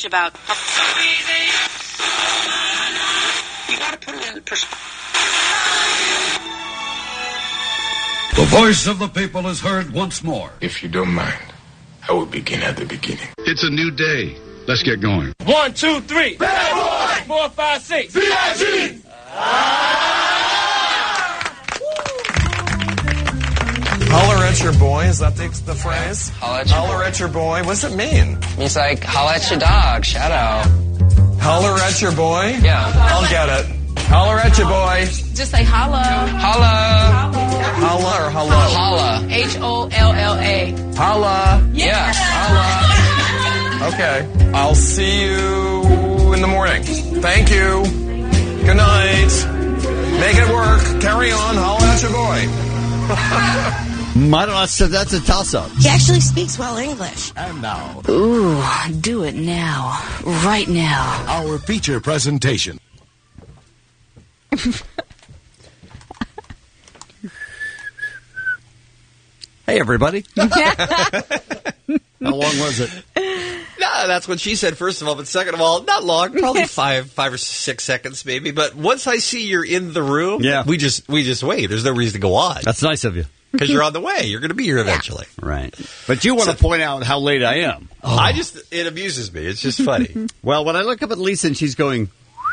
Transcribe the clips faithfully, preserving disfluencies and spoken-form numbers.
much about... You gotta put it in perspective. The voice of the people is heard once more. If you don't mind, I will begin at the beginning. It's a new day. Let's get going. One, two, three. Bad boy. Four, five, six. V I G. Holler at your boy, is that the, the phrase? Holler at your Holler boy. at your boy, what does it mean? He's like, holler at your dog, shout out. Holler at your boy? Yeah. I'll get it. Holler at your boy. Just say holla. Holla. Holla or hello? Holla. H O L L A. Holla. Yeah. Holla. Okay. I'll see you in the morning. Thank you. Good night. Make it work. Carry on. Holla at your boy. I don't know, so that's a toss-up. He actually speaks well English. And now, Ooh, do it now. Right now. our feature presentation. hey, everybody. How long was it? No, that's what she said, first of all. But second of all, not long. Probably five five or six seconds, maybe. But once I see you're in the room, Yeah. we just we just wait. There's no reason to go on. That's nice of you. Because you're on the way. You're going to be here eventually. Right. But you want to point out how late I am. Oh. I just, it amuses me. It's just funny. Well, when I look up at Lisa and she's going,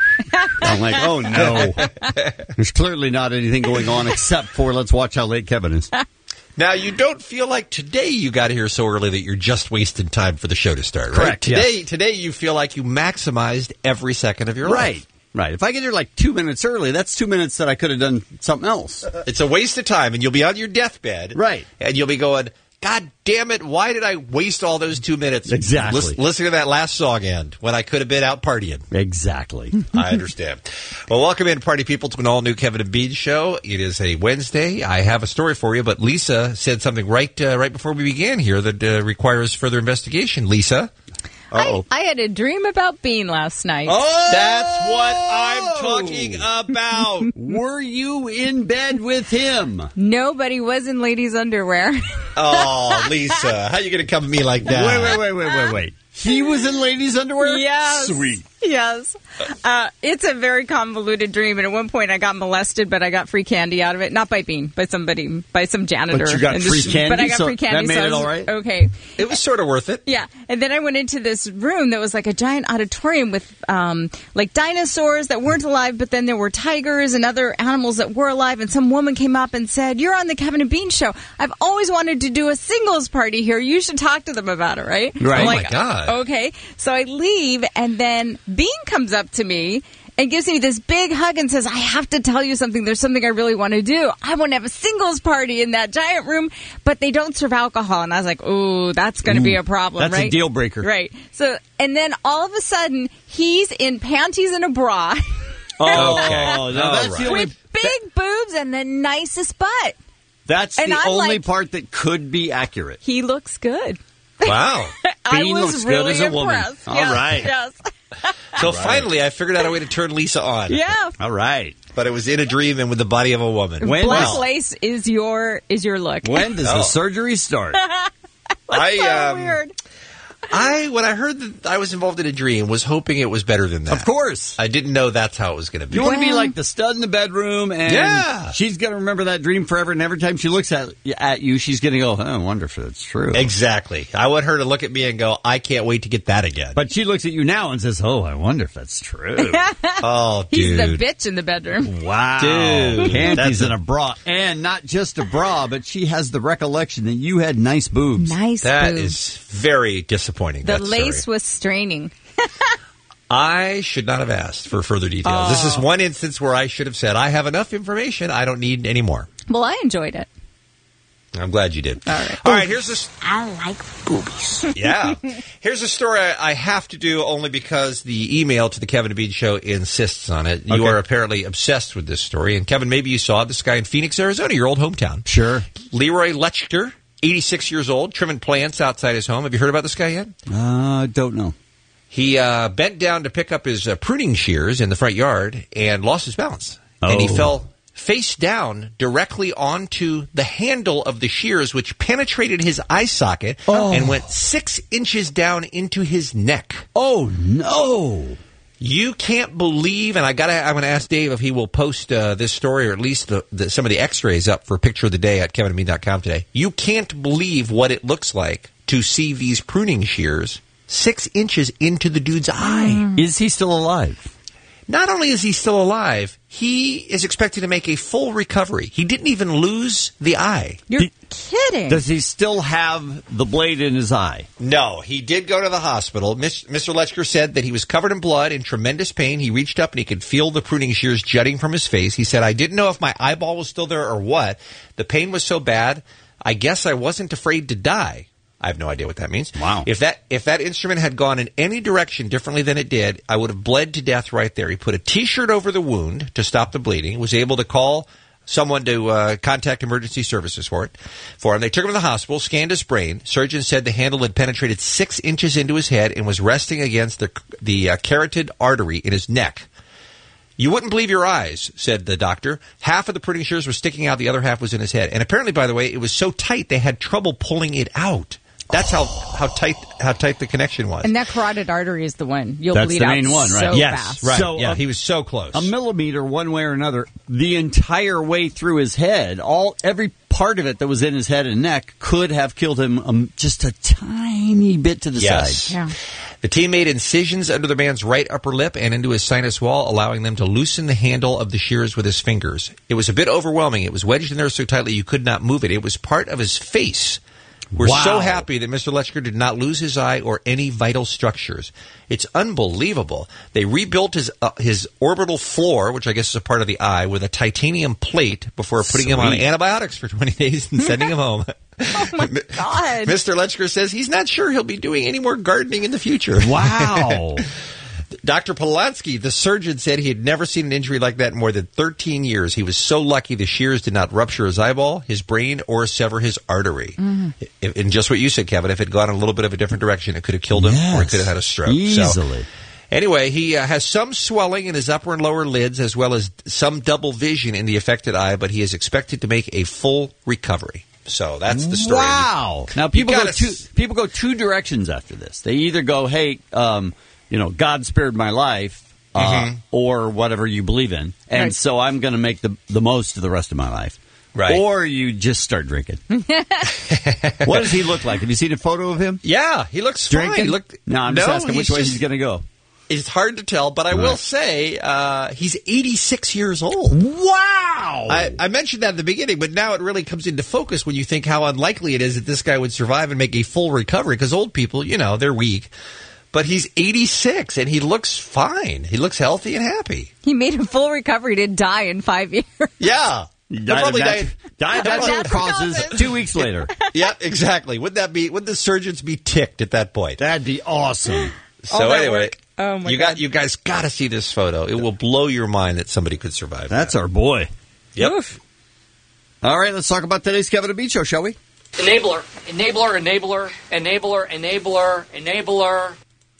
I'm like, oh, no. There's clearly not anything going on except for let's watch how late Kevin is. Now, you don't feel like today you got here so early that you're just wasting time for the show to start, right? Correct, Today, yes. today you feel like you maximized every second of your Right. life. Right. If I get here like two minutes early, that's two minutes that I could have done something else. It's a waste of time, and you'll be on your deathbed. Right. And you'll be going, God damn it, why did I waste all those two minutes? Exactly. Listen, listen to that last song end when I could have been out partying. Exactly. I understand. Well, welcome in, party people, to an all-new Kevin and Bean show. It is a Wednesday. I have a story for you, but Lisa said something right uh, right before we began here that uh, requires further investigation. Lisa? I, I had a dream about Bean last night. Oh, that's what I'm talking about. Were you in bed with him? Nobody was in ladies' underwear. Oh, Lisa, how you going to come at me like that? Wait, wait, wait, wait, wait, wait. He was in ladies' underwear? Yes. Sweet. Yes. Uh, it's a very convoluted dream, and at one point I got molested, but I got free candy out of it. Not by Bean, by somebody, by some janitor. But you got And free this- candy? But I got So free candy. that made so I it was- all right? Okay. It was sort of worth it. Yeah, and then I went into this room that was like a giant auditorium with um, like dinosaurs that weren't alive, but then there were tigers and other animals that were alive, and some woman came up and said, "You're on the Kevin and Bean show. I've always wanted to do a singles party here. You should talk to them about it, right?" Right. I'm Oh, like, my God. Okay, so I leave, and then Bean comes up to me and gives me this big hug and says, "I have to tell you something. There's something I really want to do. I want to have a singles party in that giant room, but they don't serve alcohol." And I was like, "Oh, that's going to be a problem, That's right?" a deal breaker. Right. So, and then all of a sudden, he's in panties and a bra Oh, Okay. no, that's All the right. only, with big boobs and the nicest butt. that's and the I'm only like- part that could be accurate. He looks good. Wow. I Bean was looks good really as a woman. impressed. All Yes, right. Yes. So finally, I figured out a way to turn Lisa on. Yeah. All right. But it was in a dream and with the body of a woman. When Black does, lace is your is your look. when does Oh. the surgery start? I, so um, weird. I, when I heard that I was involved in a dream, was hoping it was better than that. Of course. I didn't know that's how it was going to be. You want to be like the stud in the bedroom, and Yeah. she's going to remember that dream forever, and every time she looks at at you, she's going to go, oh, I wonder if it's true. Exactly. I want her to look at me and go, I can't wait to get that again. But she looks at you now and says, oh, I wonder if that's true. oh, dude. He's the bitch in the bedroom. Wow. Dude, Panties that's in a- a bra. And not just a bra, but she has the recollection that you had nice boobs. Nice That boobs. is very disappointing. The that lace story. was straining. I should not have asked for further details. This is one instance where I should have said, I have enough information. I don't need any more. Well, I enjoyed it. I'm glad you did. All right. All right, here's this. I like boobies. Yeah. Here's a story I I have to do only because the email to the Kevin and Bean Show insists on it. You Okay. are apparently obsessed with this story. And Kevin, maybe you saw this guy in Phoenix, Arizona, your old hometown. Sure. Leroy Lechter, eighty-six years old, trimming plants outside his home. Have you heard about this guy yet? Uh, don't know. He uh, bent down to pick up his uh, pruning shears in the front yard and lost his balance. And he Oh. fell face down directly onto the handle of the shears, which penetrated his eye socket Oh. and went six inches down into his neck. Oh, no. You can't believe, and I gotta, I'm going to ask Dave if he will post uh, this story or at least the, the, some of the x-rays up for Picture of the Day at kevin and bean dot com today. You can't believe what it looks like to see these pruning shears six inches into the dude's eye. Is he still alive? Not only is he still alive, he is expected to make a full recovery. He didn't even lose the eye. You're kidding. Does he still have the blade in his eye? No, he did go to the hospital. Mister Letchker said that he was covered in blood, in tremendous pain. He reached up and he could feel the pruning shears jutting from his face. He said, I didn't know if my eyeball was still there or what. The pain was so bad, I guess I wasn't afraid to die. I have no idea what that means. Wow. If that if that instrument had gone in any direction differently than it did, I would have bled to death right there. He put a T-shirt over the wound to stop the bleeding, was able to call someone to uh, contact emergency services for it. For him, they took him to the hospital, scanned his brain. Surgeons said the handle had penetrated six inches into his head and was resting against the, the uh, carotid artery in his neck. You wouldn't believe your eyes, said the doctor. Half of the pruning shears was sticking out, the other half was in his head. And apparently, by the way, it was so tight they had trouble pulling it out. That's how, how tight how tight the connection was. And that carotid artery is the one. You'll That's bleed the out main one, right? so yes, fast. right. So, yeah, uh, he was so close. A millimeter, one way or another, the entire way through his head, all every part of it that was in his head and neck could have killed him um, just a tiny bit to the Yes. side. Yeah. The team made incisions under the man's right upper lip and into his sinus wall, allowing them to loosen the handle of the shears with his fingers. It was a bit overwhelming. It was wedged in there so tightly you could not move it. It was part of his face. We're Wow. so happy that Mister Letchker did not lose his eye or any vital structures. It's unbelievable. They rebuilt his uh, his orbital floor, which I guess is a part of the eye, with a titanium plate before putting him on Sweet. antibiotics for twenty days and sending him home. Oh, my God. Mister Letchker says he's not sure he'll be doing any more gardening in the future. Wow. Doctor Polanski, the surgeon, said he had never seen an injury like that in more than thirteen years. He was so lucky the shears did not rupture his eyeball, his brain, or sever his artery. Mm-hmm. If, and just what you said, Kevin, if it had gone in a little bit of a different direction, it could have killed him Yes. or it could have had a stroke. Easily. So, anyway, he uh, has some swelling in his upper and lower lids as well as some double vision in the affected eye, but he is expected to make a full recovery. So that's the story. Wow. Now people You go gotta two s- people go two directions after this. They either go, "Hey, um, you know, God spared my life," uh, Mhm. or whatever you believe in, and Right. so I'm going to make the the most of the rest of my life. Right. Or you just start drinking. What does he look like? Have you seen a photo of him? Yeah, he looks Drinking? fine. He looked, no, I'm just no, asking which he's way just- he's going to go. It's hard to tell, but I Right. will say uh, he's eighty-six years old. Wow! I, I mentioned that at the beginning, but now it really comes into focus when you think how unlikely it is that this guy would survive and make a full recovery, because old people, you know, they're weak. But he's eighty-six, and he looks fine. He looks healthy and happy. He made a full recovery to die in five years. Yeah. He He'll died of probably natu- died of natural natural causes causes. two weeks later. Yeah, exactly. Would that be? Would the surgeons be ticked at that point? That'd be awesome. So All that anyway, work. Oh, my you God. got you guys got to see this photo. It will blow your mind that somebody could survive. That's that. our boy. Yep. Oof. All right, let's talk about today's Kevin and Bean Show, shall we? Enabler, enabler, enabler, enabler, enabler, enabler.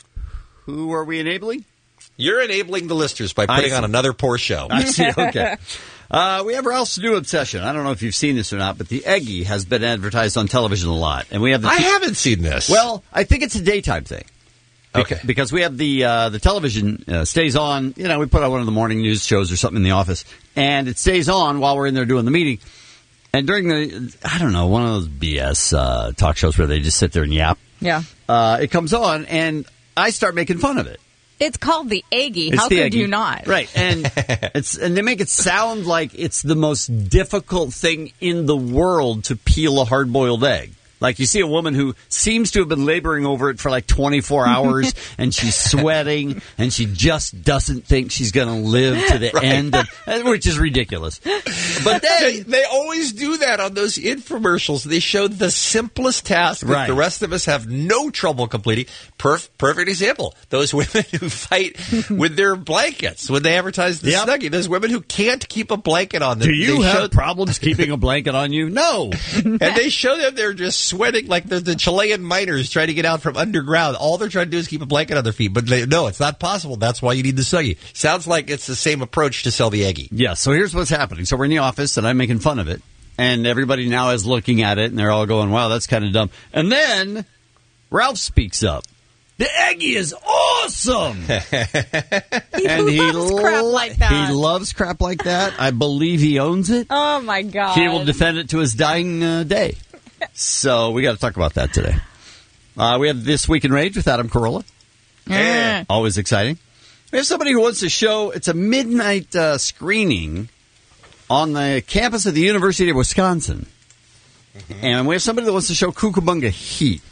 Who are we enabling? You're enabling the listeners by I putting see. on another poor show. I see. Okay. Uh, we have our else to do obsession. I don't know if you've seen this or not, but the Eggie has been advertised on television a lot, and we have. The I haven't seen this. Well, I think it's a daytime thing. Beca- Okay. Because we have the uh, the television uh, stays on. You know, we put on one of the morning news shows or something in the office, and it stays on while we're in there doing the meeting. And during the, I don't know, one of those B S uh, talk shows where they just sit there and yap. Yeah. Uh, it comes on, and I start making fun of it. It's called the Eggie. It's How the could Eggie. you not? Right, and it's and they make it sound like it's the most difficult thing in the world to peel a hard-boiled egg. Like you see a woman who seems to have been laboring over it for like twenty-four hours, and she's sweating, and she just doesn't think she's going to live to the Right. end, of, which is ridiculous. But they, then, they always do that on those infomercials. They show the simplest task that Right. the rest of us have no trouble completing. Perf- perfect example. Those women who fight with their blankets when they advertise the Yep. Snuggie. Those women who can't keep a blanket on them. do you They have show- problems keeping a blanket on you? No. and they show them they're just sweating like the, the Chilean miners trying to get out from underground. All they're trying to do is keep a blanket on their feet. But they, no, it's not possible. That's why you need the Snuggie. Sounds like it's the same approach to sell the Eggie. Yeah, so here's what's happening. So we're in the office, and I'm making fun of it. And everybody now is looking at it, and they're all going, wow, that's kind of dumb. And then Ralph speaks up. The Eggie is awesome! He and loves he crap like that. He loves crap like that. I believe he owns it. Oh, my God. He will defend it to his dying uh, day. So we got to talk about that today. Uh, we have This Week in Rage with Adam Carolla. Mm. Always exciting. We have somebody who wants to show, it's a midnight uh, screening on the campus of the University of Wisconsin. Mm-hmm. And we have somebody that wants to show Cucamonga Heat.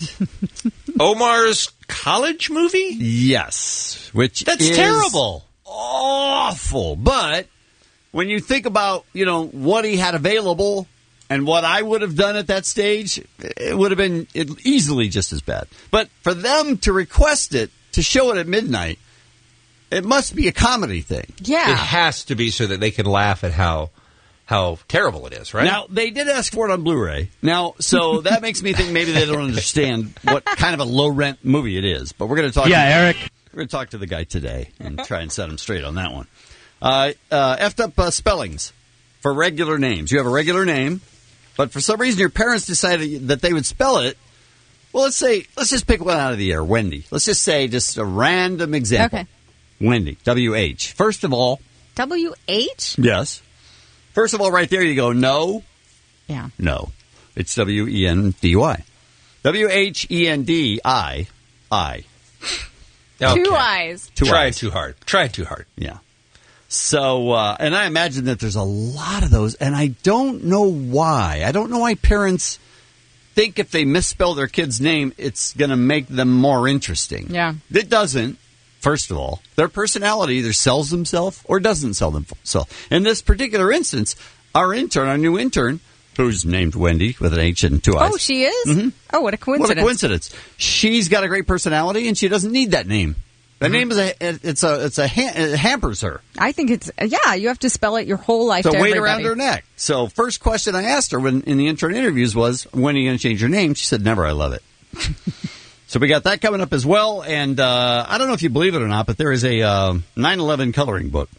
Omar's college movie? Yes. Which That's is terrible. Awful. But when you think about, you know, what he had available and what I would have done at that stage, it would have been easily just as bad. But for them to request it, to show it at midnight, it must be a comedy thing. Yeah. It has to be so that they can laugh at how how terrible it is, right? Now, they did ask for it on Blu-ray. Now, so that makes me think maybe they don't understand what kind of a low-rent movie it is. But we're going to talk. Yeah, to, Eric. We're going to talk to the guy today and try and set him straight on that one. Uh, uh, effed up uh, spellings for regular names. You have a regular name, but for some reason your parents decided that they would spell it. Well, let's say, let's just pick one out of the air, Wendy. Let's just say just a random example. Okay. Wendy, W H. First of all. W H? Yes. First of all, right there you go, no. Yeah. No. It's W E N D Y. W H E N D I I. Okay. Two eyes. Two Trying eyes. too hard. Trying too hard. Yeah. So, uh, and I imagine that there's a lot of those, and I don't know why. I don't know why parents think if they misspell their kid's name, it's going to make them more interesting. Yeah. It doesn't. First of all, their personality either sells themselves or doesn't sell themselves. In this particular instance, our intern, our new intern, who's named Wendy with an H and two eyes. Oh, she is? Mm-hmm. Oh, what a coincidence. What a coincidence. She's got a great personality, and she doesn't need that name. That mm-hmm. name is a it's a it's a ha- it hampers her. I think it's yeah. You have to spell it your whole life. So to weight everybody. around her neck. So first question I asked her when in the intern interviews was, "When are you going to change your name?" She said, "Never. I love it." So we got that coming up as well, and uh, I don't know if you believe it or not, but there is a uh, nine eleven coloring book,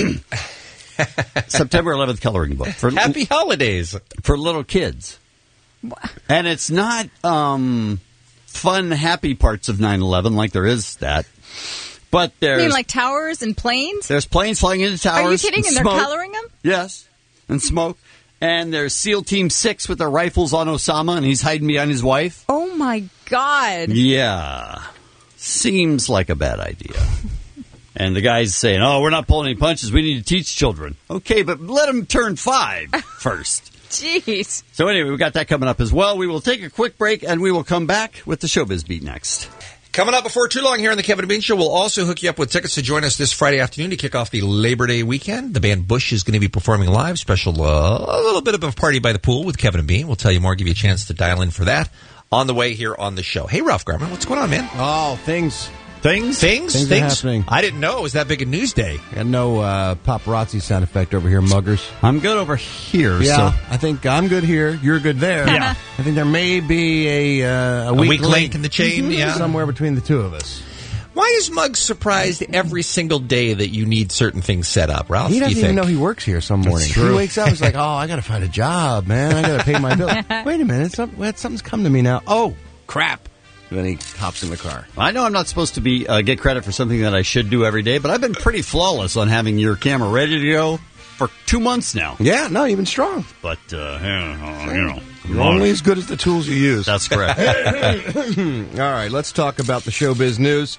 September eleventh coloring book for Happy holidays for little kids, and it's not um, fun, happy parts of nine eleven like there is that. But there's You mean like towers and planes? There's planes flying into towers. Are you kidding? And, and they're coloring them? Yes, and smoke. And there's SEAL Team six with their rifles on Osama, and he's hiding behind his wife. Oh, my God. Yeah. Seems like a bad idea. And the guy's saying, oh, we're not pulling any punches. We need to teach children. Okay, but let them turn five first. Jeez. So anyway, we got that coming up as well. We will take a quick break, and we will come back with the Showbiz Beat next. Coming up before too long here on the Kevin and Bean Show, we'll also hook you up with tickets to join us this Friday afternoon to kick off the Labor Day weekend. The band Bush is going to be performing live. Special, uh, a little bit of a party by the pool with Kevin and Bean. We'll tell you more, give you a chance to dial in for that on the way here on the show. Hey, Ralph Garman, what's going on, man? Oh, things. Things? Things? Things, things? are happening. I didn't know it was that big a news day. Got no uh, paparazzi sound effect over here, muggers. I'm good over here. Yeah, so. I think I'm good here. You're good there. Yeah. I think there may be a, uh, a, A weak, weak link. link in the chain, yeah. Somewhere between the two of us. Why is Muggs surprised every single day that you need certain things set up, Ralph? He do doesn't you even think? know he works here some morning. He true. wakes up, he's like, oh, I got to find a job, man. I got to pay my bill. Wait a minute, some, something's come to me now. Oh, crap. And then he hops in the car. I know I'm not supposed to be uh, get credit for something that I should do every day, but I've been pretty flawless on having your camera ready to go for two months now. Yeah, no, you've been strong. But, uh, you know. You're only as good as the tools you use. That's correct. All right, let's talk about the showbiz news.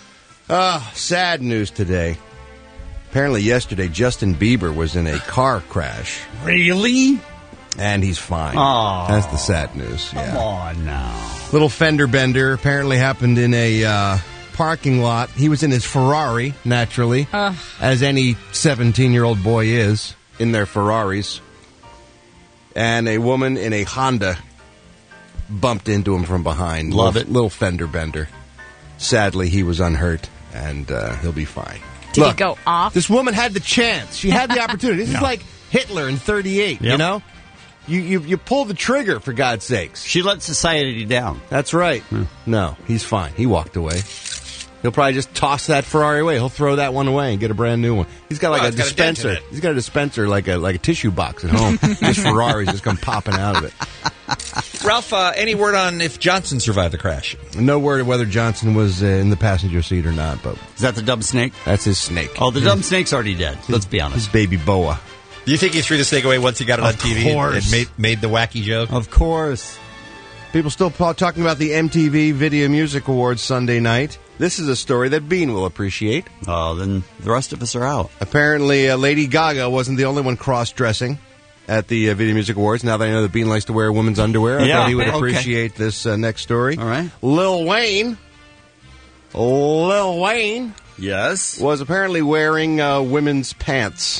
Ah, sad news today. Apparently yesterday, Justin Bieber was in a car crash. Really? And he's fine. Aw. That's the sad news. Come yeah. on now. Little fender bender apparently happened in a uh, parking lot. He was in his Ferrari, naturally, Ugh. as any seventeen-year-old boy is in their Ferraris. And a woman in a Honda bumped into him from behind. Love little, it. Little fender bender. Sadly, he was unhurt, and uh, he'll be fine. Did Look, he go off? This woman had the chance. She had the opportunity. This No. is like Hitler in thirty-eight, Yep. you know? You, you you pull the trigger, for God's sakes. She let society down. That's right. Hmm. No, he's fine. He walked away. He'll probably just toss that Ferrari away. He'll throw that one away and get a brand new one. He's got like Well, a it's got a dent dispenser. in it. He's got a dispenser like a like a tissue box at home. This Ferrari's just come popping out of it. Ralph, uh, any word on if Johnson survived the crash? No word of whether Johnson was uh, in the passenger seat or not. But Is that the dumb snake? that's his snake. Oh, the dumb snake's already dead. Let's be His honest. baby boa. Do you think he threw the snake away once he got it on Of T V and- course. and made, made the wacky joke? Of course. People still pa- talking about the M T V Video Music Awards Sunday night. This is a story that Bean will appreciate. Oh, then the rest of us are out. Apparently, uh, Lady Gaga wasn't the only one cross-dressing at the uh, Video Music Awards. Now that I know that Bean likes to wear women's underwear, I Yeah, thought he would okay. appreciate this uh, next story. All right. Lil Wayne, Lil Wayne Yes. was apparently wearing uh, women's pants.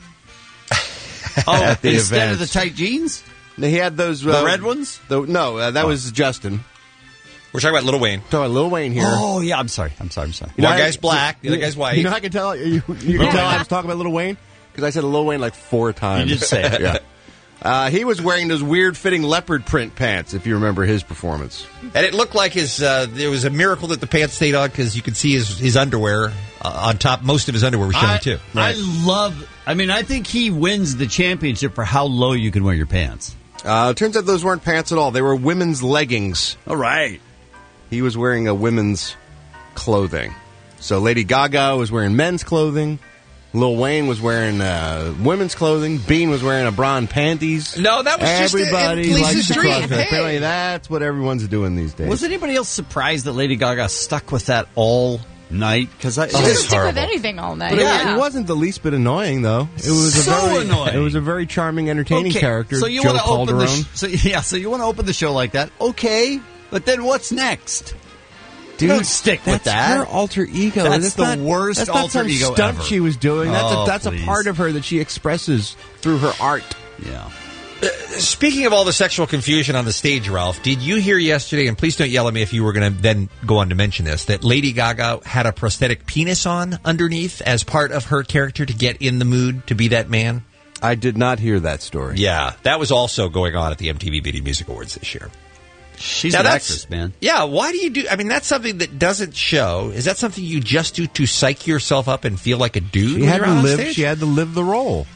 Oh, At the instead of events. the tight jeans? He had those... The uh, red ones? The, no, uh, that was Justin. We're talking about Lil Wayne. Talking about Lil Wayne here. Oh, yeah, I'm sorry. I'm sorry, I'm sorry. You know One how- guy's black, the other guy's white. You know, I can tell you, you can tell I was talking about Lil Wayne because I said Lil Wayne like four times. You did say it. Yeah. Uh, he was wearing those weird-fitting leopard print pants. If you remember his performance, And it looked like his. Uh, it was a miracle that the pants stayed on because you could see his his underwear uh, on top. Most of his underwear was showing I, too. I love, I mean, I think he wins the championship for how low you can wear your pants. uh, it turns out those weren't pants at all. They were women's leggings. All right. He was wearing a women's clothing. So Lady Gaga was wearing men's clothing. Lil Wayne was wearing uh, women's clothing. Bean was wearing a bra and panties. No, that was just everybody in Lisa's likes to dream. cross dress. Hey. Apparently, that's what everyone's doing these days. Was anybody else surprised that Lady Gaga stuck with that all night? Because I, She doesn't stick with anything all night. But it- yeah. it, wasn't the least bit annoying, though. It was So a very, annoying. It was a very charming, entertaining Okay, character. So you Joe want to open the Calderone. sh- so, yeah? So you want to open the show like that? Okay, but then what's next? Dude, Don't stick with that's that. her alter ego. That's the not, worst that's not alter some ego stunt ever. she was doing. That's, Oh, a, that's a please. part of her that she expresses through her art. Yeah. Speaking of all the sexual confusion on the stage, Ralph, did you hear yesterday? And please don't yell at me if you were going to then go on to mention this. That Lady Gaga had a prosthetic penis on underneath as part of her character to get in the mood to be that man. I did not hear that story. Yeah, that was also going on at the M T V Video Music Awards this year. She's Now an that's- actress, man. Yeah, why do you do? I mean, that's something that doesn't show. Is that something you just do to psych yourself up and feel like a dude? She when had you're to on live. stage? She had to live the role.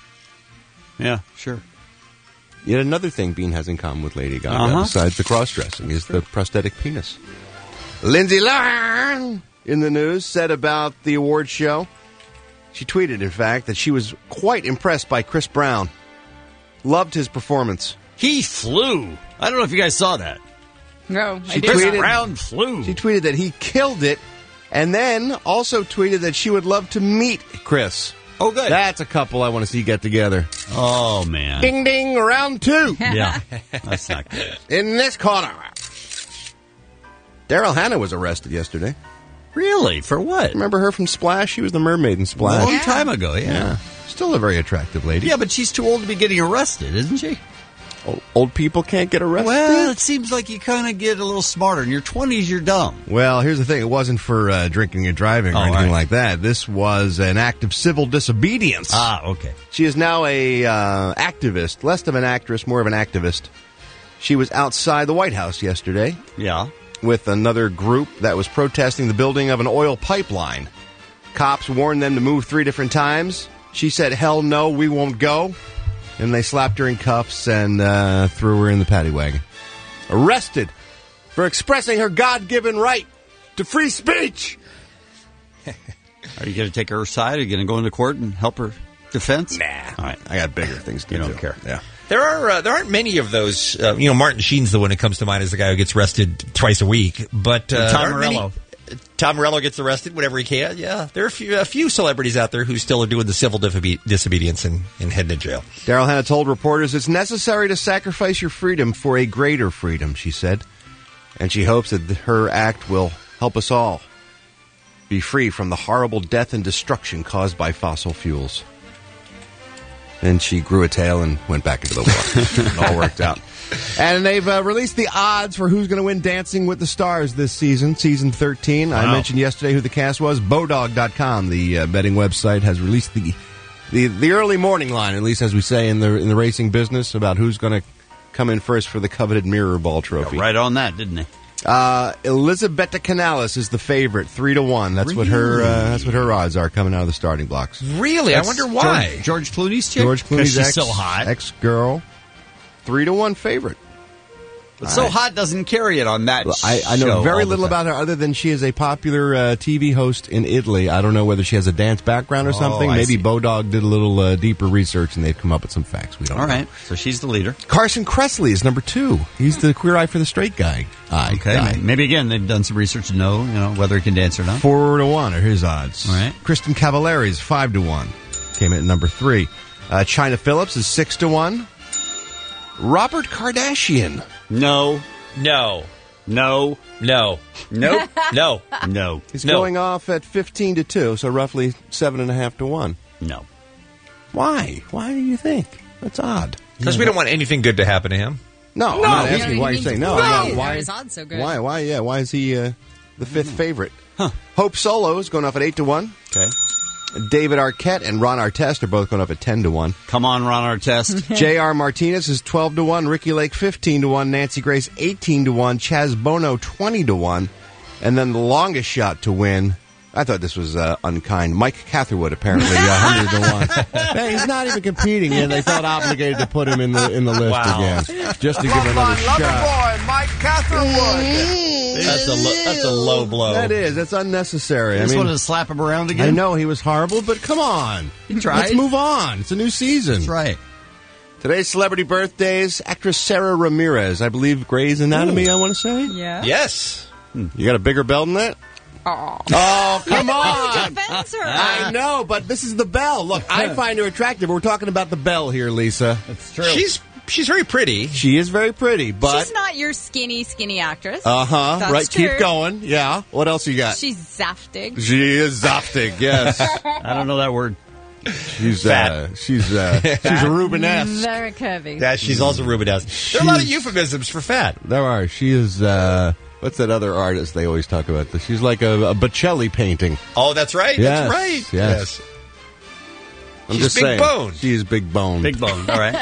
Yeah, sure. Yet another thing Bean has in common with Lady Gaga, Uh-huh. besides the cross-dressing, is the prosthetic penis. Lindsay Lohan, in the news, said about the award show. She tweeted, in fact, that she was quite impressed by Chris Brown. Loved his performance. He flew. I don't know if you guys saw that. No, I She did Chris not. tweeted- Brown flew. She tweeted that he killed it, and then also tweeted that she would love to meet Chris. Oh, good. That's a couple I want to see get together. oh, man. Ding ding, round two. Yeah, that's not good. In this corner. Daryl Hannah was arrested yesterday. Really? For what? Remember her from Splash? She was the mermaid in A Splash. long time ago, yeah. Yeah. Still a very attractive lady. Yeah, but she's too old to be getting arrested, isn't she? O- Old people can't get arrested. Well, it seems like you kind of get a little smarter. In your twenties, you're dumb. Well, here's the thing. It wasn't for uh, drinking and driving or Oh, anything right. like that. This was an act of civil disobedience. Ah, okay. She is now a uh, activist, less of an actress, more of an activist. She was outside the White House yesterday Yeah. with another group that was protesting the building of an oil pipeline. Cops warned them to move three different times. She said, hell no, we won't go. And they slapped her in cuffs and uh, threw her in the paddy wagon. Arrested for expressing her God-given right to free speech. Are you going to take her side? Are you going to go into court and help her defense? Nah. All right. I got bigger things to You do. don't care. Yeah. There are uh, there aren't many of those. Uh, you know, Martin Sheen's the one that comes to mind as the guy who gets arrested twice a week. But uh, Tom there aren't many- Morello. Tom Morello gets arrested whenever he can. Yeah, there are a few, a few celebrities out there who still are doing the civil disobe- disobedience and, and heading to jail. Daryl Hannah told reporters it's necessary to sacrifice your freedom for a greater freedom, she said. And she hopes that her act will help us all be free from the horrible death and destruction caused by fossil fuels. And she grew a tail and went back into the water. It all worked out. And they've uh, released the odds for who's going to win Dancing with the Stars this season, season thirteen. I Wow. mentioned yesterday who the cast was. Bodog dot com, the uh, betting website, has released the the the early morning line, at least as we say in the in the racing business, about who's going to come in first for the coveted Mirror Ball trophy. Yeah, right on that, didn't he? Uh, Elisabetta Canales is the favorite, three to one. That's really? what her uh, that's what her odds are coming out of the starting blocks. Really? That's I wonder why. George, George Clooney's chick? George 'Cause Clooney's she's ex, so hot. ex girl, three to one favorite. But so hot doesn't carry it on that Well, I, I know show very all the little time. about her other than she is a popular uh, T V host in Italy. I don't know whether she has a dance background or Oh, something. I Maybe see. Bodog did a little uh, deeper research and they've come up with some facts. We don't All know. right, so she's the leader. Carson Kressley is number two. He's the queer eye for the straight guy. Eye Okay, guy. maybe again they've done some research to know, you know, whether he can dance or not. Four to one are his odds. All right. Kristen Cavallari is five to one. Came in at number three. Uh, China Phillips is six to one. Robert Kardashian. No, No. no, No. nope, No. no, He's No. going off at fifteen to two, so roughly seven and a half to one. no. Why? Why do you think? That's odd. Because we don't want anything good to happen to him. No, I'm No. not You asking know, why you you're saying mean no. to- I'm not- Why why? are his odds so good? Why? Why? Yeah. Why is he uh, the fifth favorite? Huh. Hope Solo is going off at eight to one. Okay, David Arquette and Ron Artest are both going up at ten to one. come on, Ron Artest. J R. Martinez is twelve to one. Ricky Lake fifteen to one. Nancy Grace eighteen to one. Chaz Bono twenty to one. And then the longest shot to win. I thought this was uh, unkind. Mike Catherwood apparently one hundred to one. Hey, he's not even competing, and they felt obligated to put him in the in the list Wow. again, just to give him another shot. boy, Mike Catherwood. That's a lo- that's a low blow. That is. That's unnecessary. I I just mean, wanted to slap him around again. I know he was horrible, but come on. He tried. Let's move on. It's a new season. That's right. Today's celebrity birthdays, actress Sarah Ramirez. I believe Grey's Anatomy, I want to say. Yeah. Yes. You got a bigger bell than that? Aw. Oh, come on. Defends her. I know, but this is the bell. Look, I find her attractive. We're talking about the bell here, Lisa. That's true. She's she's very pretty. She is very pretty, but... She's not your skinny, skinny actress. Uh-huh. That's Right, true. keep going. Yeah. What else you got? She's zaftig. She is zaftig, yes. I don't know that word. She's, uh, she's, uh, she's a Rubenesque. Very curvy. Yeah, she's also Rubenesque. There are a lot of euphemisms for fat. There are. She is, uh... What's that other artist they always talk about? She's like a, a Botticelli painting. Oh, that's right. Yes, That's right. yes. I'm She's just big saying. bone. She is big bone. Big bone. All right.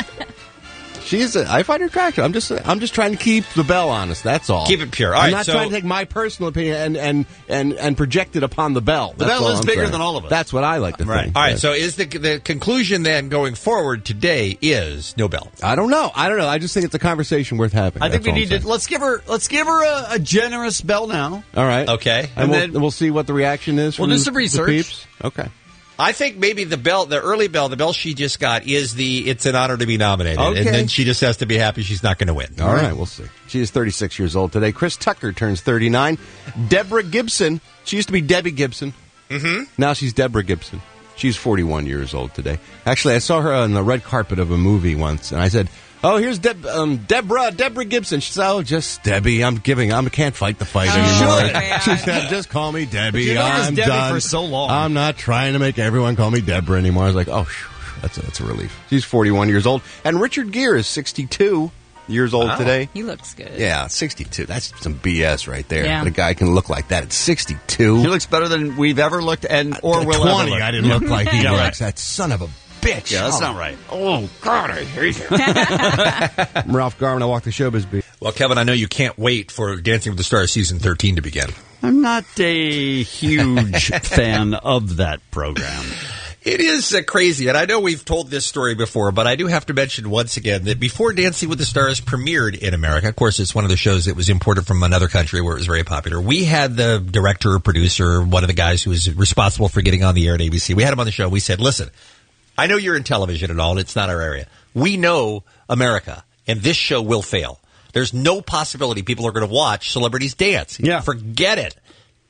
She is. A, I find her attractive. I'm just. I'm just trying to keep the bell honest. That's all. Keep it pure. All I'm right, not so- trying to take my personal opinion and and and, and project it upon the bell. The That's bell all is I'm bigger saying. than all of us. That's what I like to Right. think. All right, Yes. so is the the conclusion then going forward today is no bell? I don't know. I don't know. I just think it's a conversation worth having. I think That's we all I'm need saying. to let's give her let's give her a, a generous bell now. All right. Okay. And, And we'll, then- we'll see what the reaction is. We'll from do the- some the research. peeps. Okay. I think maybe the bell, the early bell, the bell she just got is the it's an honor to be nominated. Okay. And then she just has to be happy she's not going to win. All right, we'll see. She is thirty-six years old today. Chris Tucker turns thirty-nine. Deborah Gibson. She used to be Debbie Gibson. Mm-hmm. Now she's Deborah Gibson. She's forty-one years old today. Actually, I saw her on the red carpet of a movie once, and I said, "Oh, here's Deb, um, Deborah, Deborah Gibson." She said, "Oh, just Debbie. I'm giving. I can't fight the fight Oh, anymore." man. She said, "Just call me Debbie. you know it was I'm Debbie done for so long. I'm not trying to make everyone call me Deborah anymore." I was like, "Oh, phew, that's a, that's a relief." She's forty-one years old, and Richard Gere is sixty-two years old Wow. today. He looks good. Yeah, sixty-two. That's some B S right there. Yeah. That a guy can look like that at sixty-two. He looks better than we've ever looked and or At will twenty, ever look. I didn't look like he Yeah, looks. right. That son of a bitch. Yeah, that's Oh. not right. Oh, God, I hate him. I'm Ralph Garman. I walk the showbiz beat. Well, Kevin, I know you can't wait for Dancing with the Stars season thirteen to begin. I'm not a huge fan of that program. It is uh, crazy, and I know we've told this story before, but I do have to mention once again that before Dancing with the Stars premiered in America, of course, it's one of the shows that was imported from another country where it was very popular. We had the director or producer, one of the guys who was responsible for getting on the air at A B C. We had him on the show. We said, listen, I know you're in television and all, and it's not our area. We know America, and this show will fail. There's no possibility people are going to watch celebrities dance. Yeah. Forget it.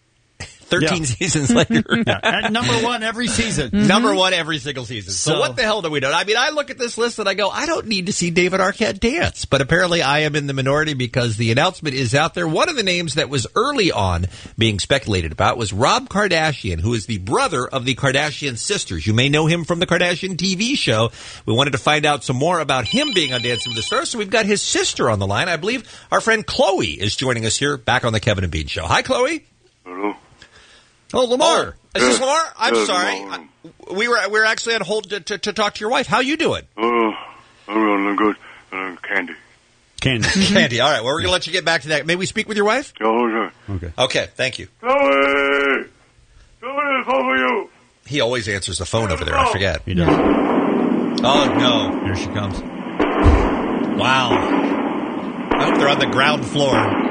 thirteen Yeah. seasons later. Yeah. At number one every season. Number one every single season. So, So- what the hell do we know? I mean, I look at this list and I go, I don't need to see David Arquette dance. But apparently I am in the minority because the announcement is out there. One of the names that was early on being speculated about was Rob Kardashian, who is the brother of the Kardashian sisters. You may know him from the Kardashian T V show. We wanted to find out some more about him being on Dancing with the Stars. So we've got his sister on the line. I believe our friend Chloe is joining us here back on the Kevin and Bean Show. Hi, Chloe. Hello. Oh, Lamar. Oh, Is this Lamar? I'm Yes, sorry. Lamar. I- We were we were actually on hold to, to, to talk to your wife. How you doing? Oh, I'm doing good. Uh, candy. Candy. Candy. All right. Well, we're going to let you get back to that. May we speak with your wife? Oh, sure. Okay. Okay. Thank you. Chloe! Chloe, it's over you. He always answers the phone over there. I forget. He does. Oh, no. Here she comes. Wow. I hope they're on the ground floor.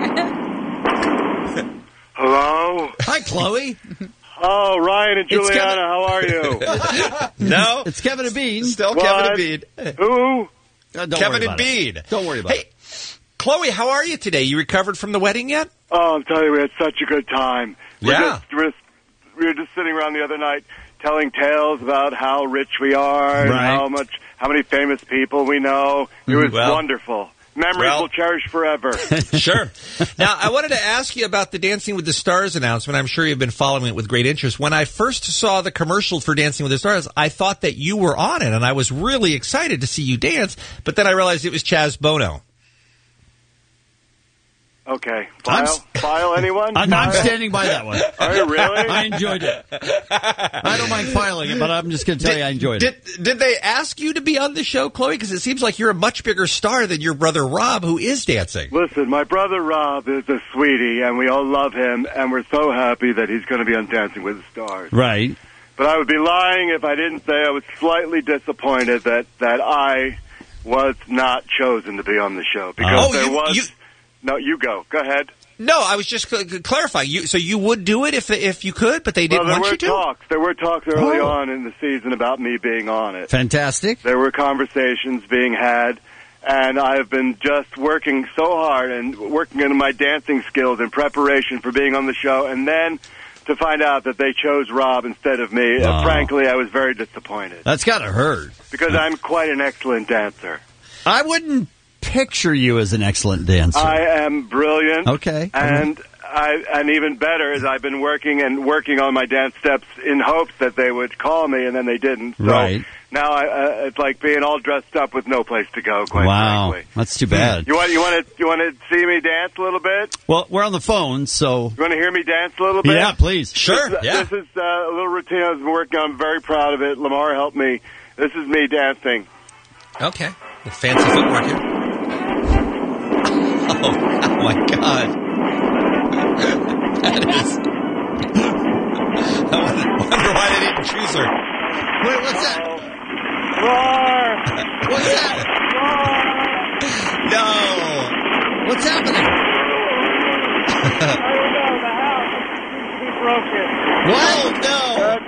Hello? Hi, Chloe. Oh, Ryan and It's Juliana, Kevin. how are you? No. It's Kevin and Bean. Still What? Kevin and Bean. Who? Uh, don't Kevin worry and about Bean. it. Don't worry about Hey, it. Chloe, how are you today? You recovered from the wedding yet? Oh, I'm telling you, we had such a good time. We're Yeah. Just, we're just, we were just sitting around the other night telling tales about how rich we are and Right. how much, how many famous people we know. It was Well- wonderful. Memories well- we'll cherish forever. Sure. Now, I wanted to ask you about the Dancing with the Stars announcement. I'm sure you've been following it with great interest. When I first saw the commercial for Dancing with the Stars, I thought that you were on it, and I was really excited to see you dance, but then I realized it was Chaz Bono. Okay. I'm File? s- File anyone? I'm, I'm File? standing by that one. Are you really? I enjoyed it. I don't mind filing it, but I'm just going to tell you I enjoyed did, it. Did they ask you to be on the show, Chloe? Because it seems like you're a much bigger star than your brother Rob, who is dancing. Listen, my brother Rob is a sweetie, and we all love him, and we're so happy that he's going to be on Dancing with the Stars. Right. But I would be lying if I didn't say I was slightly disappointed that, that I was not chosen to be on the show. Because Oh, there you- was... you- No, you go. Go ahead. No, I was just cl- clarifying. You, so you would do it if if you could, but they didn't well, there want were you to? talks. There were talks early Oh. on in the season about me being on it. Fantastic. There were conversations being had, and I have been just working so hard and working on my dancing skills in preparation for being on the show, and then to find out that they chose Rob instead of me, Wow. uh, frankly, I was very disappointed. That's got to hurt. Because I'm quite an excellent dancer. I wouldn't picture you as an excellent dancer. I am brilliant. Okay. And I, and even better is I've been working and working on my dance steps in hopes that they would call me, and then they didn't. So Right. now I, uh, it's like being all dressed up with no place to go. Quite Wow. frankly. That's too bad. You want you want to you want to see me dance a little bit? Well, we're on the phone, so. You want to hear me dance a little bit? Yeah, please. Sure, This, yeah. This is uh, a little routine I've been working on. I'm very proud of it. Lamar helped me. This is me dancing. Okay. With fancy footwork here. Oh, oh my God. That is... I wonder, wonder why they didn't choose her. Wait, what's that? Roar! What's that? No. What's happening? I don't know. The house seems to be broken. What?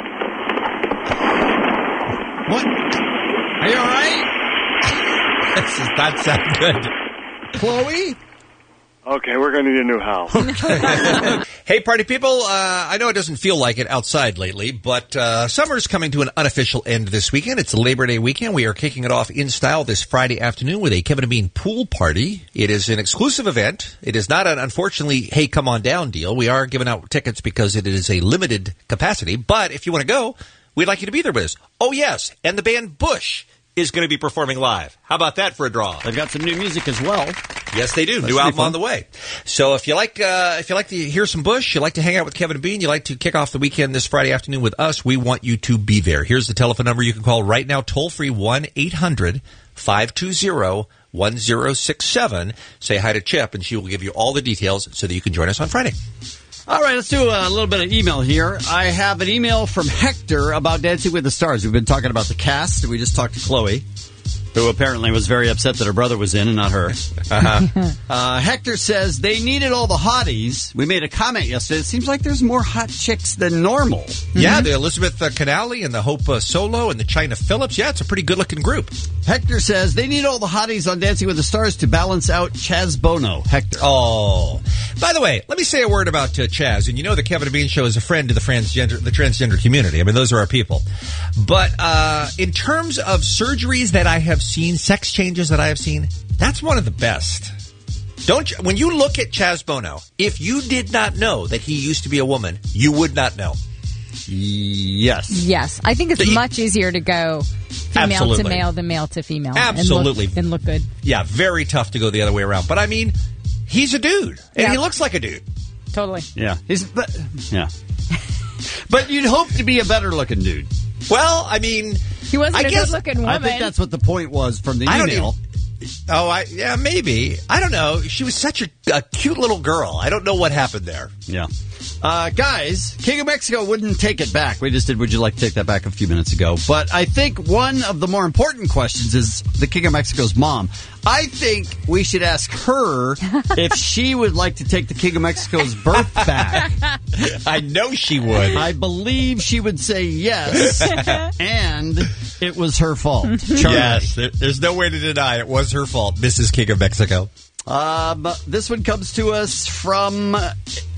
No. What? Are you all right? This does not sound good. Chloe? Okay, we're going to need a new house. Hey, party people, uh, I know it doesn't feel like it outside lately, but uh, summer's coming to an unofficial end this weekend. It's Labor Day weekend. We are kicking it off in style this Friday afternoon with a Kevin and Bean pool party. It is an exclusive event. It is not an, unfortunately, hey, come on down deal. We are giving out tickets because it is a limited capacity, but if you want to go, we'd like you to be there with us. Oh, yes, and the band Bush is going to be performing live. How about that for a draw? They've got some new music as well. Yes, they do. That's New pretty album fun. on the way. So if you like, uh, if you like to hear some Bush, you like to hang out with Kevin and Bean, you like to kick off the weekend this Friday afternoon with us, we want you to be there. Here's the telephone number you can call right now, toll free one eight hundred five two zero one zero six seven. Say hi to Chip, and she will give you all the details so that you can join us on Friday. All right, let's do a little bit of email here. I have an email from Hector about Dancing with the Stars. We've been talking about the cast. We just talked to Chloe, who apparently was very upset that her brother was in and not her. Uh-huh. uh, Hector says they needed all the hotties. We made a comment yesterday. It seems like there's more hot chicks than normal. Yeah, the Elizabeth uh, Canali and the Hope uh, Solo and the China Phillips. Yeah, it's a pretty good-looking group. Hector says they need all the hotties on Dancing with the Stars to balance out Chaz Bono. Hector. Oh. By the way, let me say a word about uh, Chaz. And you know the Kevin and Bean Show is a friend to the transgender, the transgender community. I mean, those are our people. But uh, in terms of surgeries that I have seen, sex changes that I have seen, that's one of the best. Don't you, when you look at Chaz Bono, if you did not know that he used to be a woman, you would not know. Yes. Yes. I think it's The- much easier to go female Absolutely. to male than male to female. Absolutely. And look, and look good. Yeah, very tough to go the other way around. But I mean, he's a dude, and Yeah. he looks like a dude. Totally. Yeah. He's, but, yeah. But you'd hope to be a better looking dude. Well, I mean, He wasn't I a guess- good-looking woman. I think that's what the point was from the I don't email. even- Oh, I yeah, maybe. I don't know. She was such a, a cute little girl. I don't know what happened there. Yeah. Uh, guys, King of Mexico wouldn't take it back. We just did Would You Like to Take That Back a few minutes ago. But I think one of the more important questions is the King of Mexico's mom. I think we should ask her if she would like to take the King of Mexico's birth back. I know she would. I believe she would say yes, and it was her fault. Charlie. Yes, there, there's no way to deny it was her fault, Missus King of Mexico. Um, this one comes to us from, uh,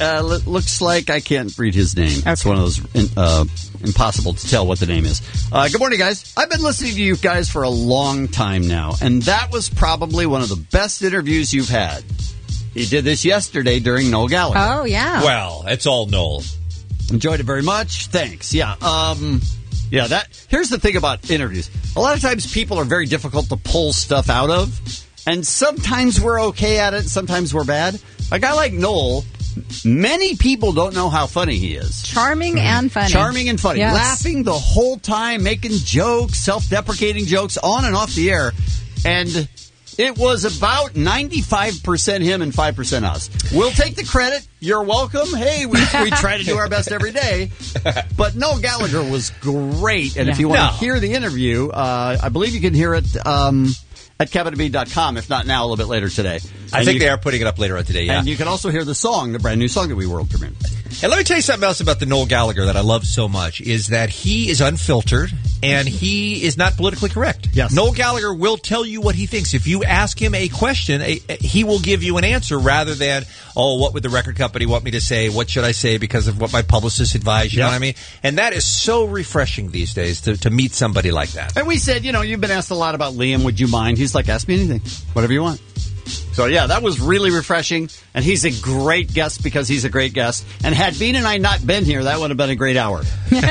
looks like I can't read his name. It's one of those uh, impossible to tell what the name is. Uh, good morning, guys. I've been listening to you guys for a long time now, and that was probably one of the best interviews you've had. He did this yesterday during Noel Gallagher. Oh, yeah. Well, it's all Noel. Enjoyed it very much. Thanks. Yeah. Um, yeah, that. Here's the thing about interviews. A lot of times people are very difficult to pull stuff out of. And sometimes we're okay at it, sometimes we're bad. A guy like Noel, many people don't know how funny he is. Charming and funny. Charming and funny. Yes. Laughing the whole time, making jokes, self-deprecating jokes on and off the air. And it was about ninety-five percent him and five percent us. We'll take the credit. You're welcome. Hey, we, we try to do our best every day. But Noel Gallagher was great. And Yeah. if you want No. to hear the interview, uh, I believe you can hear it... Um, at Kevin and Bean dot com, if not now, a little bit later today. I And think you, they are putting it up later on today, yeah. And you can also hear the song, the brand new song that we world premiered. And let me tell you something else about the Noel Gallagher that I love so much, is that he is unfiltered and he is not politically correct. Yes. Noel Gallagher will tell you what he thinks. If you ask him a question, a, a- he will give you an answer rather than, oh, what would the record company want me to say? What should I say because of what my publicist advised? You Yep. know what I mean? And that is so refreshing these days to, to meet somebody like that. And we said, you know, you've been asked a lot about Liam. Would you mind? He's like, ask me anything. Whatever you want. So, yeah, that was really refreshing. And he's a great guest because he's a great guest. And had Bean and I not been here, that would have been a great hour.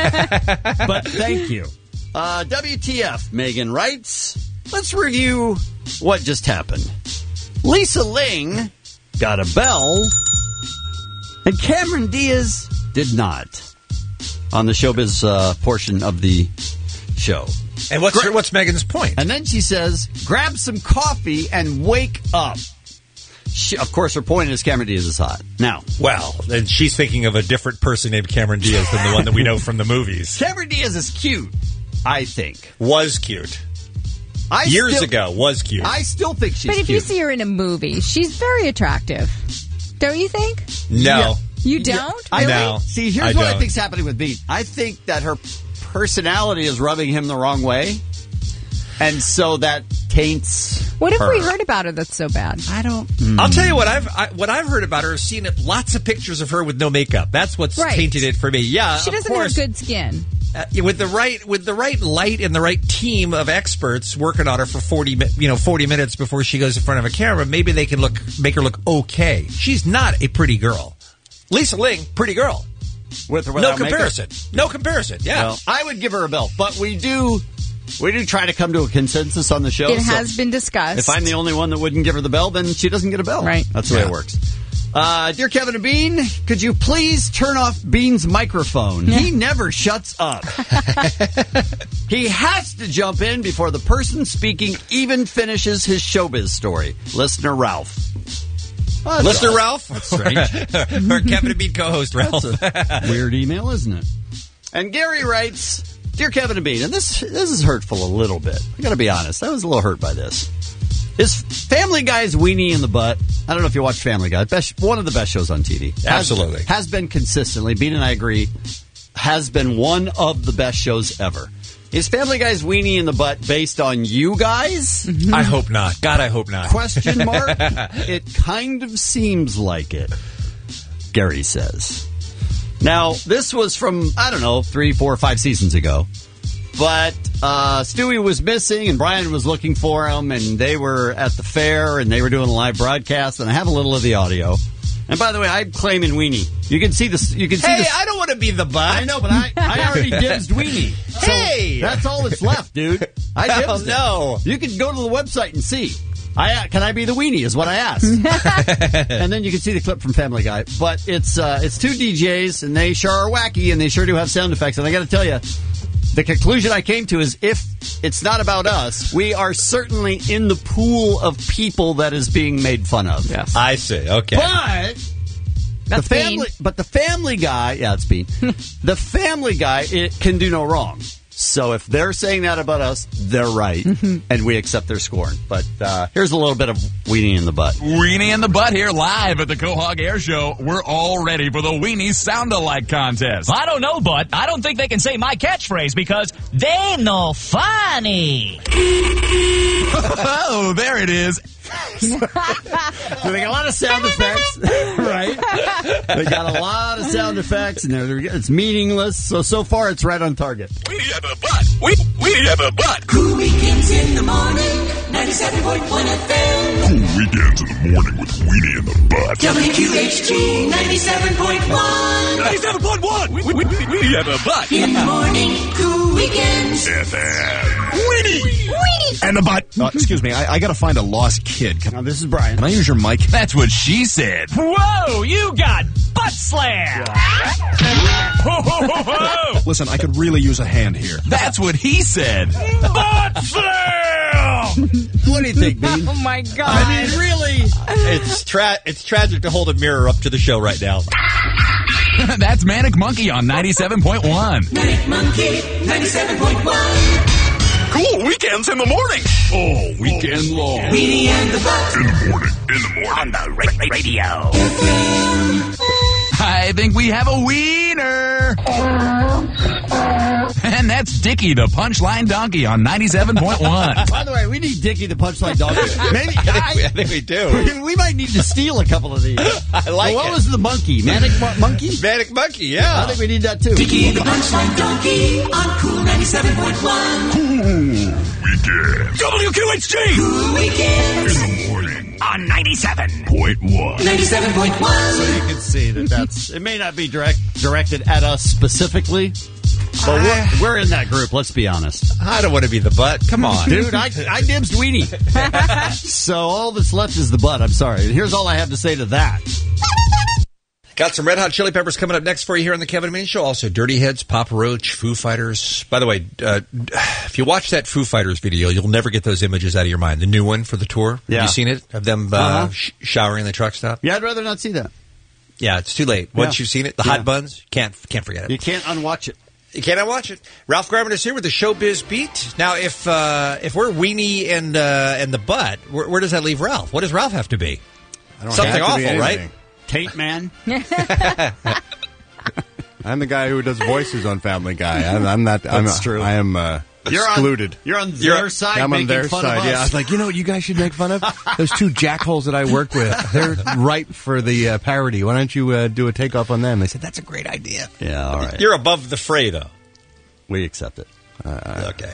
But thank you. Uh, W T F, Megan writes, let's review what just happened. Lisa Ling got a bell, and Cameron Diaz did not on the showbiz uh, portion of the show. And what's her, what's Megan's point? And then she says, grab some coffee and wake up. She, of course, her point is Cameron Diaz is hot. Now, Well, then she's thinking of a different person named Cameron Diaz than the one that we know from the movies. Cameron Diaz is cute, I think. Was cute. I Years still, ago, was cute. I still think she's But if cute. you see her in a movie, she's very attractive. Don't you think? no. You don't? I No, think, see, here's I what I don't. think's happening with Beat. I think that her personality is rubbing him the wrong way, and so that taints. What have her. we heard about her that's so bad? I don't. I'll tell you what I've I, what I've heard about her is seen lots of pictures of her with no makeup. That's what's Right. tainted it for me. Yeah, She of doesn't course, have good skin. uh, with the right with the right light and the right team of experts working on her for forty mi- you know forty minutes before she goes in front of a camera. Maybe they can look make her look okay. She's not a pretty girl. Lisa Ling, pretty girl. With or No without makeup? comparison. No comparison. Yeah. Well, I would give her a bell, but we do we do try to come to a consensus on the show. It so has been discussed. if I'm the only one that wouldn't give her the bell, then she doesn't get a bell. Right. That's the way Yeah. it works. Uh, dear Kevin and Bean, could you please turn off Bean's microphone? He never shuts up. He has to jump in before the person speaking even finishes his showbiz story. Listener Ralph. Oh, that's Listener odd. Ralph? That's strange. Or Kevin and Bean co-host Ralph. Weird email, isn't it? And Gary writes, Dear Kevin and Bean, and this this is hurtful a little bit. I got to be honest. I was a little hurt by this. Is Family Guy's weenie in the butt? I don't know if you watch Family Guy. Best, one of the best shows on T V. Has- Absolutely. Has been consistently, Bean and I agree, has been one of the best shows ever. Is Family Guy's weenie in the butt based on you guys? I hope not. God, I hope not. Question mark? It kind of seems like it, Gary says. Now, this was from, I don't know, three, four, five seasons ago. But uh, Stewie was missing, and Brian was looking for him, and they were at the fair, and they were doing a live broadcast, and I have a little of the audio. And by the way, I'm claiming weenie. You can see this. You can see Hey, this. I don't want to be the butt. I know, but I, I already dimsed weenie. So Hey! that's all that's left, dude. I Oh, dimsed it. no. You can go to the website and see. I can I be the weenie is what I asked. And then you can see the clip from Family Guy. But it's uh, it's two D Js, and they sure are wacky, and they sure do have sound effects. And I got to tell you, the conclusion I came to is if it's not about us, we are certainly in the pool of people that is being made fun of. Yes. I see. Okay. But That's the family, Bean. but the Family Guy, yeah, it's Bean. The Family Guy, it can do no wrong. So if they're saying that about us, they're right, and we accept their scorn. But uh, here's a little bit of Weenie in the Butt. Weenie in the Butt here live at the Quahog Air Show. We're all ready for the Weenie Sound-Alike contest. I don't know, Butt. I don't think they can say my catchphrase because they no funny. Oh, there it is. So they got a lot of sound effects, right? They got a lot of sound effects, and they're, it's meaningless. So so far, it's right on target. Weenie in the Butt. We Weenie in the Butt. Cool weekends in the morning, ninety-seven point one F M. Cool weekends in the morning with Weenie in the Butt. W Q H T ninety-seven point one. ninety-seven point one. We, we, we, Weenie in the Butt. In the morning, cool weekends. F M. Weenie. Weenie. And the Butt. Uh, excuse me, I, I got to find a lost kid. Can, now, this is Brian. Can I use your mic? That's what she said. Whoa, you got butt slam. Ho, ho, ho, ho. Listen, I could really use a hand here. That's what he said. Butt slam. What do you think, Bean? Oh, my God. I mean, really? It's tra- it's tragic to hold a mirror up to the show right now. That's Manic Monkey on ninety-seven point one. Manic Monkey ninety-seven point one. Cool weekends in the morning. All weekend long. Weenie and the Butt. In the morning. In the morning. On the ra- radio. I think we have a wiener. And that's Dickie the Punchline Donkey on ninety-seven point one. By the way, we need Dickie the Punchline Donkey. Maybe I think, we, I think we do. We might need to steal a couple of these. I like well, what it. was the monkey? Manic Mo- Monkey? Manic Monkey, yeah. I think we need that too. Dickie the Punchline Donkey on Cool ninety-seven point one. Cool weekends. W Q H T. Cool weekends. In the morning. On ninety-seven Point one. ninety-seven point one. So you can see that that's, it may not be direct directed at us specifically, but we're, we're in that group, let's be honest. I don't want to be the butt. Come on. Dude, I, I dibs Weenie. So all that's left is the butt. I'm sorry. Here's all I have to say to that. Got some Red Hot Chili Peppers coming up next for you here on the Kevin and Bean Show. Also, Dirty Heads, Papa Roach, Foo Fighters. By the way, uh, if you watch that Foo Fighters video, you'll never get those images out of your mind. The new one for the tour. Yeah. Have you seen it? Of them uh, Uh-huh. sh- showering in the truck stop? Yeah, I'd rather not see that. Yeah, it's too late. Once Yeah. you've seen it, the Yeah. hot buns, can't can't forget it. You can't unwatch it. You cannot watch it. Ralph Garman is here with the Showbiz Beat. Now, if uh, if we're Weenie and uh, and the butt, where, where does that leave Ralph? What does Ralph have to be? I don't Something have to be awful, right? anything. Tate Man. I'm the guy who does voices on Family Guy. I'm, I'm not. I'm, That's true. I am uh, You're excluded. On, you're on You're- their side. I'm on making their fun side. Of us. Yeah, I was like, you know what you guys should make fun of? Those two jackholes that I work with. They're ripe for the uh, parody. Why don't you uh, do a takeoff on them? They said, that's a great idea. Yeah, all right. You're above the fray, though. We accept it. Uh, Okay.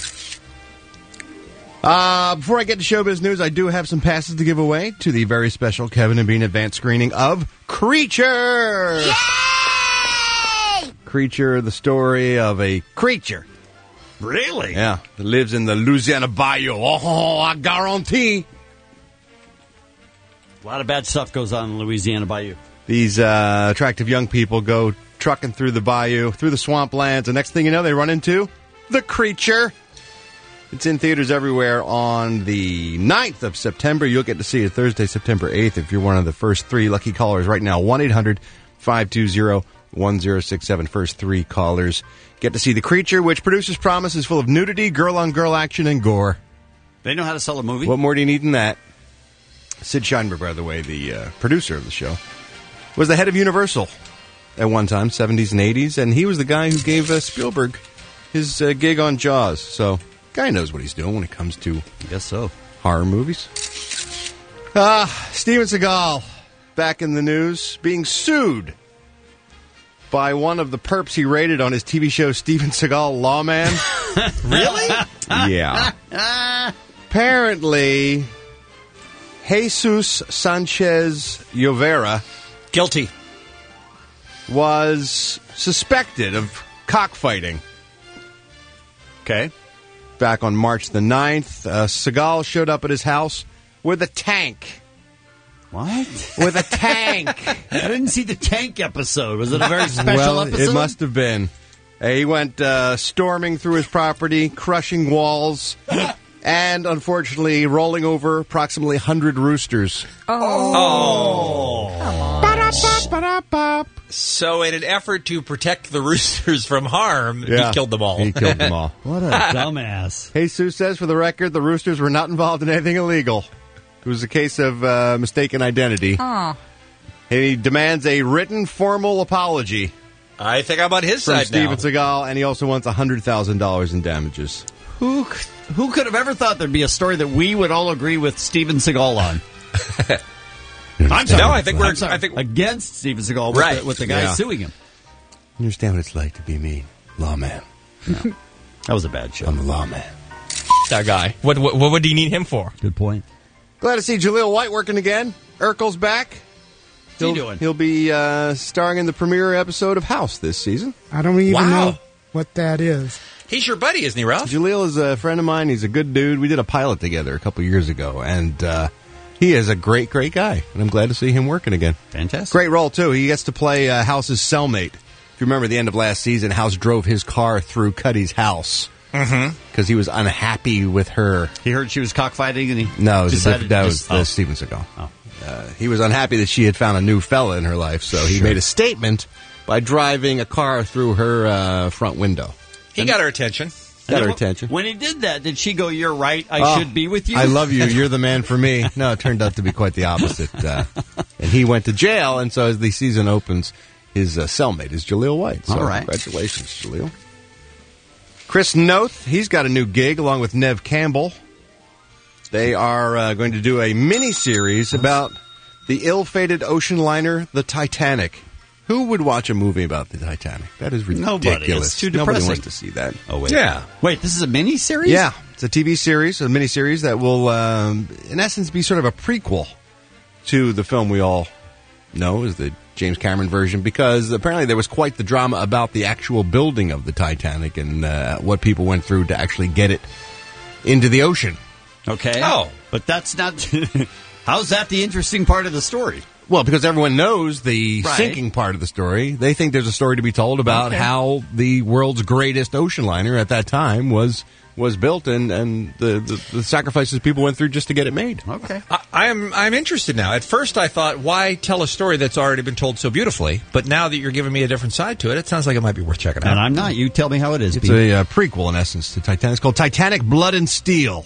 Uh, before I get to showbiz news, I do have some passes to give away to the very special Kevin and Bean advanced screening of Creature. Yay! Creature, the story of a creature. Really? Yeah, that lives in the Louisiana Bayou. Oh, I guarantee. A lot of bad stuff goes on in Louisiana Bayou. These uh, attractive young people go trucking through the bayou, through the swamplands, and next thing you know, they run into the Creature. It's in theaters everywhere on the ninth of September. You'll get to see it Thursday, September eighth, if you're one of the first three lucky callers right now. one eight hundred five two zero one zero six seven. First three callers get to see The Creature, which producers promise is full of nudity, girl-on-girl action, and gore. They know how to sell a movie. What more do you need than that? Sid Sheinberg, by the way, the uh, producer of the show, was the head of Universal at one time, seventies and eighties, and he was the guy who gave uh, Spielberg his uh, gig on Jaws. So, guy knows what he's doing when it comes to, I guess so, horror movies. Ah, Steven Seagal, back in the news, being sued by one of the perps he rated on his T V show Steven Seagal Lawman. Really? Yeah. Apparently, Jesus Sanchez Llovera, guilty, was suspected of cockfighting. Okay. Back on March the ninth, uh, Seagal showed up at his house with a tank. What? With a tank. I didn't see the tank episode. Was it a very special well, episode? It must have been. Uh, he went uh, storming through his property, crushing walls, and unfortunately rolling over approximately one hundred roosters. Oh. Ba-da-bop, So in an effort to protect the roosters from harm, Yeah. he killed them all. He killed them all. What a dumbass. Jesus says, for the record, the roosters were not involved in anything illegal. It was a case of uh, mistaken identity. Oh. He demands a written, formal apology. I think I'm on his from side Steven now. Seagal, and he also wants one hundred thousand dollars in damages. Who who could have ever thought there'd be a story that we would all agree with Steven Seagal on? I'm sorry. No, I think we're- I'm sorry. I think- against Steven Seagal with, Right. the, with the guy Yeah. suing him. You understand what it's like to be me, lawman. That was a bad show. I'm the lawman. That guy. What, what what would he need him for? Good point. Glad to see Jaleel White working again. Urkel's back. What's he He'll, doing? he'll be uh, starring in the premiere episode of House this season. I don't even Wow. know what that is. He's your buddy, isn't he, Ralph? Jaleel is a friend of mine. He's a good dude. We did a pilot together a couple years ago, and uh, he is a great, great guy. And I'm glad to see him working again. Fantastic. Great role, too. He gets to play uh, House's cellmate. If you remember the end of last season, House drove his car through Cuddy's house Mm-hmm. because he was unhappy with her. He heard she was cockfighting and he No, it was decided that to was just, uh, oh. Steven Seagal. Oh. Uh, he was unhappy that she had found a new fella in her life, so he Sure. made a statement by driving a car through her uh, front window. He got her attention. Got her When- attention. When he did that, did she go, "You're right, I Oh, should be with you"? I love you. You're the man for me. No, it turned out to be quite the opposite. Uh, and he went to jail, and so as the season opens, his uh, cellmate is Jaleel White. So All right. congratulations, Jaleel. Chris Noth, he's got a new gig along with Nev Campbell. They are uh, going to do a mini-series about the ill-fated ocean liner, the Titanic. Who would watch a movie about the Titanic? That is ridiculous. Nobody. It's too Nobody depressing. wants to see that. Oh wait, Yeah. Wait, this is a mini series? Yeah, it's a T V series, a mini-series that will, um, in essence, be sort of a prequel to the film we all know as the James Cameron version, because apparently there was quite the drama about the actual building of the Titanic and uh, what people went through to actually get it into the ocean. Okay. Oh. but that's not. How's that the interesting part of the story? Well, because everyone knows the Right. sinking part of the story, they think there's a story to be told about Okay. how the world's greatest ocean liner at that time was was built and, and the, the, the sacrifices people went through just to get it made. Okay. I, I'm I'm interested now. At first, I thought, why tell a story that's already been told so beautifully? But now that you're giving me a different side to it, it sounds like it might be worth checking out. And I'm not. You tell me how it is. It's Pete. a uh, prequel, in essence, to Titanic. It's called Titanic Blood and Steel.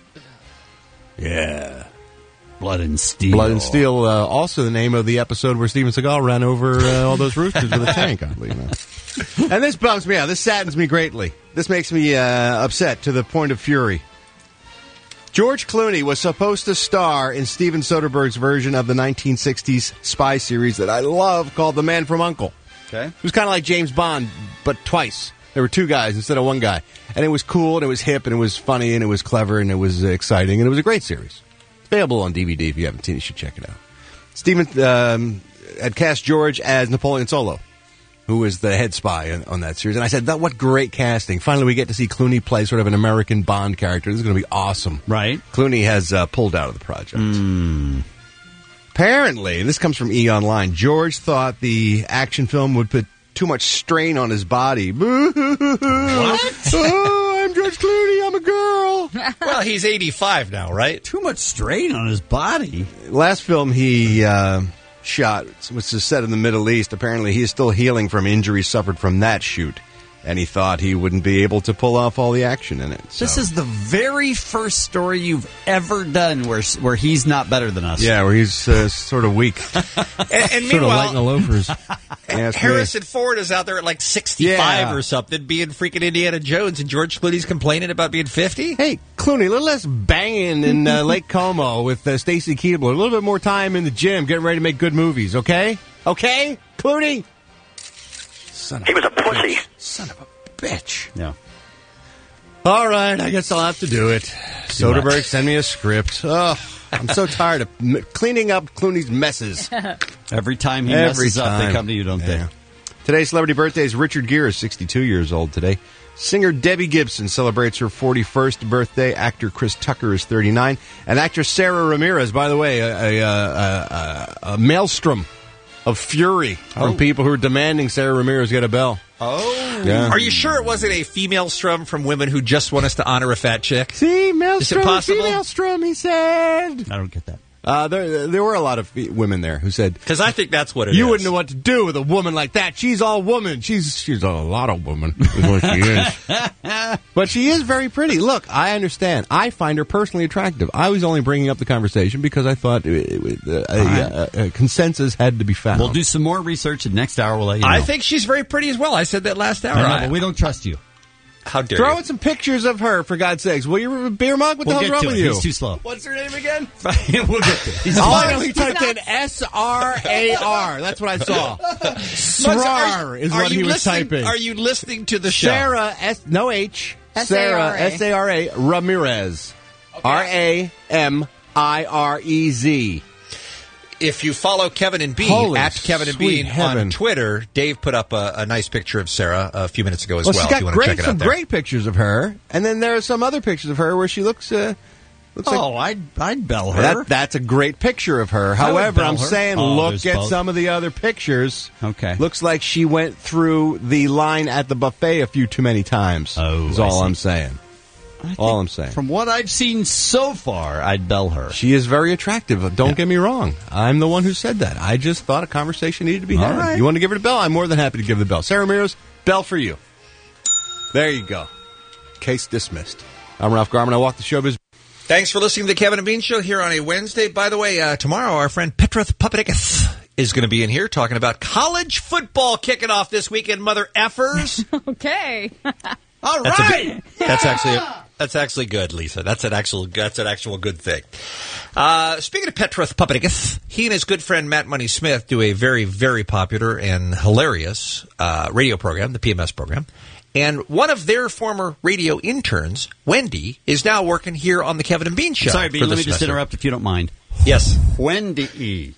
Yeah. Blood and Steel. Blood and Steel, uh, also the name of the episode where Steven Seagal ran over uh, all those roosters with a tank, oddly enough. And this bums me out. This saddens me greatly. This makes me uh, upset to the point of fury. George Clooney was supposed to star in Steven Soderbergh's version of the nineteen sixties spy series that I love called The Man from U N C L E. Okay. It was kind of like James Bond, but twice. There were two guys instead of one guy. And it was cool, and it was hip, and it was funny, and it was clever, and it was uh, exciting, and it was a great series. It's available on D V D if you haven't seen it. You should check it out. Steven um, had cast George as Napoleon Solo, who was the head spy on, on that series. And I said, that what great casting. Finally, we get to see Clooney play sort of an American Bond character. This is going to be awesome. Right. Clooney has uh, pulled out of the project. Mm. Apparently, and this comes from E! Online, George thought the action film would put too much strain on his body. What? Oh, I'm George Clooney. I'm a girl. Well, he's eighty-five now, right? Too much strain on his body. Last film he uh, shot, which is set in the Middle East, apparently he's still healing from injuries suffered from that shoot. And he thought he wouldn't be able to pull off all the action in it. So. This is the very first story you've ever done where where he's not better than us. Yeah, where he's uh, sort of weak. And, and Sort of light in the meanwhile, loafers. Yes, Harrison Ford is out there at like sixty-five Yeah. or something, being freaking Indiana Jones, and George Clooney's complaining about being fifty. Hey, Clooney, a little less banging in uh, Lake Como with uh, Stacy Keebler. A little bit more time in the gym, getting ready to make good movies, okay? Okay, Clooney? Son of He was a pussy. Son of a bitch. Yeah. All right, I guess I'll have to do it. Soderbergh, send me a script. Oh, I'm so tired of m- cleaning up Clooney's messes. Every time he Every messes up, time. they come to you, don't Yeah. Today's celebrity birthday is Richard Gere, is sixty-two years old today. Singer Debbie Gibson celebrates her forty-first birthday. Actor Chris Tucker is thirty-nine. And actress Sarah Ramirez, by the way, a, a, a, a, a maelstrom of fury from Oh. people who are demanding Sarah Ramirez get a bell. Oh. Yeah. Are you sure it wasn't a female strum from women who just want us to honor a fat chick? See, Is it maelstrom, possible? female strum, he said. I don't get that. Uh, there, there were a lot of fe- women there who said, Because I think that's what it you is. wouldn't know what to do with a woman like that. She's all woman. She's she's a lot of woman, is what she is. But she is very pretty. Look, I understand. I find her personally attractive. I was only bringing up the conversation because I thought uh, uh, a, a, a consensus had to be found. We'll do some more research, and next hour we'll let you know. I think she's very pretty as well. I said that last hour. I know, I- but we don't trust you. How dare Throw you? in some pictures of her, for God's sakes. Will you a beer mug? What We'll the get hell's to wrong it. with you? He's too slow. What's her name again? we'll get to it. He's All I smart. know, he typed in S R A R. That's what I saw. Srar is Are what you he was listening- typing. Are you listening to the show? Sarah, S, no H. S A R A. Sarah, S A R A, Ramirez. R A M I R E Z. If you follow Kevin and Bean Holy at Kevin and sweet Bean heaven. on Twitter, Dave put up a, a nice picture of Sarah a few minutes ago as Well, well. she's if you got want great, to check it some out there. great pictures of her, and then there are some other pictures of her where she looks, uh, looks Oh, like I'd, I'd bell her. that. That's a great picture of her. I would However, bell I'm her. saying, Oh, look there's at both. some of the other pictures. Okay. Looks like she went through the line at the buffet a few too many times. Oh, is I all see. I'm saying. All I'm saying. From what I've seen so far, I'd bell her. She is very attractive. Don't get me wrong. I'm the one who said that. I just thought a conversation needed to be All had. right. You want to give her the bell? I'm more than happy to give her the bell. Sarah Ramirez, bell for you. There you go. Case dismissed. I'm Ralph Garman. I walk the showbiz. Thanks for listening to the Kevin and Bean Show here on a Wednesday. By the way, uh, tomorrow our friend Petroth Papadakis is going to be in here talking about college football kicking off this weekend, mother effers. Okay. All That's, a right. good, that's actually a, that's actually good, Lisa. That's an actual that's an actual good thing. Uh, speaking of Petroth Papadakis, he and his good friend Matt Money Smith do a very very popular and hilarious uh, radio program, the P M S program. And one of their former radio interns, Wendy, is now working here on the Kevin and Bean Show. Sorry, for Bean, the let me just semester. interrupt if you don't mind. Yes. Wendy E.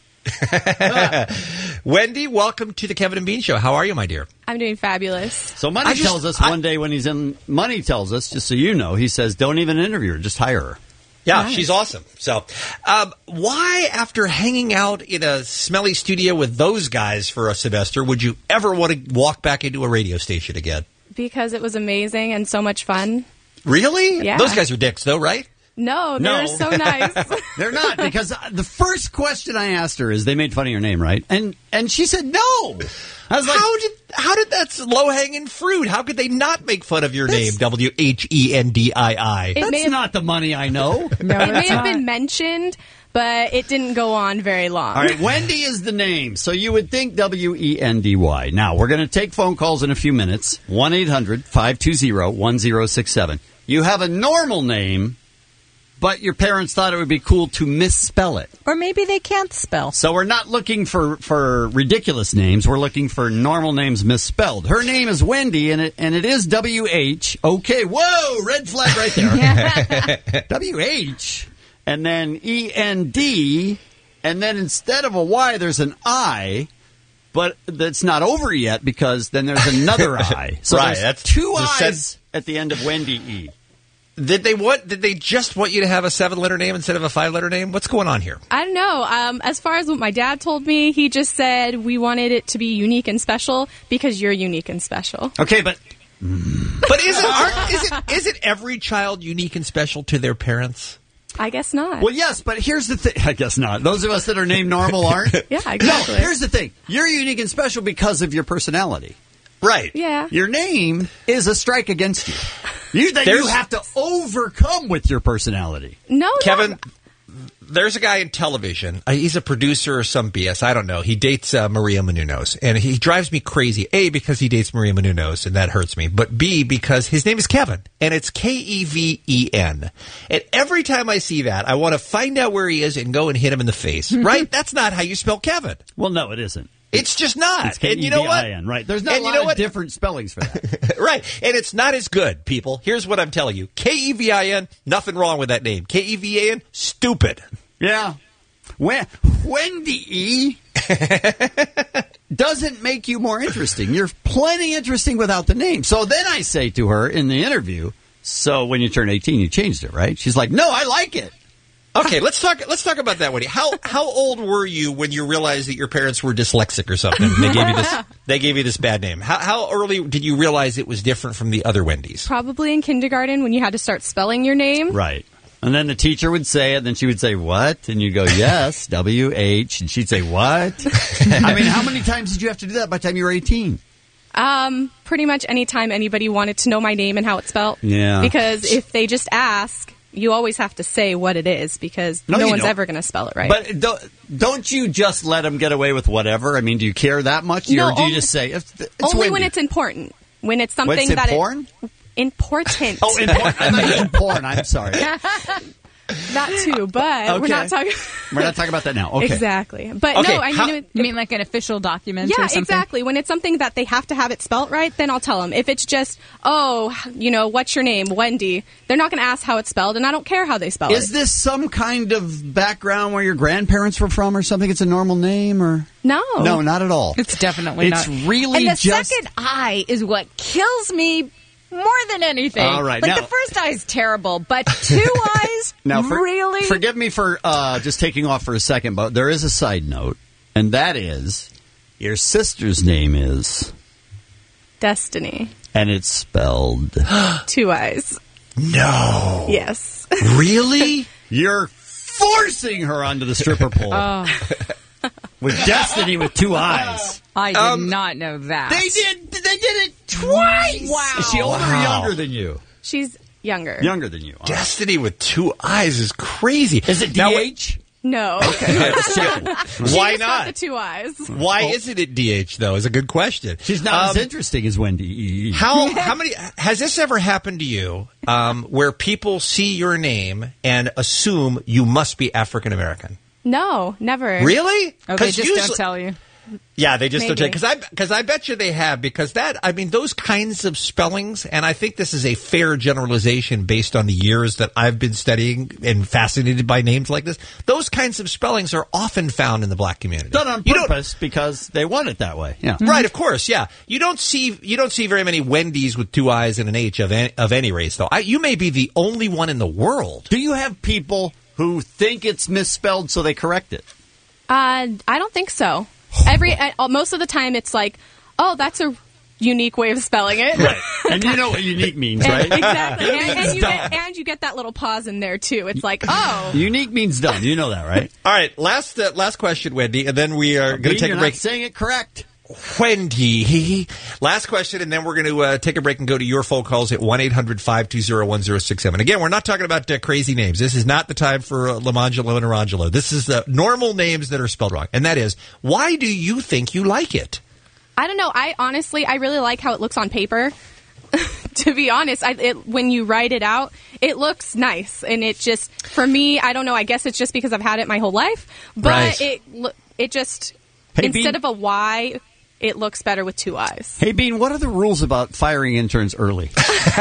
Wendy, welcome to the Kevin and Bean Show. How are you, my dear? I'm doing fabulous. So Money I just- tells us I- one day when he's in, Money tells us, just so you know, he says, don't even interview her, just hire her. Yeah, Nice. she's awesome. So, um, why, after hanging out in a smelly studio with those guys for a semester, would you ever want to walk back into a radio station again? Because it was amazing and so much fun. Really? Yeah. Those guys are dicks, though, right? No, they No. were so nice. They're not, because the first question I asked her is, they made fun of your name, right? And and she said no. I was like, how did how did that's low hanging fruit? How could they not make fun of your name? W H E N D I I. It may that's have- not the Money I know. No, it may it's have not. been mentioned, but it didn't go on very long. All right, Wendy is the name, so you would think W E N D Y. Now, we're going to take phone calls in a few minutes. one eight hundred five two zero one zero six seven. You have a normal name, but your parents thought it would be cool to misspell it. Or maybe they can't spell. So we're not looking for, for ridiculous names. We're looking for normal names misspelled. Her name is Wendy, and it and it is W H. Okay, whoa, red flag right there. W H, and then E N D, and then instead of a Y, there's an I, but that's not over yet because then there's another I. So Right, there's that's two the I's set- at the end of Wendy E. Did they want? Did they just want you to have a seven-letter name instead of a five-letter name? What's going on here? I don't know. Um, as far as what my dad told me, he just said we wanted it to be unique and special because you're unique and special. Okay, but But isn't aren't, isn't isn't every child unique and special to their parents? I guess not. Well, yes, but here's the thing. I guess not. Those of us that are named normal aren't. Yeah, exactly. No, here's the thing. You're unique and special because of your personality. Right. Yeah. Your name is a strike against you. You that you There's- have to overcome with your personality. No, Kevin, not- there's a guy in television. Uh, he's a producer or some B S. I don't know. He dates uh, Maria Menounos, and he drives me crazy. A, because he dates Maria Menounos, and that hurts me. But B, because his name is Kevin, and it's K E V E N. And every time I see that, I want to find out where he is and go and hit him in the face. Right? That's not how you spell Kevin. Well, no, it isn't. It's just not. It's K And E you V know what? I N, right? There's not And a you lot know of what? different spellings for that. Right. And it's not as good, people. Here's what I'm telling you. K E V I N, nothing wrong with that name. K E V A N, stupid. Yeah. When, Wendy E. doesn't make you more interesting. You're plenty interesting without the name. So then I say to her in the interview, so when you turn eighteen, you changed it, right? She's like, no, I like it. Okay, let's talk. Let's talk about that, Wendy. How how old were you when you realized that your parents were dyslexic or something? They gave you this. They gave you this bad name. How how early did you realize it was different from the other Wendy's? Probably in kindergarten when you had to start spelling your name. Right. And then the teacher would say it, then she would say, what? And you'd go, yes, W H. And she'd say, what? I mean, how many times did you have to do that by the time you were eighteen? Um, pretty much any time anybody wanted to know my name and how it's spelled. Yeah. Because if they just ask, you always have to say what it is because No, no, you one's don't. ever going to spell it right. But don't, don't you just let them get away with whatever? I mean, do you care that much? No, or do you only- just say, it's, it's Only Wendy? when it's important. When it's something What's it, that porn? It, important. Oh, important. I thought you meant porn. I'm sorry. That too, but we're Okay. not talking. We're not talking about that now. Okay. Exactly. But Okay, no, I how- mean, it, You mean like an official document yeah, or something? exactly. When it's something that they have to have it spelt right, then I'll tell them. If it's just, oh, you know, what's your name, Wendy? They're not going to ask how it's spelled, and I don't care how they spell Is it. this some kind of background where your grandparents were from or something? It's a normal name or? No. No, not at all. It's definitely It's not. really and the just- second eye is what kills me more than anything. All right, Like now- the first eye is terrible, but two eyes, Now, for, really? forgive me for uh, just taking off for a second, but there is a side note, and that is your sister's name is, Destiny. and it's spelled. Two eyes. No. Yes. Really? You're forcing her onto the stripper pole Oh, with Destiny with two eyes. I did Um, not know that. They did. They did it twice. Wow. Is she older or Wow. younger than you? She's younger. Younger than you. All right. Destiny with two eyes is crazy. Is it D Now, H? No. Okay. Just checking. She Why just got not? the two eyes. Why isn't it D H though? Is a good question. She's not Um, as interesting as Wendy. How how many has this ever happened to you? Um, where people see your name and assume you must be African American? No, never. Really? Oh, they 'Cause just usually- don't tell you. Yeah, they just don't Maybe. take because I because I bet you they have because that I mean those kinds of spellings, and I think this is a fair generalization based on the years that I've been studying and fascinated by names like this. Those kinds of spellings are often found in the black community. Done on You don't- purpose because they want it that way. Yeah. Right, of course, yeah. You don't see you don't see very many Wendy's with two eyes and an H of any, of any race, though. I, you may be the only one in the world. Do you have people who think it's misspelled so they correct it? Uh, I don't think so. Every uh, most of the time, it's like, oh, that's a unique way of spelling it. Right. And you know what unique means, right? Exactly. It And, means and, you dumb. get, and you get that little pause in there too. It's like, oh, Unique means dumb. You know that, right? All right, last uh, last question, Wendy, and then we are going You're to take not a break. saying it correct. Wendy. Last question, and then we're going to uh, take a break and go to your phone calls at one eight hundred five two zero one zero six seven. Again, we're not talking about uh, crazy names. This is not the time for uh, Lamangelo and Arangelo. This is uh, normal names that are spelled wrong. And that is, why do you think you like it? I don't know. I honestly, I really like how it looks on paper. To be honest, I, it, when you write it out, it looks nice, and it just, for me, I don't know. I guess it's just because I've had it my whole life, but Right. it lo- it just Hey, instead Bean. of a Y, it looks better with two eyes. Hey, Bean, what are the rules about firing interns early?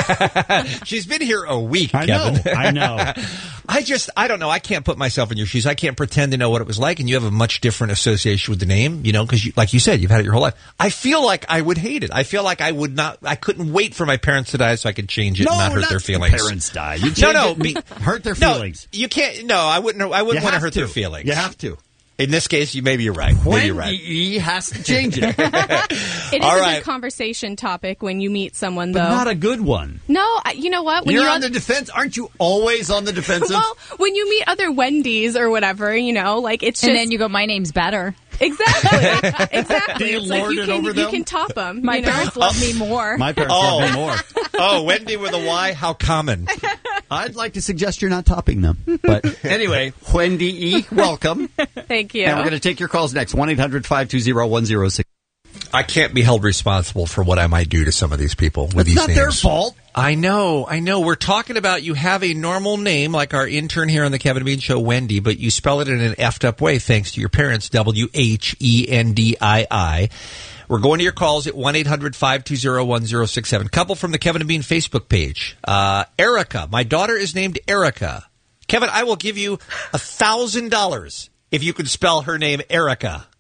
She's been here a week, I know. Kevin. I know. I just, I don't know. I can't put myself in your shoes. I can't pretend to know what it was like, and you have a much different association with the name, you know, because, you, like you said, you've had it your whole life. I feel like I would hate it. I feel like I would not, I couldn't wait for my parents to die so I could change it No, and not hurt not their the feelings. parents die. You No, change no, it and be- hurt their No, feelings. you can't, no, I wouldn't, I wouldn't You want to have hurt to. their feelings. You have to. In this case, you maybe you're right. Maybe you're right. He has to change it. It is All a right. good conversation topic when you meet someone, though. But not a good one. no, I- you know what? When You're you on the defense. Aren't you always on the defensive? well, when you meet other Wendy's or whatever, you know, like it's just And then you go, my name's better. exactly, exactly. Do you It's like lord you it can over you them? can top them. My you know? parents love me more. My parents Oh. love me more. Oh, Wendy with a Y? How common. I'd like to suggest you're not topping them. But anyway, Wendy E., welcome. Thank you. And we're going to take your calls next. one eight hundred five two zero one zero six. I can't be held responsible for what I might do to some of these people with It's these not names. their fault. I know, I know. We're talking about you have a normal name like our intern here on the Kevin and Bean Show, Wendy, but you spell it in an effed up way thanks to your parents, W H E N D I I. We're going to your calls at one eight hundred five two zero one zero six seven. Couple from the Kevin and Bean Facebook page. Uh, Erica. My daughter is named Erica. Kevin, I will give you a thousand dollars if you could spell her name Erica.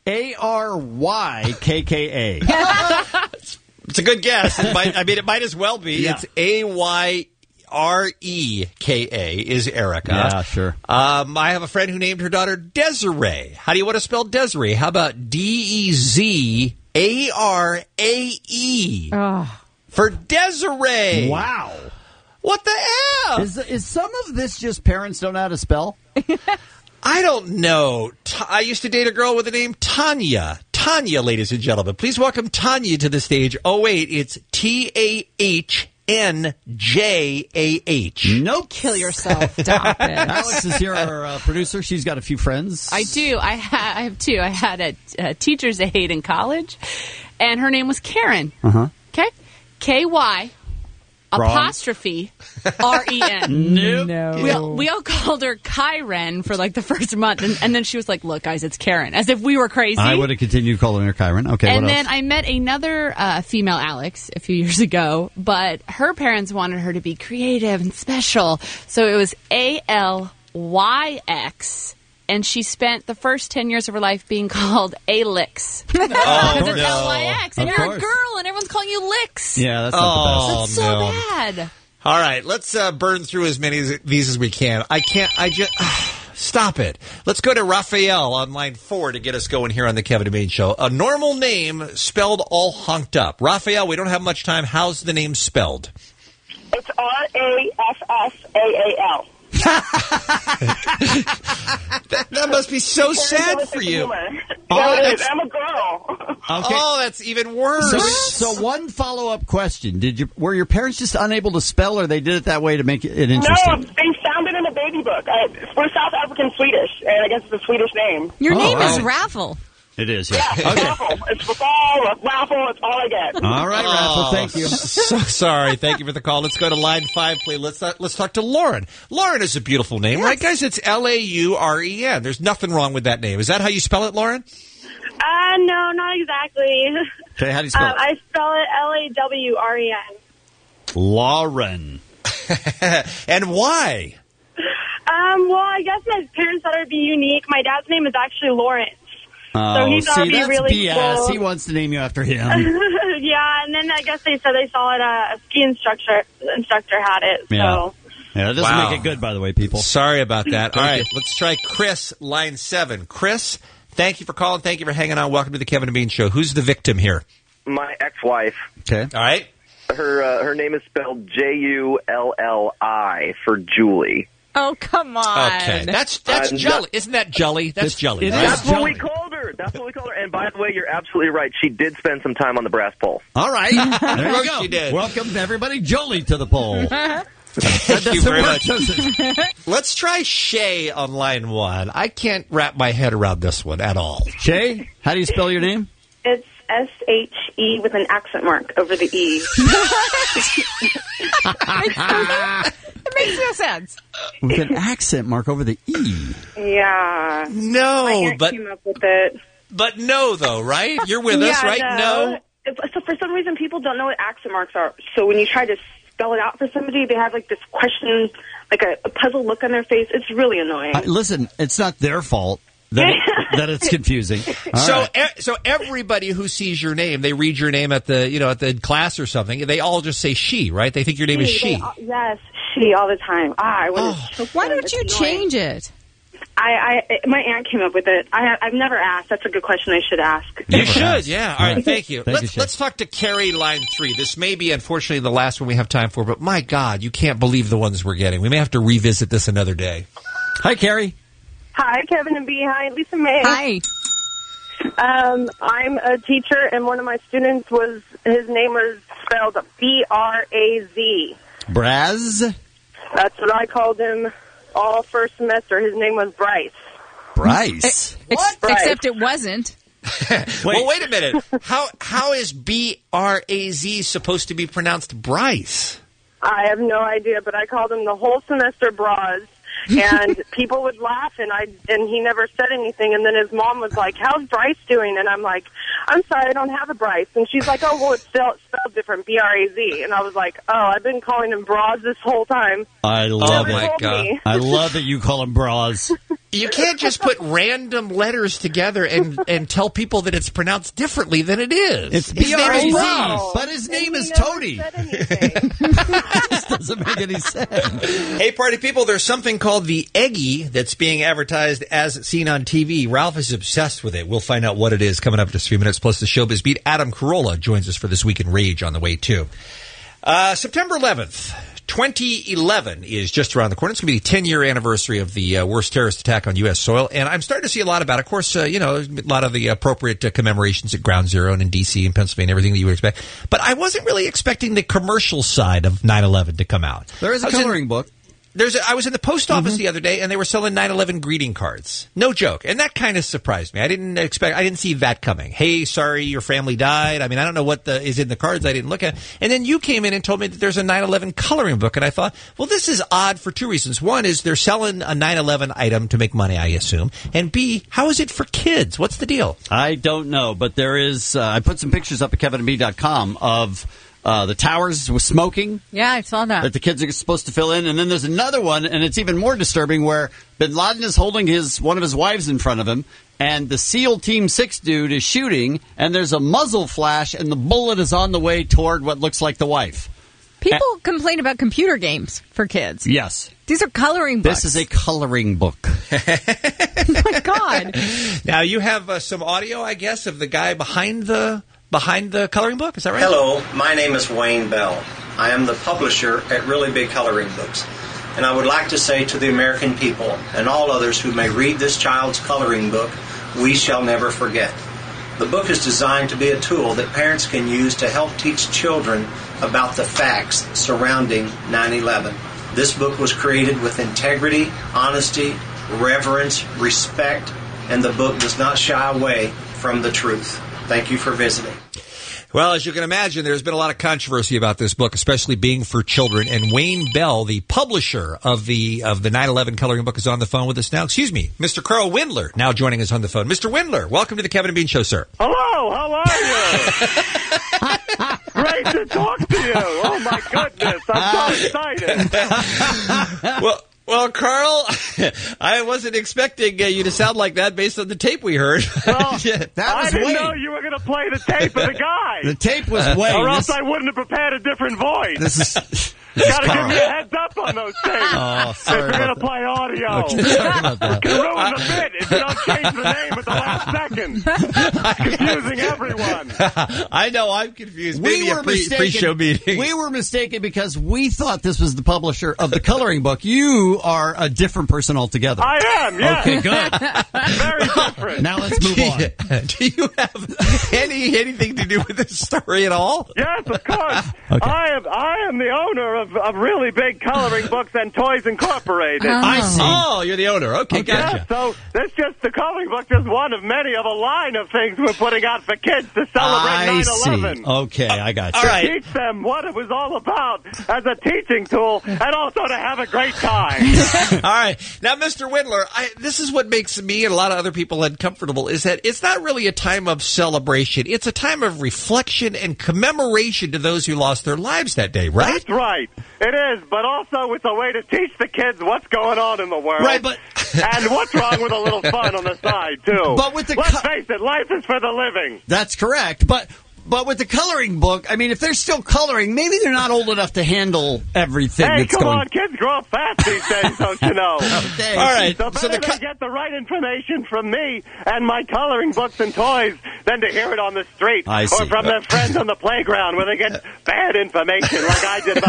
A R Y K K A. It's a good guess. It might, I mean, it might as well be. Yeah. It's A Y R E K A is Erica. Yeah, sure. Um, I have a friend who named her daughter Desiree. How do you want to spell Desiree? How about D E Z A R A E Oh. for Desiree? Wow. What the F? Is, is some of this just parents don't know how to spell? I don't know. T- I used to date a girl with the name Tanya. Tanya, ladies and gentlemen. Please welcome Tanya to the stage. Oh, wait, it's T A H N J A H. Nope. Kill yourself. Stop it. Alex is here, our uh, producer. She's got a few friends. I do. I, ha- I have two. I had a, a teacher's aide in college, and her name was Karen. Uh-huh. Okay? K Y Wrong. apostrophe R E N. Nope. No. We all, we all called her Kyren for like the first month, and, and then she was like, "Look, guys, it's Karen," as if we were crazy. I would have continued calling her Kyron. Okay, and what then else? I met another uh, female Alex a few years ago, but her parents wanted her to be creative and special, so it was A L Y X. And she spent the first ten years of her life being called Alix. Oh, Because it's no. L Y X. And Of you're course. a girl, and everyone's calling you Lix. Yeah, that's not Oh, That's so no. bad. All right, let's uh, burn through as many of these as we can. I can't, I just, stop it. Let's go to Raphael on line four to get us going here on the Kevin and Bean Show. A normal name spelled all honked up. Raphael, we don't have much time. How's the name spelled? It's R A F F A A L. that, that must be so sad for you. Oh, it is. I'm a girl. Okay. Oh, that's even worse. So, so one follow-up question. Did you were your parents just unable to spell, or they did it that way to make it interesting? No, they found it in a baby book. I, we're South African Swedish, and I guess it's a Swedish name. Your Oh, name wow. is Raffle. It is, yeah. Yeah, it's Okay. Raffle. It's football, raffle, it's all I get. All right, Raffle, thank you. So sorry. Thank you for the call. Let's go to line five, please. Let's uh, let's talk to Lauren. Lauren is a beautiful name, right, guys? It's L A U R E N. There's nothing wrong with that name. Is that how you spell it, Lauren? Uh, no, not exactly. Okay, how do you spell Um, I spell it L A W R E N. it? Lauren. And why? Um, well, I guess my parents thought it would be unique. My dad's name is actually Lawrence. Oh, So he thought see, it'd be that's really B S. cool. He wants to name you after him. Yeah, and then I guess they said they saw it, uh, a ski instructor instructor had it. So. Yeah. Yeah, that doesn't Wow. make it good, by the way, people. Sorry about that. All Thank right, let's try Chris, line seven. Chris, thank you for calling. Thank you for hanging on. Welcome to the Kevin and Bean Show. Who's the victim here? My ex-wife. Okay. All right. Her uh, her name is spelled J U L L I for Julie. Oh, come on. Okay, that's that's Uh, Jolly. Isn't that Jolly? That's Jolly. It right? That's what we called her. That's what we called her. And by the way, you're absolutely right. She did spend some time on the brass pole. All right. There you course go. she did. Welcome, everybody, Jolie to the poll. Thank you doesn't very work, much. does it? Let's try Shay on line one. I can't wrap my head around this one at all. Shay, how do you spell your name? It's S H E with an accent mark over the E. It makes no sense. With an accent mark over the E. Yeah. No, My aunt but came up with it. but no, though, right? You're with us, Yeah, right? No. So for some reason, people don't know what accent marks are. So when you try to spell it out for somebody, they have like this question, like a, a puzzled look on their face. It's really annoying. Uh, listen, it's not their fault that, it, that it's confusing. All so, right. e- so everybody who sees your name, they read your name at the, you know, at the class or something. They all just say she, right? They think your name is she. They all- yes, she all the time. Ah, I want Oh. to. Why don't you change it? I, I, my aunt came up with it. I, I've never asked. That's a good question. I should ask. You should, yeah. All right, right. thank you. Thank let's you, Shay. let's talk to Carrie, line three. This may be, unfortunately, the last one we have time for, but my God, you can't believe the ones we're getting. We may have to revisit this another day. Hi, Carrie. Hi, Kevin and B. Hi, Lisa May. Hi. Um, I'm a teacher, and one of my students was, his name was spelled B R A Z. Braz. That's what I called him all first semester. His name was Bryce. Bryce. Ex- Right. Except it wasn't. Well, wait a minute. How how is B R A Z supposed to be pronounced Bryce? I have no idea, but I called him the whole semester Braz. and people would laugh, and I and he never said anything. And then his mom was like, "How's Bryce doing?" And I'm like, "I'm sorry, I don't have a Bryce." And she's like, "Oh, well, it's spelled, spelled different, B R A Z." And I was like, "Oh, I've been calling him Bras this whole time." I love Never it. told me. I love that you call him Bras. You can't just put random letters together and, and tell people that it's pronounced differently than it is. It's His B name R A is Z, Bras. but his name And he is never Tony. said anything. This doesn't make any sense. Hey, party people, there's something called the Eggie that's being advertised as seen on T V. Ralph is obsessed with it. We'll find out what it is coming up in just a few minutes. Plus, the Showbiz Beat, Adam Carolla joins us for This Week in Rage on the way, too. Uh, September eleventh, twenty eleven is just around the corner. It's going to be the ten-year anniversary of the uh, worst terrorist attack on U S soil, and I'm starting to see a lot about it. Of course, uh, you know, a lot of the appropriate uh, commemorations at Ground Zero and in D C and Pennsylvania, everything that you would expect. But I wasn't really expecting the commercial side of nine eleven to come out. There is a I was in- coloring book. There's a, I was in the post office the other day, and they were selling nine eleven greeting cards. No joke. And that kind of surprised me. I didn't expect, I didn't see that coming. Hey, sorry, your family died. I mean, I don't know what the, is in the cards. I didn't look at. And then you came in and told me that there's a nine eleven coloring book, and I thought, well, this is odd for two reasons. One is they're selling a nine eleven item to make money, I assume. And B, how is it for kids? What's the deal? I don't know, but there is, uh, I put some pictures up at kevin and b dot com of uh, the towers with smoking. Yeah, I saw that. That the kids are supposed to fill in. And then there's another one, and it's even more disturbing, where bin Laden is holding his one of his wives in front of him, and the SEAL Team six dude is shooting, and there's a muzzle flash, and the bullet is on the way toward what looks like the wife. People uh, complain about computer games for kids. Yes. These are coloring books. This is a coloring book. Oh, my God. Now, you have uh, some audio, I guess, of the guy behind the behind the coloring book. Is that right? Hello, my name is Wayne Bell. I am the publisher at Really Big Coloring Books. And I would like to say to the American people and all others who may read this child's coloring book, we shall never forget. The book is designed to be a tool that parents can use to help teach children about the facts surrounding nine eleven. This book was created with integrity, honesty, reverence, respect, and the book does not shy away from the truth. Thank you for visiting. Well, as you can imagine, there's been a lot of controversy about this book, especially being for children. And Wayne Bell, the publisher of the of the nine eleven coloring book, is on the phone with us now. Excuse me, Mister Carl Windler, now joining us on the phone. Mister Windler, welcome to the Kevin and Bean Show, sir. Hello, how are you? Great to talk to you. Oh, my goodness. I'm so excited. well, well, Carl, I wasn't expecting uh, you to sound like that based on the tape we heard. Well, that was I didn't Wayne. know you were going to play the tape of the guy. The tape was Wayne. Or else This- I wouldn't have prepared a different voice. This is, this is Got to give Carl. me a head up on those tapes. Oh, sorry if you're going about to play audio. Okay, sorry about that. Can ruin the bit if you don't change the name at the last second. Confusing everyone. I know, I'm confused. Maybe We a were pre- mistaken. pre-show meeting. We were mistaken because we thought this was the publisher of the coloring book. You are a different person altogether. I am, yes. Okay, good. Very different. Now let's move on. Do you have any anything to do with this story at all? Yes, of course. Okay. I am I am the owner of, of Really Big Coloring Books and Toys Incorporated. I see. Oh, you're the owner. Okay, gotcha. Yeah, so this just the coloring book is one of many of a line of things we're putting out for kids to celebrate I nine see. eleven. Okay, I got you. All right. Teach them what it was all about as a teaching tool and also to have a great time. All right. Now, Mister Windler, I, this is what makes me and a lot of other people uncomfortable, is that it's not really a time of celebration. It's a time of reflection and commemoration to those who lost their lives that day, right? That's right. It is, but also it's a way to teach the kids what's going on in the world. Right, but and what's wrong with a little fun on the side, too. But with the Let's co- face it, life is for the living. That's correct. But but with the coloring book, I mean, if they're still coloring, maybe they're not old enough to handle everything Hey, that's come going on, kids grow up fast these days, don't you know? Okay. All right. So better So the they co- get the right information from me and my coloring books and toys than to hear it on the street I see. or from their friends on the playground where they get bad information like I did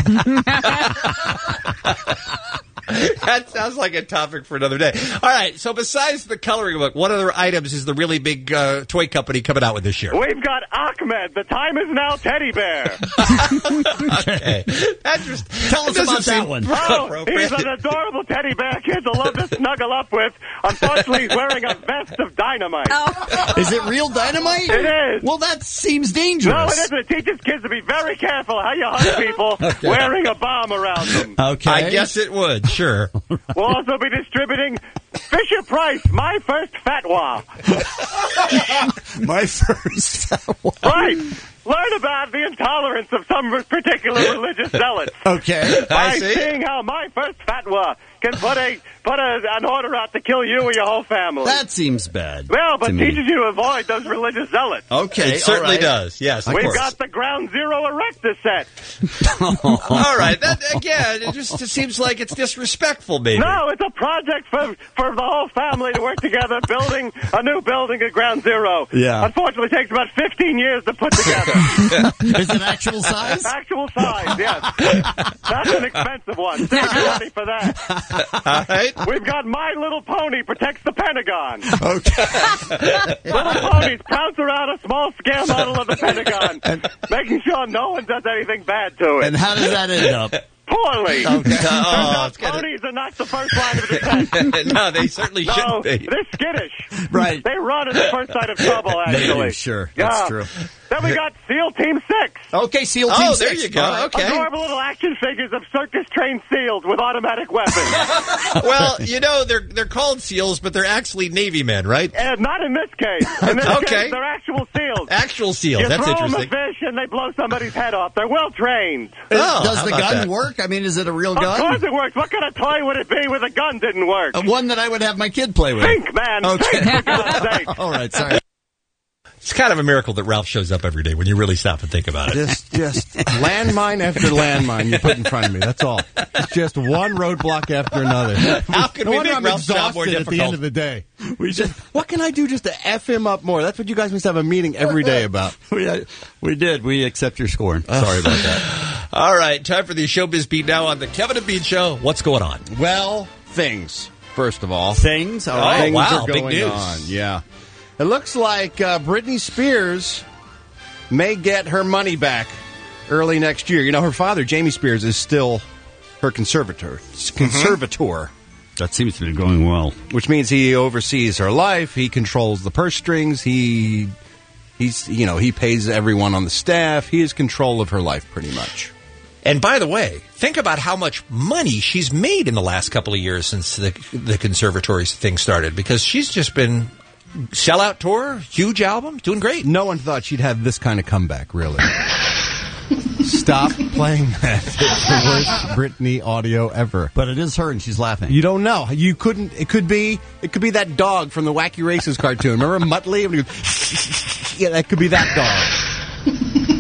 about sex. That sounds like a topic for another day. All right. So besides the coloring book, what other items is the Really Big uh, toy company coming out with this year? We've got Ahmed. The time is now teddy bear. Okay. That just, Tell us that about doesn't that seem one. Oh, appropriate. he's an adorable teddy bear. Kids will love to snuggle up with. Unfortunately, he's wearing a vest of dynamite. Is it real dynamite? It is. Well, that seems dangerous. No, it isn't. It teaches kids to be very careful how you hug people Okay. wearing a bomb around them. Okay. I guess it would, sure. We'll also be distributing Fisher Price, My First Fatwa. My First Fatwa. Right. Learn about the intolerance of some particular religious zealots. Okay. By I see. seeing how My First Fatwa can put a put a, an order out to kill you or your whole family. That seems bad. Well, but to me. teaches you to avoid those religious zealots. Okay, It certainly all right. does. Yes, of We've course. got the Ground Zero Erector set. All right. That again, it just it seems like it's disrespectful, baby. No, it's a project for for the whole family to work together, building a new building at Ground Zero. Yeah. Unfortunately, it takes about fifteen years to put together. Is it actual size? Actual size, yes. That's an expensive one. Save your money for that. All right. We've got My Little Pony protects the Pentagon. Okay. Little ponies pounce around a small scale model of the Pentagon, making sure no one does anything bad to it. And how does that end up? Poorly. Okay. Turns Oh, out it's gotta- ponies are not the first line of defense. No, they certainly No, shouldn't be. they're skittish. Right. They run at the first sign of trouble, They actually. do, sure. That's Yeah. true. Then we got SEAL Team six. Okay, SEAL Team Oh, six. there you go. All right. Okay. Adorable little action figures of circus-trained SEALs with automatic weapons. Well, you know they're they're called SEALs, but they're actually Navy men, right? And not in this case. In this Okay. case, they're actual SEAls. Actual SEALs. You That's throw interesting. them a fish and they blow somebody's head off. They're well trained. Oh, Does how the about gun that? work? I mean, is it a real Of gun? course it works. What kind of toy would it be with a gun didn't work? Uh, one that I would have my kid play with. Think, man. Okay. Think, for God's sake. All right, sorry. It's kind of a miracle that Ralph shows up every day when you really stop and think about it. Just, just landmine after landmine you put in front of me. That's all. It's just one roadblock after another. How can no we wonder make I'm Ralph's job more exhausted at the difficult? end of the day. We Just, what can I do just to F him up more? That's what you guys must have a meeting every day about. we, uh, we did. We accept your scorn. Sorry about that. All right, time for the Showbiz Beat now on the Kevin and Bean Show. What's going on? Well, things, first of all. Things? All right. Oh, Things wow, are big going news. on. Yeah. It looks like uh, Britney Spears may get her money back early next year. You know, her father, Jamie Spears, is still her conservator. Conservator. That seems to be going well. Which means he oversees her life. He controls the purse strings. He, he's, you know, he pays everyone on the staff. He has control of her life pretty much. And by the way, think about how much money she's made in the last couple of years since the the conservatory thing started, because she's just been sellout tour, huge album, doing great. No one thought she'd have this kind of comeback, really. Stop playing that. It's the worst Britney audio ever. But it is her, and she's laughing. You don't know. You couldn't. It could be. It could be that dog from the Wacky Races cartoon. Remember Muttley? Yeah, that could be that dog.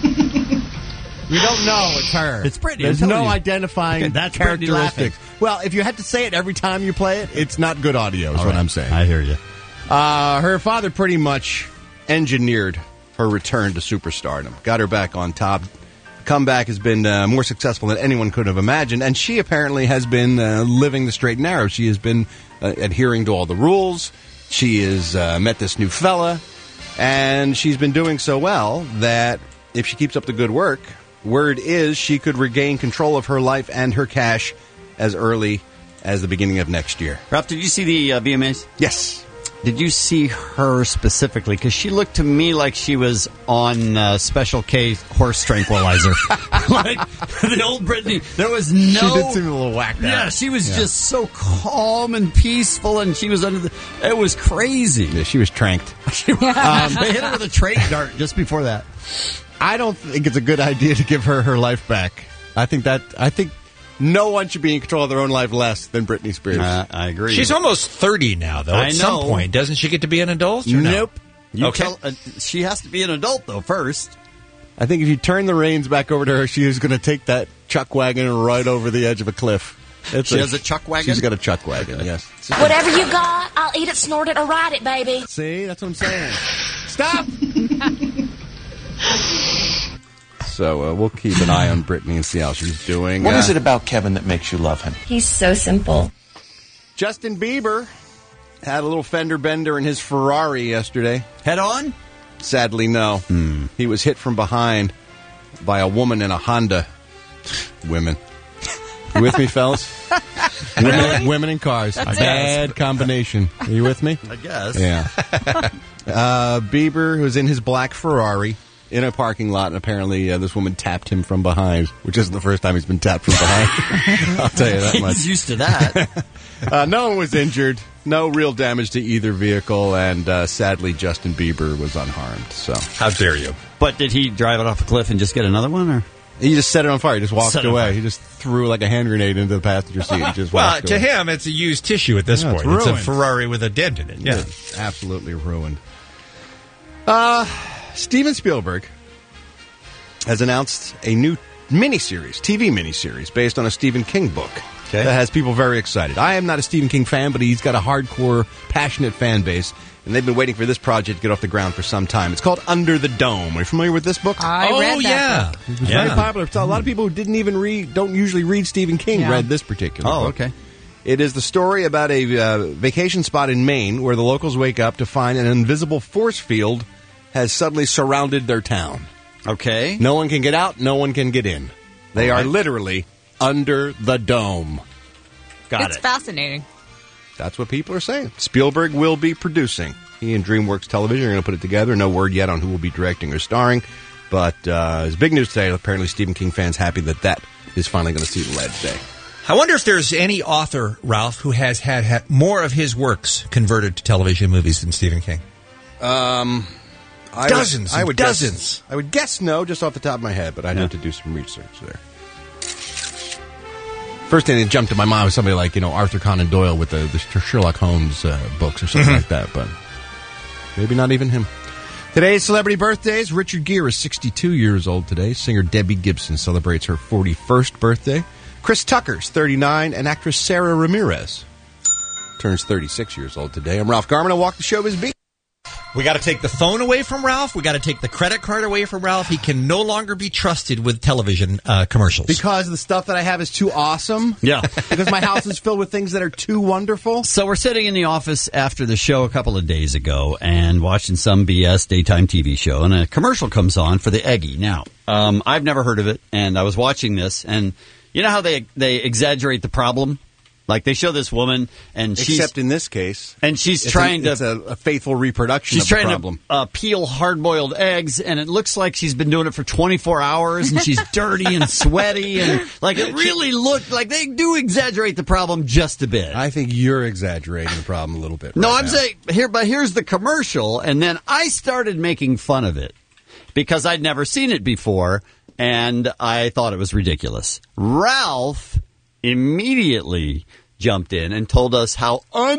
You don't know it's her. It's Britney, There's I'm no telling you. identifying Okay, that's Britney characteristics. Well, if you had to say it every time you play it, it's not good audio. Is All what right. I'm saying. I hear you. Uh, her father pretty much engineered her return to superstardom. Got her back on top. Comeback has been uh, more successful than anyone could have imagined, and she apparently has been uh, living the straight and narrow. She has been uh, adhering to all the rules. She has uh, met this new fella, and she's been doing so well that if she keeps up the good work, word is she could regain control of her life and her cash as early as the beginning of next year. Ralph, did you see the uh, V M As? Yes. Did you see her specifically? Because she looked to me like she was on uh, Special K horse tranquilizer. Like the old Britney. There was no. She did seem a little whacked out. Yeah, she was Yeah. just so calm and peaceful, and she was under the. It was crazy. Yeah, she was tranked. um, they hit her with a trade dart just before that. I don't think it's a good idea to give her her life back. I think that I think no one should be in control of their own life less than Britney Spears. Uh, I agree. She's almost thirty now, though. I At some know. point, doesn't she get to be an adult? Or no? Nope. You Okay. tell, uh, she has to be an adult though first. I think if you turn the reins back over to her, she is going to take that chuck wagon right over the edge of a cliff. It's She has a chuck wagon? She's got a chuck wagon. Yes. Whatever you got, I'll eat it, snort it, or ride it, baby. See, that's what I'm saying. Stop. So uh, we'll keep an eye on Britney and see how she's doing. What uh, is it about Kevin that makes you love him? He's so simple. Justin Bieber had a little fender bender in his Ferrari yesterday. Head on? Sadly, no. He was hit from behind by a woman in a Honda. Women. You with me, fellas? women, women in cars. That's Bad it. combination. Are you with me? I guess. Yeah. uh, Bieber, who's in his black Ferrari, in a parking lot, and apparently uh, this woman tapped him from behind, which isn't the first time he's been tapped from behind. I'll tell you that much. He's used to that. uh, no one was injured. No real damage to either vehicle, and uh, sadly, Justin Bieber was unharmed. So, how dare you? But did he drive it off a cliff and just get another one, or he just set it on fire? He just walked Set it on away. fire. He just threw like a hand grenade into the passenger seat. And just Well, walked to away. him, it's a used tissue at this Yeah, it's point. It's, a ruined. Ferrari with a dent in it. Yeah. It's absolutely ruined. Uh, Steven Spielberg has announced a new miniseries, T V miniseries, based on a Stephen King book. Okay. That has people very excited. I am not a Stephen King fan, but he's got a hardcore, passionate fan base, and they've been waiting for this project to get off the ground for some time. It's called Under the Dome. Are you familiar with this book? I oh, read that yeah. book. It was Yeah. very popular. So a lot of people who didn't even read, don't usually read Stephen King, Yeah. read this particular Oh, book. okay. It is the story about a uh, vacation spot in Maine where the locals wake up to find an invisible force field has suddenly surrounded their town. okay? No one can get out, no one can get in. They All are right. literally under the dome. Got It's it. fascinating. That's what people are saying. Spielberg will be producing. He and DreamWorks Television are going to put it together. No word yet on who will be directing or starring. But uh, it's big news today. Apparently, Stephen King fans happy that that is finally going to see the light of day. I wonder if there's any author, Ralph, who has had, had more of his works converted to television movies than Stephen King. Um, I Dozens Would, I and would dozens. Guess, I would guess no, just off the top of my head, but I'd have to do some research there. First thing that jumped to my mind was somebody like, you know, Arthur Conan Doyle with the, the Sherlock Holmes uh, books or something like that, but maybe not even him. Today's celebrity birthdays. Richard Gere is sixty-two years old today. Singer Debbie Gibson celebrates her forty-first birthday. Chris Tucker's thirty-nine, and actress Sarah Ramirez turns thirty-six years old today. I'm Ralph Garman. I walk the showbiz beat. We got to take the phone away from Ralph. We got to take the credit card away from Ralph. He can no longer be trusted with television uh, commercials. Because the stuff that I have is too awesome? Yeah. Because my house is filled with things that are too wonderful? So we're sitting in the office after the show a couple of days ago and watching some B S daytime T V show, and a commercial comes on for the Eggie. Now, um, I've never heard of it, and I was watching this, and you know how they they exaggerate the problem? Like they show this woman, and she's Except in this case. and she's it's trying a, it's to a, a faithful reproduction she's of the trying problem. to uh, peel hard-boiled eggs, and it looks like she's been doing it for twenty-four hours, and she's dirty and sweaty, and like it really looked like they do exaggerate the problem just a bit. I think you're exaggerating the problem a little bit. No, right I'm now. saying here, but here's the commercial, and then I started making fun of it because I'd never seen it before, and I thought it was ridiculous. Ralph immediately jumped in and told us how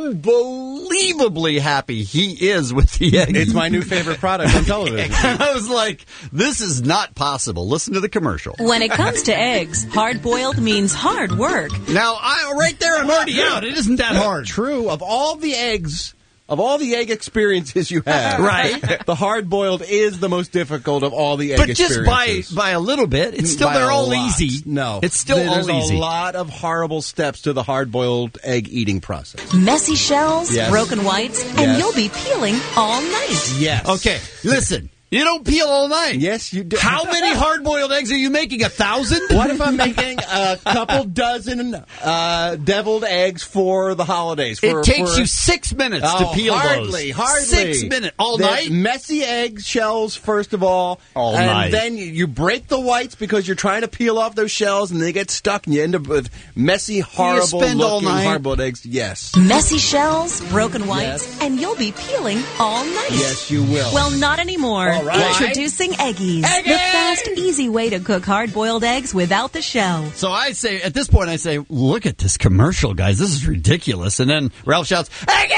unbelievably happy he is with the egg. It's my new favorite product on television. And I was like, this is not possible. Listen to the commercial. When it comes to eggs, hard-boiled means hard work. Now, I, right there, I'm already out. It isn't that hard. True. Of all the eggs, of all the egg experiences you have, Right. the hard-boiled is the most difficult of all the egg But just by experiences. by a little bit, it's still By they're a all lot. easy. No, it's still There's all easy. a lot of horrible steps to the hard-boiled egg eating process. Messy shells, Yes. broken whites, and Yes. you'll be peeling all night. Yes. Okay, listen. You don't peel all night. Yes, you do. How many hard-boiled eggs are you making? A thousand? What if I'm making a couple dozen uh, deviled eggs for the holidays? For, It takes for- you six minutes Oh, to peel hardly, those. Hardly, Six minutes. All They're night? Messy egg shells, first of all. All and night. then you, you break the whites because you're trying to peel off those shells, and they get stuck, and you end up with messy, horrible spend all looking night? hard-boiled eggs. Yes. Messy shells, broken whites, Yes. and you'll be peeling all night. Yes, you will. Well, not anymore. All right. Introducing Eggies, the fast, easy way to cook hard-boiled eggs without the shell. So I say, at this point, I say, look at this commercial, guys. This is ridiculous. And then Ralph shouts,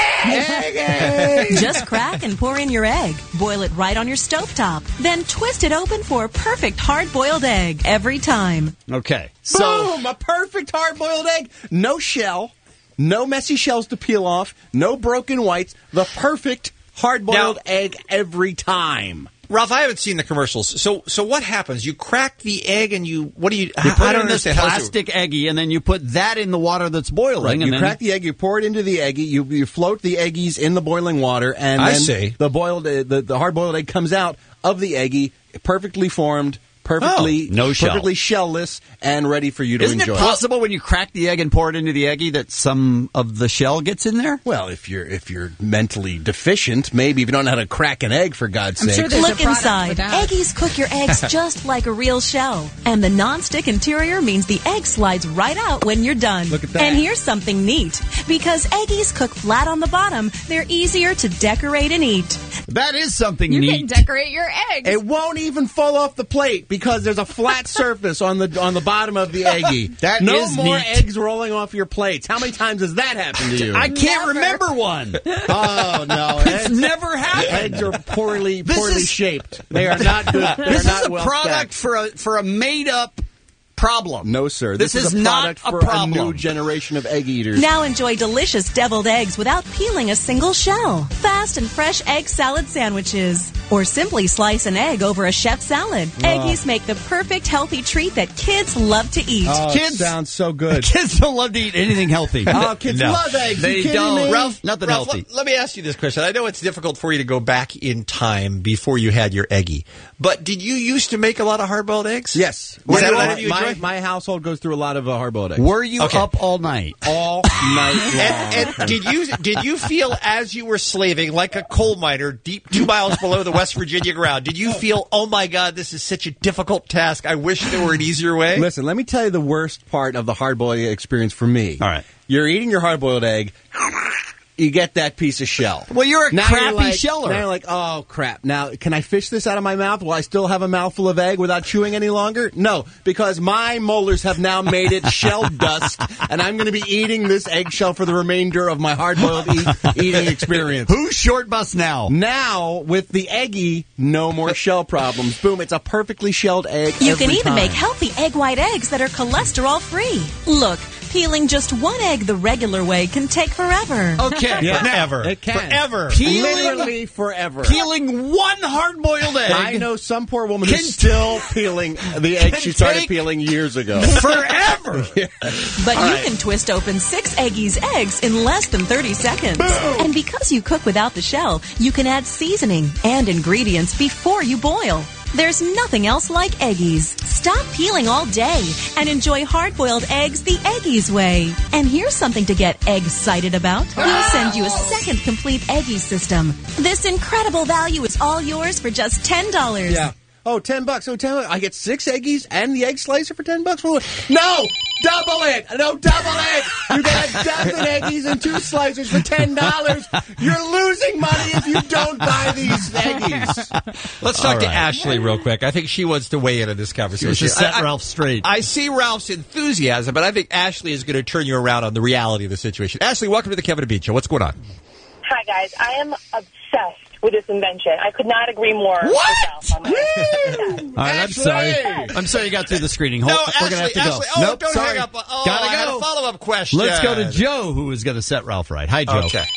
Just crack and pour in your egg. Boil it right on your stovetop. Then twist it open for a perfect hard-boiled egg every time. Okay. So, Boom! A perfect hard-boiled egg. No shell. No messy shells to peel off. No broken whites. The perfect hard-boiled Now- egg every time. Ralph, I haven't seen the commercials. So, so what happens? You crack the egg, and you what do you? you I, put I it don't in this understand. How does it- plastic eggie, and then you put that in the water that's boiling. Right. And You then crack the egg, you pour it into the eggie, you, you float the eggies in the boiling water, and I then see. the boiled, uh, the, the hard-boiled egg comes out of the eggie, perfectly formed, perfectly, Oh, no shell. perfectly shellless and ready for you to Isn't enjoy. it possible when you crack the egg and pour it into the Eggie that some of the shell gets in there? Well, if you're if you're mentally deficient, maybe if you don't know how to crack an egg, for God's I'm sake. sure there's Look a product inside. for that. Eggies cook your eggs just like a real shell. And the non-stick interior means the egg slides right out when you're done. Look at that. And here's something neat. Because Eggies cook flat on the bottom, they're easier to decorate and eat. That is something You neat. can decorate your eggs. It won't even fall off the plate because there's a flat surface on the on the bottom of the Eggie. That no is more neat. eggs rolling off your plates. How many times has that happened to you? I can't remember one. Oh no, It's eggs, never happened. eggs are poorly This poorly is- shaped. They are not good. They This are is not a well product stacked. for a for a made up problem. No, sir. This This, is is a not product a for problem. a new generation of egg eaters. Now enjoy delicious deviled eggs without peeling a single shell. Fast and fresh egg salad sandwiches. Or simply slice an egg over a chef salad. Eggies make the perfect healthy treat that kids love to eat. Oh, Kids- it sounds so good. Kids don't love to eat anything healthy. Oh, kids No. love eggs. They You kidding don't. me? Ralph, nothing Ralph, healthy. Let, let me ask you this question. I know it's difficult for you to go back in time before you had your Eggie, but did you used to make a lot of hard-boiled eggs? Yes. Was that my, what you my, enjoy? my household goes through a lot of uh, hard-boiled eggs. Were you Okay. up all night? all night long. And, and did you did you feel as you were slaving like a coal miner deep two miles below the West Virginia ground? Did you feel, oh my God, this is such a difficult task? I wish there were an easier way. Listen, let me tell you the worst part of the hard-boiled experience for me. All right. You're eating your hard-boiled egg. You get that piece of shell. Well, you're a Now crappy you're like, sheller. Now you're like, oh, crap. Now, can I fish this out of my mouth? Will I still have a mouthful of egg without chewing any longer? No, because my molars have now made it shell dust, and I'm going to be eating this eggshell for the remainder of my hard-boiled eat, eating experience. Who's short bus now? Now, with the Eggie, no more shell problems. Boom, it's a perfectly shelled egg You every can even time. make healthy egg white eggs that are cholesterol free. Look, peeling just one egg the regular way can take forever. Okay. Yeah. Forever. It can. Forever. Peeling- Literally forever. Peeling one hard-boiled egg. I know some poor woman Can- who's still peeling the egg Can she started take- peeling years ago. Forever. But you can twist open six Eggie's eggs in less than thirty seconds. And because you cook without the shell, you can add seasoning and ingredients before you boil. There's nothing else like Eggies. Stop peeling all day and enjoy hard-boiled eggs the Eggies way. And here's something to get egg-cited about. We'll send you a second complete Eggie system. This incredible value is all yours for just ten dollars. Yeah. Oh, ten bucks. Oh, ten bucks. I get six Eggies and the egg slicer for ten bucks. No, double it. No, double it. You get a dozen Eggies and two slicers for ten dollars. You're losing money if you don't buy these Eggies. Let's talk All to right. Ashley real quick. I think she wants to weigh in on this conversation. She set I- I- Ralph straight. I see Ralph's enthusiasm, but I think Ashley is going to turn you around on the reality of the situation. Ashley, welcome to the Kevin and Bean Show. What's going on? Hi, guys. I am obsessed with this invention. I could not agree more. What? myself on this. All right, I'm sorry. I'm sorry you got through the screening. Hold, No, we're Ashley, gonna have to Ashley, go. oh, nope, don't sorry. hang up. Oh, Gotta I had go. a follow-up question. Let's go to Joe, who is going to set Ralph right. Hi, Joe. Okay.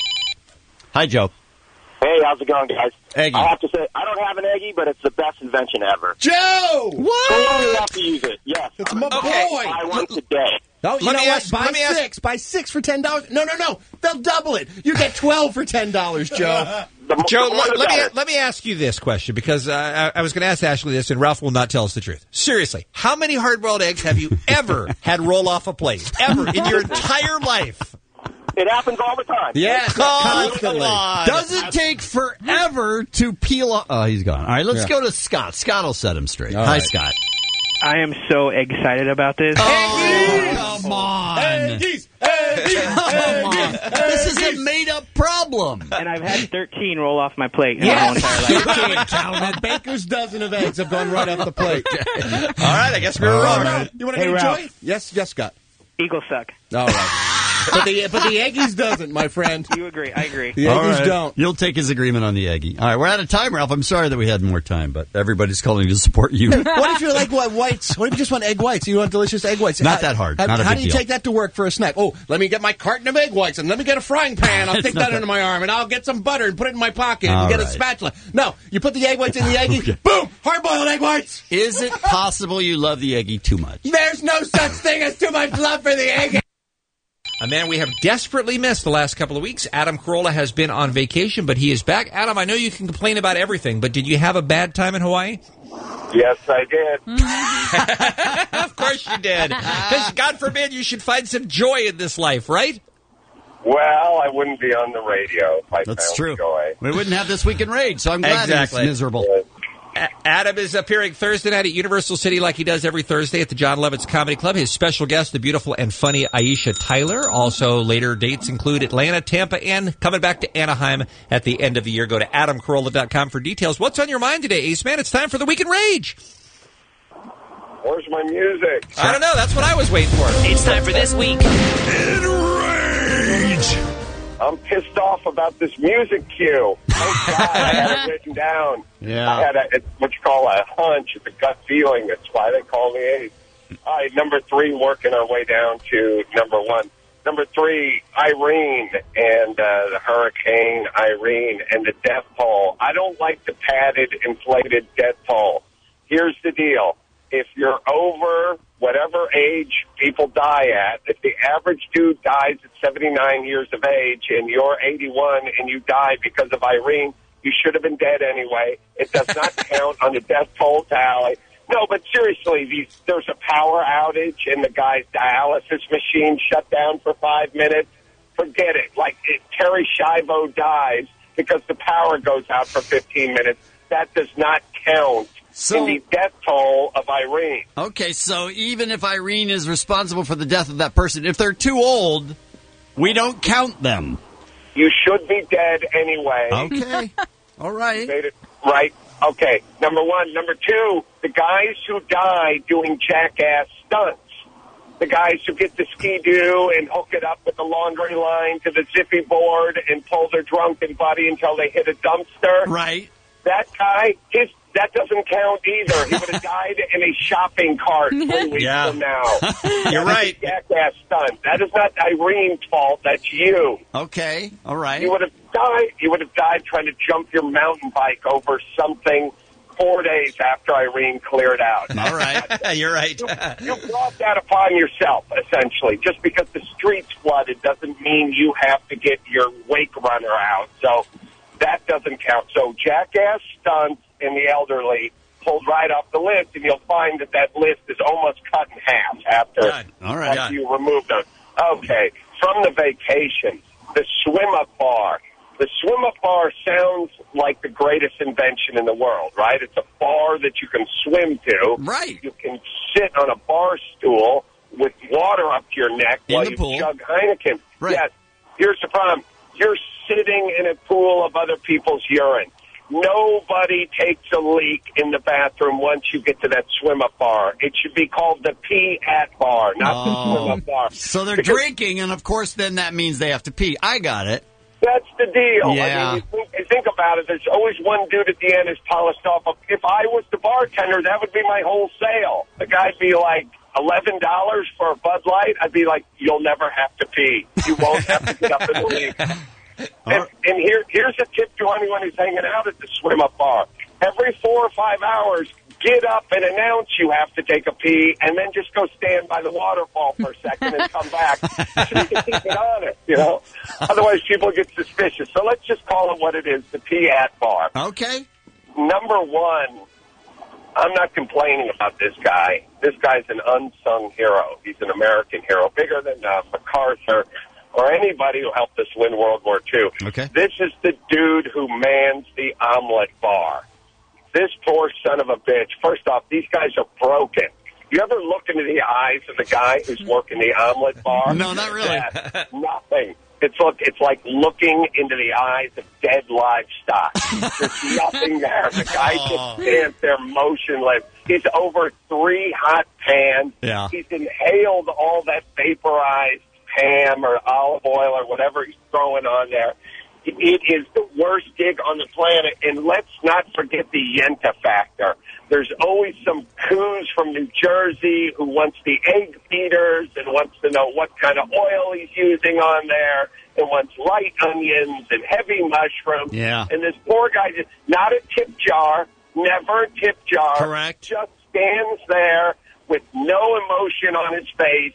Hi, Joe. Hey, how's it going, guys? Eggie. I have to say, I don't have an Eggie, but it's the best invention ever. Joe! What? Totally have to use it. Yes. It's my Okay. boy. Buy one today. Oh, you Let know me what? ask- Buy let me ask- six. Buy six for ten dollars. No, no, no. They'll double it. You get twelve for ten dollars, Joe. The mo- Joe, the more let, the let me better. let me ask you this question because uh, I, I was going to ask Ashley this, and Ralph will not tell us the truth. Seriously, how many hard-boiled eggs have you ever had roll off a plate? Ever in your entire life? It happens all the time. Yes, Oh, constantly. come on. Does it take forever to peel off? Oh, he's gone. All right, let's Yeah. go to Scott. Scott will set him straight. All Hi, right. Scott. I am so excited about this. Oh, come on. Eggies, eggies, Come on. eggies, This is eggies. a made-up problem. And I've had thirteen roll off my plate in my Yes. whole entire life. Count. A baker's dozen of eggs have gone right off the plate. All right, I guess we were Oh, wrong. no. You want to Hey, get a Ralph. joy? Yes, yes, Scott. Eagle suck. All right. But the but the Eggies doesn't, my friend. You agree? I agree. The All Eggies right. don't. You'll take his agreement on the Eggie. All right, we're out of time, Ralph. I'm sorry that we had more time, but everybody's calling to support you. What if you like what whites? What if you just want egg whites? You want delicious egg whites? Not How- that hard. How, Not a how big do you deal. take that to work for a snack? Oh, let me get my carton of egg whites and let me get a frying pan. I'll It's stick not that that- under my arm and I'll get some butter and put it in my pocket All and get a right. spatula. No, you put the egg whites in the Eggie. Boom! Hard-boiled egg whites. Is it possible you love the Eggie too much? There's no such thing as too much love for the egg. A man we have desperately missed the last couple of weeks. Adam Carolla has been on vacation, but he is back. Adam, I know you can complain about everything, but did you have a bad time in Hawaii? Yes, I did. Of course you did. Because God forbid you should find some joy in this life, right? Well, I wouldn't be on the radio if I That's found true. joy. We wouldn't have This Week in Rage, so I'm glad Exactly. he's miserable. A- Adam is appearing Thursday night at Universal City like he does every Thursday at the John Lovitz Comedy Club. His special guest, the beautiful and funny Aisha Tyler. Also, later dates include Atlanta, Tampa, and coming back to Anaheim at the end of the year. Go to adam carolla dot com for details. What's on your mind today, Ace Man? It's time for the Week in Rage. Where's my music? I don't know. That's what I was waiting for. It's time for This Week in Rage. I'm pissed off about this music cue. Oh, God, I had it written down. Yeah. I had a, it's what you call a hunch. It's a gut feeling. That's why they call me Ace. All right, number three, working our way down to number one. Number three, Irene and uh, the Hurricane Irene and the death toll. I don't like the padded, inflated death toll. Here's the deal. If you're over whatever age people die at, if the average dude dies at seventy-nine years of age and you're eighty-one and you die because of Irene, you should have been dead anyway. It does not count on the death toll tally. No, but seriously, these, there's a power outage and the guy's dialysis machine shut down for five minutes. Forget it. Like, if Terry Schiavo dies because the power goes out for fifteen minutes, that does not count. So, in the death toll of Irene. Okay, so even if Irene is responsible for the death of that person, if they're too old, we don't count them. You should be dead anyway. Okay. All right. You made it right. Okay, number one. Number two, the guys who die doing jackass stunts. The guys who get the ski-doo and hook it up with the laundry line to the zippy board and pull their drunken buddy until they hit a dumpster. Right. That guy, his that doesn't count either. He would have died in a shopping cart three weeks Yeah. from now. You're That right. is a jackass stunt. That is not Irene's fault. That's you. Okay. All right. You would have died. You would have died trying to jump your mountain bike over something four days after Irene cleared out. All right. You're right. You, you brought that upon yourself, essentially. Just because the streets flooded doesn't mean you have to get your wake runner out. So that doesn't count. So jackass stunts in the elderly pulled right off the list, and you'll find that that list is almost cut in half after, Good. All right. after you remove those. Okay, from the vacation, the swim-up bar. The swim-up bar sounds like the greatest invention in the world, right? It's a bar that you can swim to. Right. You can sit on a bar stool with water up to your neck In while the you pool. chug Heineken. Right. Yes. Here's the problem. You're sitting in a pool of other people's urine. Nobody takes a leak in the bathroom once you get to that swim-up bar. It should be called the pee-at bar, not the Oh. swim-up bar. So they're Because drinking, and of course, then that means they have to pee. I got it. That's the deal. Yeah. I mean, you think, you think about it, there's always one dude at the end who's polished off. If I was the bartender, that would be my whole sale. The guy'd be like, eleven dollars for a Bud Light? I'd be like, you'll never have to pee. You won't have to get up and leave. And, and here, here's a tip to anyone who's hanging out at the swim-up bar. Every four or five hours, get up and announce you have to take a pee, and then just go stand by the waterfall for a second and come back. So you can keep it honest, you know? Otherwise, people get suspicious. So let's just call it what it is, the pee-at bar. Okay. Number one, I'm not complaining about this guy. This guy's an unsung hero. He's an American hero, bigger than uh, MacArthur or anybody who helped us win World War Two. Okay. This is the dude who mans the omelet bar. This poor son of a bitch. First off, these guys are broken. You ever look into the eyes of the guy who's working the omelet bar? No, not really. Yeah, nothing. It's look. It's like looking into the eyes of dead livestock. There's nothing there. The guy just stands there motionless. He's over three hot pans. Yeah. He's inhaled all that vaporized ham or olive oil or whatever he's throwing on there. It is the worst gig on the planet. And let's not forget the Yenta factor. There's always some coos from New Jersey who wants the egg feeders and wants to know what kind of oil he's using on there and wants light onions and heavy mushrooms. Yeah. And this poor guy, just not a tip jar, never a tip jar. Correct. Just stands there with no emotion on his face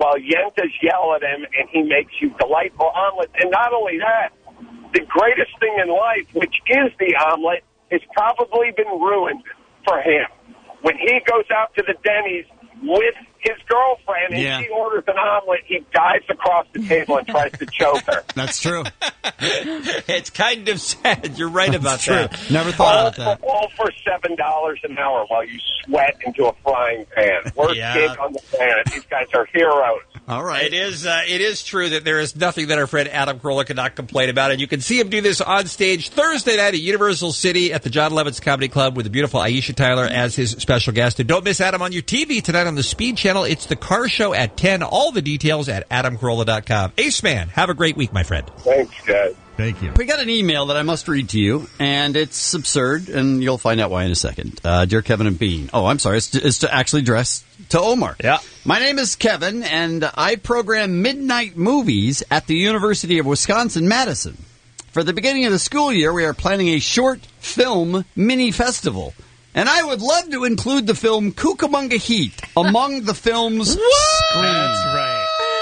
while Yentas yell at him, and he makes you delightful omelets. And not only that, the greatest thing in life, which is the omelet, has probably been ruined for him. When he goes out to the Denny's with his girlfriend and Yeah. she orders an omelet, he dives across the table and tries to choke her. That's true. It's kind of sad. You're right about True. that. Never thought all about that. For, all for seven dollars an hour while you sweat into a frying pan. Worst Yeah. gig on the planet. These guys are heroes. All right. It is uh, it is true that there is nothing that our friend Adam Carolla cannot complain about, and you can see him do this on stage Thursday night at Universal City at the John Lovitz Comedy Club with the beautiful Aisha Tyler as his special guest. And don't miss Adam on your T V tonight on the Speed Channel. It's the Car Show at ten. All the details at adam carolla dot com. Ace Man, have a great week, my friend. Thanks, guys. Thank you. We got an email that I must read to you, and it's absurd, and you'll find out why in a second. Uh, Dear Kevin and Bean. Oh, I'm sorry. It's to, it's to actually address to Omar. Yeah. My name is Kevin, and I program midnight movies at the University of Wisconsin-Madison. For the beginning of the school year, we are planning a short film mini festival. And I would love to include the film Cucamonga Heat among the films screened. That's right.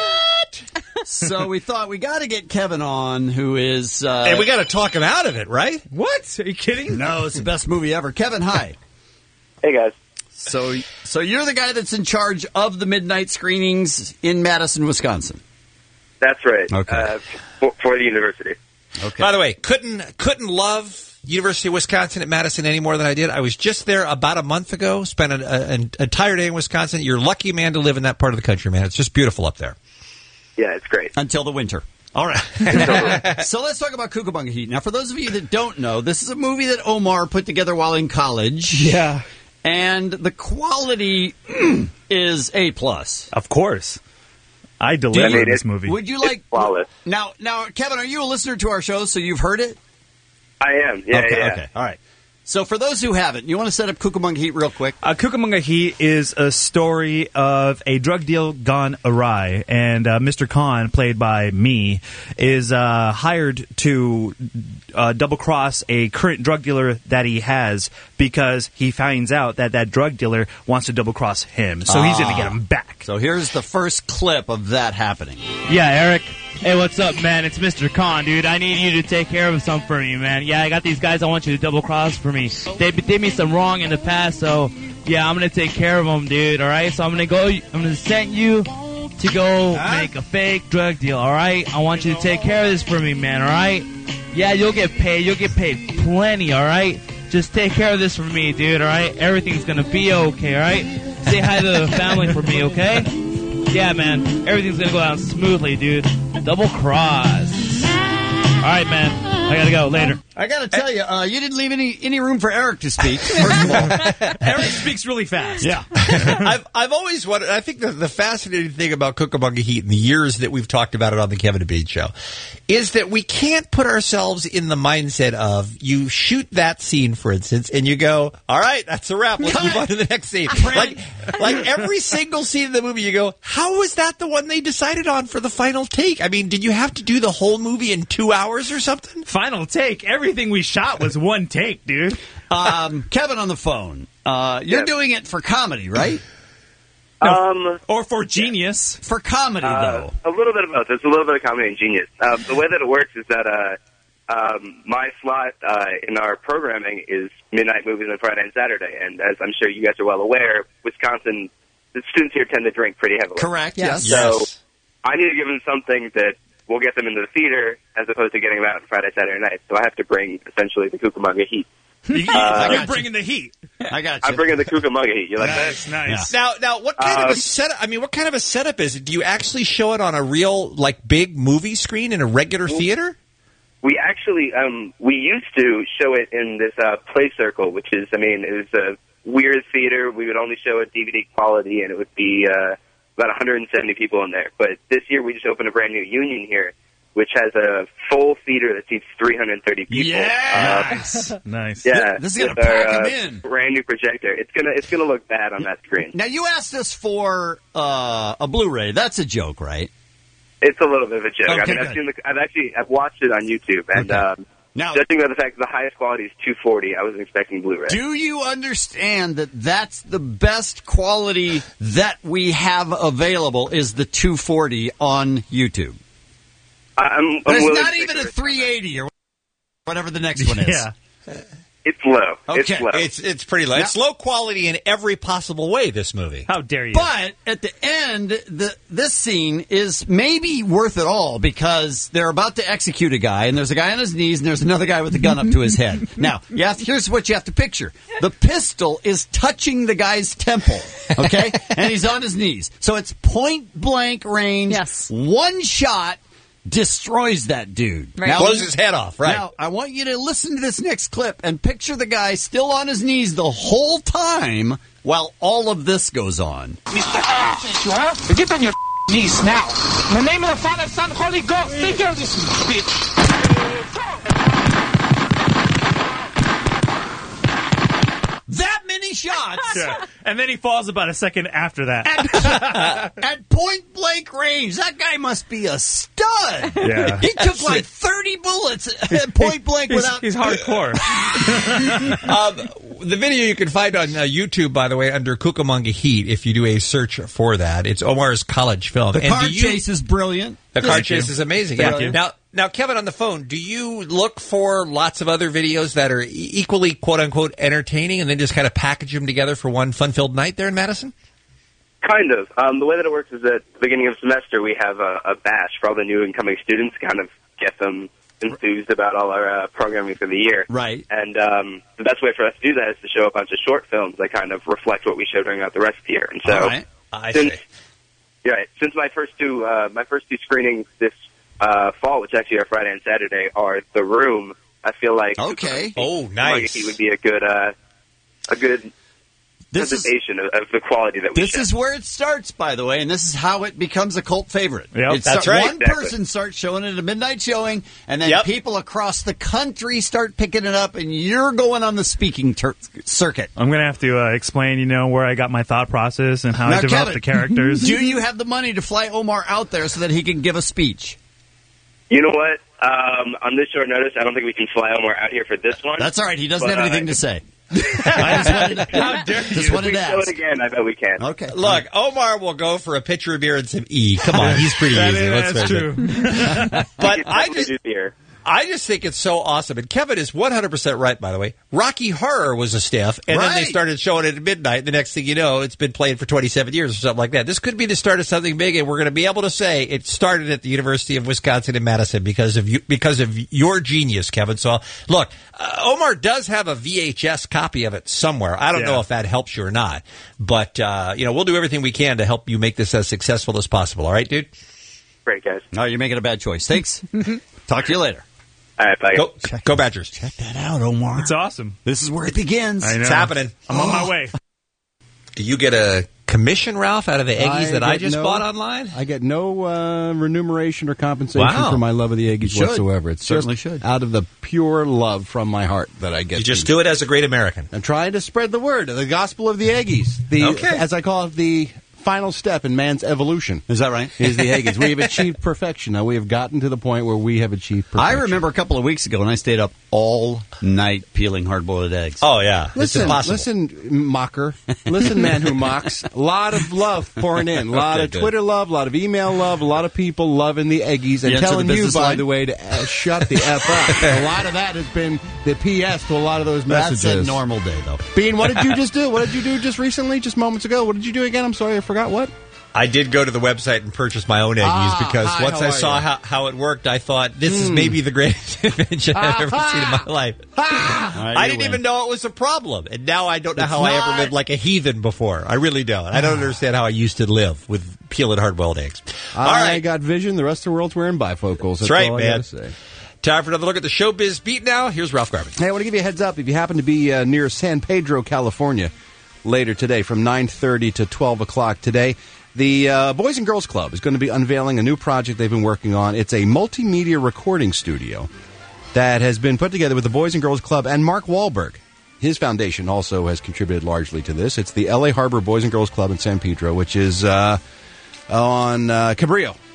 So we thought we got to get Kevin on, who is... Uh, And we got to talk him out of it, right? What? Are you kidding? No, it's the best movie ever. Kevin, hi. Hey, guys. So, so you're the guy that's in charge of the midnight screenings in Madison, Wisconsin. That's right. Okay. Uh, for, for the university. Okay. By the way, couldn't couldn't love University of Wisconsin at Madison any more than I did. I was just there about a month ago. Spent an, an entire day in Wisconsin. You're lucky, man, to live in that part of the country, man. It's just beautiful up there. Yeah, it's great. Until the winter. All right. So let's talk about Cucamonga Heat. Now, for those of you that don't know, this is a movie that Omar put together while in college. Yeah. And the quality is A plus. Of course. I delivered I mean, this it- movie. Would you like flawless. now? Now, Kevin, are you a listener to our show? So you've heard it? I am. Yeah, okay. yeah. Okay. All right. So for those who haven't, you want to set up Cucamonga Heat real quick? Uh, Cucamonga Heat is a story of a drug deal gone awry, and uh, Mister Khan, played by me, is uh, hired to uh, double-cross a current drug dealer that he has because he finds out that that drug dealer wants to double-cross him. So he's going to get him back. So here's the first clip of that happening. Yeah, Eric. Hey, what's up, man? It's Mister Khan, dude. I need you to take care of something for me, man. Yeah, I got these guys I want you to double cross for me. They did me some wrong in the past, so yeah, I'm gonna take care of them, dude. All right, so I'm gonna go. I'm gonna send you to go make a fake drug deal. All right, I want you to take care of this for me, man. All right. Yeah, you'll get paid. You'll get paid plenty. All right. Just take care of this for me, dude. All right. Everything's gonna be okay. All right. Say hi to the family for me, okay? Yeah, man. Everything's gonna go down smoothly, dude. Double cross. All right, man. I gotta go. Later. I gotta tell you, uh, you didn't leave any any room for Eric to speak. First of all, Eric speaks really fast. Yeah. I've I've always wondered. I think the, the fascinating thing about Cucamonga Heat in the years that we've talked about it on the Kevin and Bean Show is that we can't put ourselves in the mindset of you shoot that scene, for instance, and you go, "All right, that's a wrap. Let's move on to the next scene." Like like every single scene in the movie, you go, "How was that the one they decided on for the final take?" I mean, did you have to do the whole movie in two hours or something? Final take. Everything we shot was one take, dude. Um, Kevin on the phone. Uh, you're Yeah. doing it for comedy, right? Um, Or for Genius. For comedy, uh, though. a little bit of both. It's a little bit of comedy and genius. Um, the way that it works is that uh, um, my slot uh, in our programming is midnight movies on Friday and Saturday. And as I'm sure you guys are well aware, Wisconsin, the students here tend to drink pretty heavily. Correct. Yes. So I need to give them something that will get them into the theater as opposed to getting them out on Friday, Saturday night. So I have to bring essentially the Cucamonga Heat. You, Uh, you're bringing the heat. I got you. I'm bringing the Cucamonga Heat. You like Nice, that? nice. Now, now, what kind of Um, a setup? I mean, what kind of a setup is it? Do you actually show it on a real, like, big movie screen in a regular theater? We actually, um, we used to show it in this uh, Play Circle, which is, I mean, it was a weird theater. We would only show it D V D quality, and it would be uh, about one hundred seventy people in there. But this year, we just opened a brand new Union here, which has a full theater that seats three hundred thirty people. Yeah. Uh, Nice. Nice. yeah, This is gonna with our, pack 'em uh, in. Brand new projector. It's gonna, it's gonna look bad on that screen. Now, you asked us for uh, a Blu-ray. That's a joke, right? It's a little bit of a joke. I Okay, mean, I've good. seen the, I've actually, I've watched it on YouTube, and Okay. um, Now, judging by the fact that the highest quality is two forty, I wasn't expecting Blu-ray. Do you understand that that's the best quality that we have available is the two forty on YouTube? I'm, I'm There's willing not to even a take a three eighty or whatever the next one is. Yeah. It's low. It's Okay. low. It's it's pretty low. Now- It's low quality in every possible way, this movie. How dare you? But at the end, the this scene is maybe worth it all because they're about to execute a guy, and there's a guy on his knees, and there's another guy with a gun up to his head. Now, you have, here's what you have to picture: the pistol is touching the guy's temple, okay, and he's on his knees, so it's point blank range. Yes, one shot destroys that dude. Right. Blows his head off, right. Now, I want you to listen to this next clip and picture the guy still on his knees the whole time while all of this goes on. Mister You huh? Get on your knees now. In the name of the Father, Son, Holy Ghost, take care of this bitch. That many shots. Yeah. And then he falls about a second after that. At, at point blank range. That guy must be a stud. Yeah. He took like thirty bullets at point blank he's, without. He's hardcore. um, the video you can find on uh, YouTube, by the way, under Cucamonga Heat, if you do a search for that. It's Omar's college film. The And car do you- chase is brilliant. The car Thank chase you. is amazing. Thank Yeah. you. Now, now, Kevin, on the phone, do you look for lots of other videos that are e- equally "quote unquote" entertaining, and then just kind of package them together for one fun-filled night there in Madison? Kind of. Um, the way that it works is at the beginning of the semester, we have a, a bash for all the new incoming students, kind of get them enthused about all our uh, programming for the year. Right. And um, the best way for us to do that is to show a bunch of short films that kind of reflect what we show during out the rest of the year. And so, All right. I since, see. yeah, right, since my first two, uh, my first two screenings this uh, fall, which actually are Friday and Saturday, are The Room. I feel like Okay. Oh, nice. It would be a good, uh, a good This is- presentation of, of the quality that we This show. is where it starts, by the way, and this is how it becomes a cult favorite. Yep, It that's start- right. One Exactly. person starts showing it at a midnight showing, and then Yep. people across the country start picking it up, and you're going on the speaking tur- circuit. I'm going to have to uh, explain, you know, where I got my thought process and how Now, I developed Kevin, the characters. Do you have the money to fly Omar out there so that he can give a speech? You know what? Um, on this short notice, I don't think we can fly Omar out here for this one. That's all right. He doesn't But, have anything uh, to say. I just wanted to, How dare just you. wanted If we to show ask. it again, I bet we can. Okay. Look, Omar will go for a pitcher of beer and some E. Come on, he's pretty That easy. is- Let's that's face true. it. But We can I definitely just, do beer. I just think it's so awesome. And Kevin is one hundred percent right, by the way. Rocky Horror was a stiff, and then they Right. started showing it at midnight. The next thing you know, it's been played for twenty-seven years or something like that. This could be the start of something big, and we're going to be able to say it started at the University of Wisconsin in Madison because of you, because of your genius, Kevin. So, look, uh, Omar does have a V H S copy of it somewhere. I don't Yeah. know if that helps you or not, but uh, you know, we'll do everything we can to help you make this as successful as possible. All right, dude? Great, guys. No, you're making a bad choice. Thanks. Talk to you later. All right, bye. Go, go Badgers. Check that out, Omar. It's awesome. This is where it begins. I know. It's happening. I'm on my way. Do you get a commission, Ralph, out of the Eggies that I get just no- bought online? I get no uh, remuneration or compensation Wow. for my love of the Aggies You should. whatsoever. It's Certainly just should. out of the pure love from my heart that I get. You just to- do it as a great American. I'm trying to spread the word, the gospel of the Aggies. The, Okay. As I call it, the final step in man's evolution. Is that right? Is the Aggies. We have achieved perfection. Now we have gotten to the point where we have achieved perfection. I remember a couple of weeks ago when I stayed up all night peeling hard-boiled eggs. Oh, yeah. Listen, it's impossible. listen, mocker. Listen, man who mocks. A lot of love pouring in. A lot Okay, of good. Twitter love, a lot of email love, a lot of people loving the Eggies and You answer telling the you, business by line? the way, to uh, shut the F up. A lot of that has been the P S to a lot of those messages. That's a normal day, though. Bean, what did you just do? What did you do just recently, just moments ago? What did you do again? I'm sorry, I forgot what. I did go to the website and purchase my own Eggies Ah, because hi, once how I are saw you? how, how it worked, I thought, this is Hmm. maybe the greatest invention I've ever Ah, seen in my life. right, I you didn't win. even know it was a problem. And now I don't know It's how I not. ever lived like a heathen before. I really don't. I don't understand how I used to live with peeling hard-boiled eggs. All I right. got vision. The rest of the world's wearing bifocals. That's, That's right, all I man. gotta say. Time for another look at the showbiz beat now. Here's Ralph Garman. Hey, I want to give you a heads up. If you happen to be uh, near San Pedro, California, later today from nine thirty to twelve o'clock today, the uh, Boys and Girls Club is going to be unveiling a new project they've been working on. It's a multimedia recording studio that has been put together with the Boys and Girls Club and Mark Wahlberg. His foundation also has contributed largely to this. It's the L A Harbor Boys and Girls Club in San Pedro, which is uh, on uh, Cabrillo.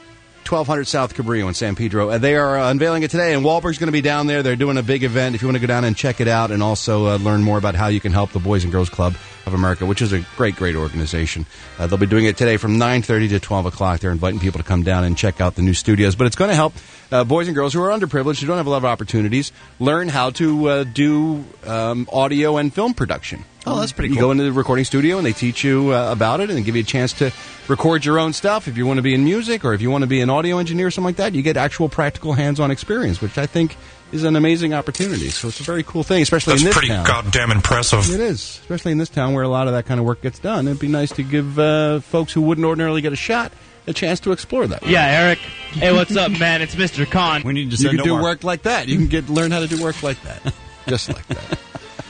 twelve hundred South Cabrillo in San Pedro. Uh, they are uh, unveiling it today, and Wahlberg's going to be down there. They're doing a big event. If you want to go down and check it out and also uh, learn more about how you can help the Boys and Girls Club of America, which is a great, great organization. Uh, they'll be doing it today from nine thirty to twelve o'clock. They're inviting people to come down and check out the new studios. But it's going to help uh, boys and girls who are underprivileged, who don't have a lot of opportunities, learn how to uh, do um, audio and film production. Oh, that's pretty you cool. You go into the recording studio and they teach you uh, about it and give you a chance to record your own stuff. If you want to be in music or if you want to be an audio engineer or something like that, you get actual practical hands-on experience, which I think is an amazing opportunity. So it's a very cool thing, especially That's in this pretty town. goddamn impressive. It is, especially in this town where a lot of that kind of work gets done. It'd be nice to give uh, folks who wouldn't ordinarily get a shot a chance to explore that. Yeah, Eric. Hey, what's up, man? It's Mister Khan. We need to You send can do Omar. work like that. You can get learn how to do work like that, just like that.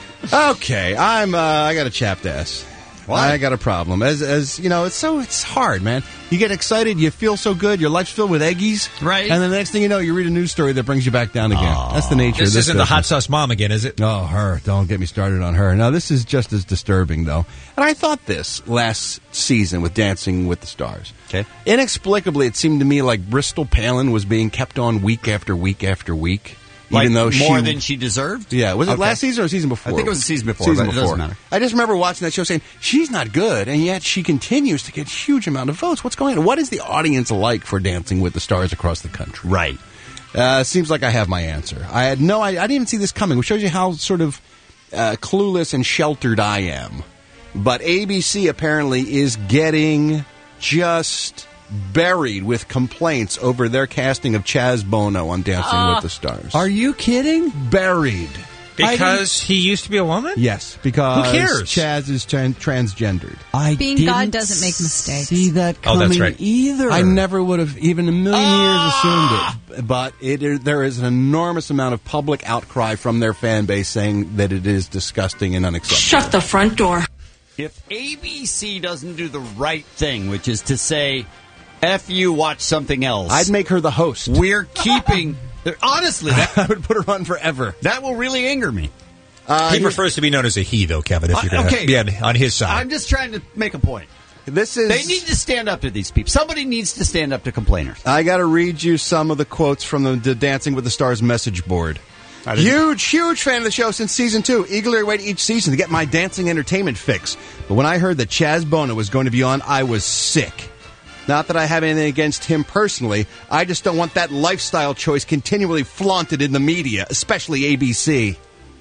Okay, I'm. Uh, I got a chapped ass. Why? I got a problem. As as you know, it's so it's hard, man. You get excited, you feel so good, your life's filled with eggies, right? And then the next thing you know, you read a news story that brings you back down again. That's the nature This of this. isn't the business. hot sauce mom again, is it? Oh, her. Don't get me started on her. Now, this is just as disturbing, though. And I thought this last season with Dancing with the Stars. Okay. Inexplicably, it seemed to me like Bristol Palin was being kept on week after week after week. Like even though more she, than she deserved? Yeah. Was it Okay. last season or season before? I think it was the season before, Season but it before. doesn't matter. I just remember watching that show saying, she's not good, and yet she continues to get huge amount of votes. What's going on? What is the audience like for Dancing with the Stars across the country? Right. Uh, seems like I have my answer. I had no I, I didn't even see this coming, which shows you how sort of uh, clueless and sheltered I am. But A B C apparently is getting just buried with complaints over their casting of Chaz Bono on Dancing Uh, with the Stars. Are you kidding? Buried. Because he used to be a woman? Yes, because Who cares? Chaz is tran- transgendered. I Being God doesn't make mistakes. see that Oh, coming that's right. either. I never would have even a million years assumed it. But it is, there is an enormous amount of public outcry from their fan base saying that it is disgusting and unacceptable. Shut the front door. If A B C doesn't do the right thing, which is to say, F you, watch something else. I'd make her the host. We're keeping... Honestly, that, I would put her on forever. that will really anger me. Uh, he prefers to be known as a he, though, Kevin, if you're Uh, going to okay. be on, on his side. I'm just trying to make a point. This is. They need to stand up to these people. Somebody needs to stand up to complainers. I got to read you some of the quotes from the, the Dancing with the Stars message board. didn't- Huge, huge fan of the show since season two. Eagerly await each season to get my dancing entertainment fix. But when I heard that Chaz Bono was going to be on, I was sick. Not that I have anything against him personally. I just don't want that lifestyle choice continually flaunted in the media, especially A B C.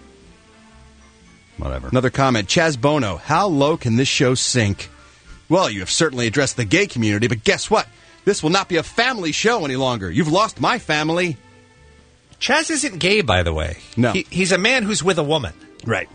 Whatever. Another comment. Chaz Bono, how low can this show sink? Well, you have certainly addressed the gay community, but guess what? This will not be a family show any longer. You've lost my family. Chaz isn't gay, by the way. No. He, he's a man who's with a woman. Right.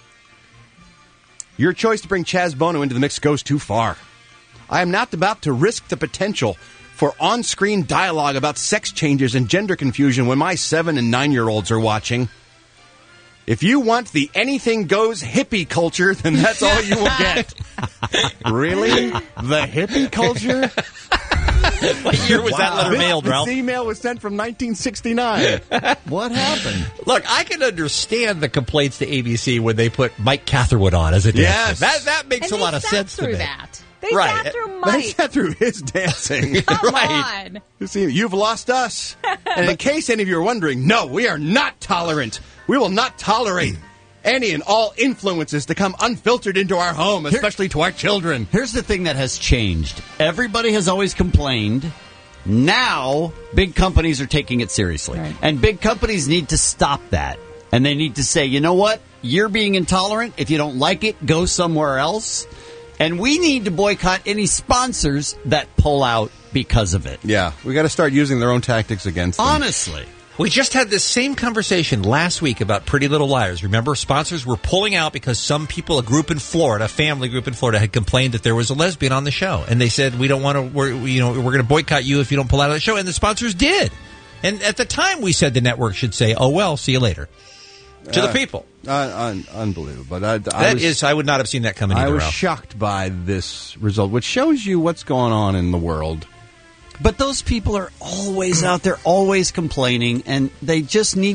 Your choice to bring Chaz Bono into the mix goes too far. I am not about to risk the potential for on-screen dialogue about sex changes and gender confusion when my seven and nine-year-olds are watching. If you want the anything goes hippie culture, then that's all you will get. Really? The hippie culture? What year was that letter This- mailed, Ralph? This email was sent from nineteen sixty-nine. What happened? Look, I can understand the complaints to A B C when they put Mike Catherwood on as a dancer. Yes. That, that makes And a they lot of sat sense to through me. that. They Right. sat through They Mike. sat through his dancing. Come Right. on. You see, you've lost us. And in case any of you are wondering, no, we are not tolerant. We will not tolerate any and all influences to come unfiltered into our home, especially to our children. Here's the thing that has changed. Everybody has always complained. Now, big companies are taking it seriously. Right. And big companies need to stop that. And they need to say, you know what? You're being intolerant. If you don't like it, go somewhere else. And we need to boycott any sponsors that pull out because of it. Yeah, we got to start using their own tactics against them. Honestly. We just had this same conversation last week about Pretty Little Liars. Remember, sponsors were pulling out because some people, a group in Florida, a family group in Florida, had complained that there was a lesbian on the show, and they said, "We don't want to. We're, you know, we're going to boycott you if you don't pull out of the show." And the sponsors did. And at the time, we said the network should say, "Oh well, see you later," to Uh, the people. Uh, un- unbelievable. But I, I That was, is, I would not have seen that coming I either. was Ralph. shocked by this result, which shows you what's going on in the world. But those people are always out there, always complaining, and they just need to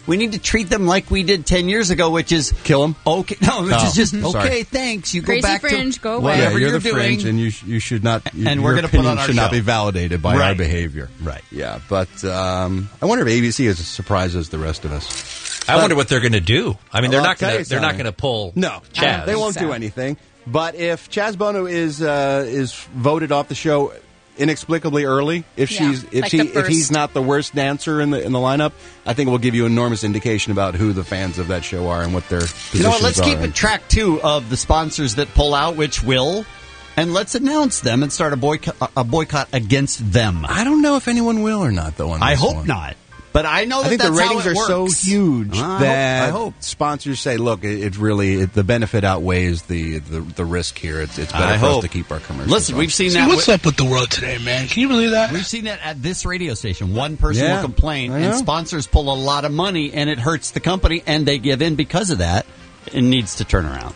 We need to treat them like we did ten years ago, which is kill them. Okay, no, which Oh, is just sorry. okay. Thanks. You Crazy go back fringe, to go away. Well, yeah, whatever you're, you're the doing. fringe, and you sh- you should not. You, And your we're gonna put opinion on our should not show. be validated by our Right. behavior. Right. Yeah, but um, I wonder if A B C is as surprised as the rest of us. I wonder what they're going to do. I mean, they're Well, not I'll tell going you to. They're not something. going to pull. No, Chaz. they won't do anything. But if Chaz Bono is uh, is voted off the show inexplicably early, if Yeah, she's if like she the if he's first. not the worst dancer in the in the lineup, I think it will give you enormous indication about who the fans of that show are and what their positions You know what? Let's are. keep it track too of the sponsors that pull out, which will, and let's announce them and start a boycott a boycott against them. I don't know if anyone will or not, though. On I this hope one. not. But I know that I think the that's how ratings it are so works. huge I that hope, I hope. sponsors say, "Look, it, it really it, the benefit outweighs the, the, the risk here. It's it's better I for us hope. to keep our commercials." Listen, on." we've seen See, that. what's with- up with the world today, man? Can you believe that? We've seen that at this radio station. One person Yeah, will complain, I and know. sponsors pull a lot of money, and it hurts the company, and they give in because of that. It needs to turn around.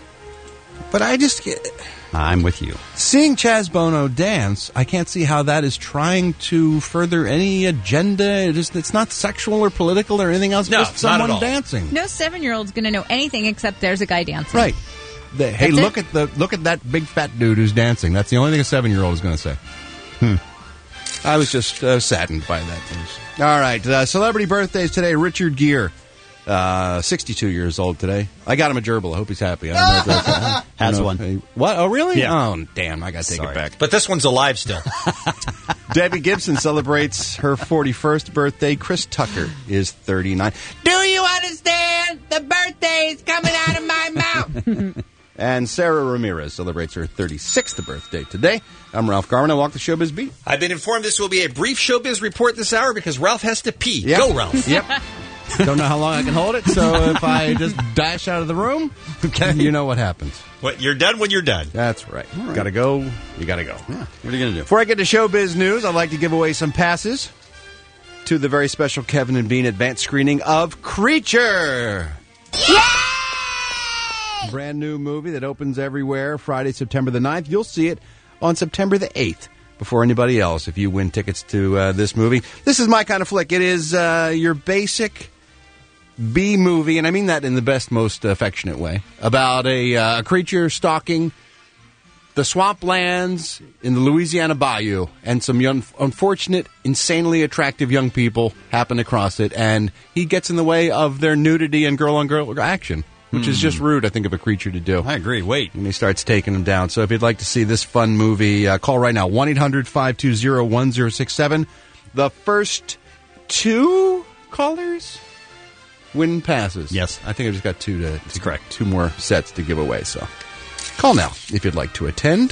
But I just I'm with you. seeing Chaz Bono dance, I can't see how that is trying to further any agenda. It just it's not sexual or political or anything else. No, just not at someone all. dancing. No seven-year-old's going to know anything except there's a guy dancing. Right. The- hey, That's look it. at the look at that big fat dude who's dancing. That's the only thing a seven year old is going to say. Hmm. I was just uh, saddened by that news. All right, uh, celebrity birthdays today. Richard Gere, uh, sixty-two years old today. I got him a gerbil. I hope he's happy. I don't know if that's, I don't Has know one. if he- what? Oh, really? Yeah. Oh, damn! I got to take Sorry. it back. But this one's alive still. Debbie Gibson celebrates her forty-first birthday. Chris Tucker is thirty-nine. Do you understand? The birthday's coming out of my mouth. And Sarah Ramirez celebrates her thirty-sixth birthday today. I'm Ralph Garman. I walk the showbiz beat. I've been informed this will be a brief showbiz report this hour because Ralph has to pee. Yep. Go, Ralph. Yep. Don't know how long I can hold it, so if I just dash out of the room, okay, you know what happens. What, you're done when you're done. That's right. Gotta go. You gotta go. Yeah. What are you going to do? Before I get to showbiz news, I'd like to give away some passes to the very special Kevin and Bean advanced screening of Creature. Brand new movie that opens everywhere Friday, September the ninth. You'll see it on September the eighth before anybody else if you win tickets to uh, this movie. This is my kind of flick. It is uh, your basic B movie, and I mean that in the best, most affectionate way, about a, uh, a creature stalking the swamplands in the Louisiana Bayou, and some young, unfortunate, insanely attractive young people happen across it, and he gets in the way of their nudity and girl-on-girl action, which is just rude, I think, of a creature to do. I agree. Wait. And he starts taking them down. So if you'd like to see this fun movie, uh, call right now, one eight hundred five two zero one zero six seven. The first two callers win passes. Yes. I think I just got two to, to correct. Two more sets to give away, so call now if you'd like to attend.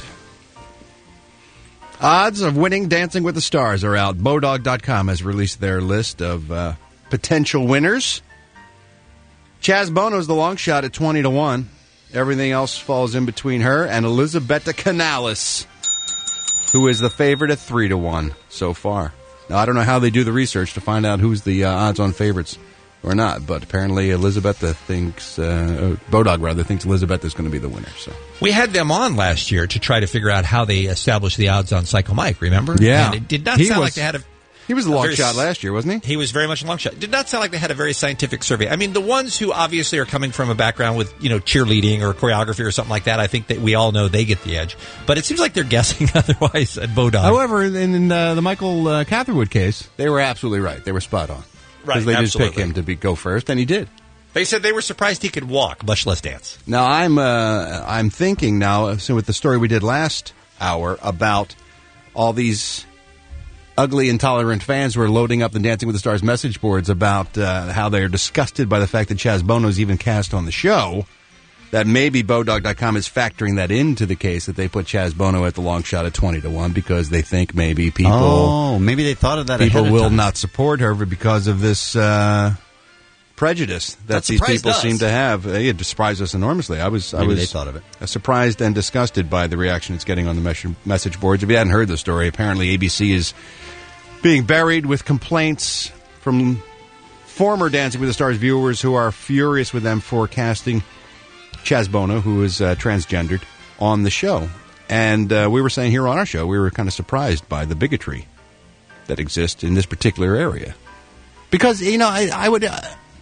Odds of winning Dancing with the Stars are out. Bodog dot com has released their list of uh, potential winners. Chaz Bono's the long shot at twenty to one. Everything else falls in between her and Elizabetta Canales, who is the favorite at three to one so far. Now, I don't know how they do the research to find out who's the uh, odds-on favorites or not, but apparently Elizabetta thinks, uh, uh, Bodog rather, thinks Elizabetta's going to be the winner. So We had them on last year to try to figure out how they established the odds on Psycho Mike, remember? Yeah. And it did not He sound was- like they had a... he was the a long very shot s- last year, wasn't he? He was very much a long shot. Did not sound like they had a very scientific survey. I mean, the ones who obviously are coming from a background with, you know, cheerleading or choreography or something like that, I think that we all know they get the edge. But it seems like they're guessing otherwise at Bodog. However, in, in uh, the Michael uh, Catherwood case, they were absolutely right. They were spot on. Right, Because they just picked absolutely. him to be, go first, and he did. They said they were surprised he could walk, much less dance. Now I'm uh, I'm thinking now, so with the story we did last hour about all these ugly, intolerant fans who are loading up the Dancing with the Stars message boards about uh, how they're disgusted by the fact that Chaz Bono's even cast on the show, that maybe Bodog dot com is factoring that into the case that they put Chaz Bono at the long shot at twenty to one because they think maybe people Oh, maybe they thought of that people ahead of will time. not support her because of this uh, prejudice that, That these surprised people us. seem to have. They had surprised us enormously. I was, I Maybe was they thought of it. uh, surprised and disgusted by the reaction it's getting on the mes- message boards. If you hadn't heard the story, apparently A B C is being buried with complaints from former Dancing with the Stars viewers who are furious with them for casting Chaz Bono, who is uh, transgendered, on the show. And uh, we were saying here on our show, we were kind of surprised by the bigotry that exists in this particular area. Because, you know, I, I would... Uh,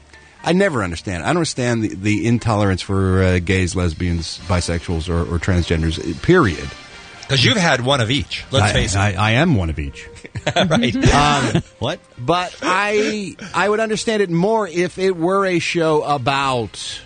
I never understand. I don't understand the, the intolerance for uh, gays, lesbians, bisexuals, or, or transgenders, period. Because you've had one of each, let's I, face it. I, I am one of each. Right. Um, what? But I I would understand it more if it were a show about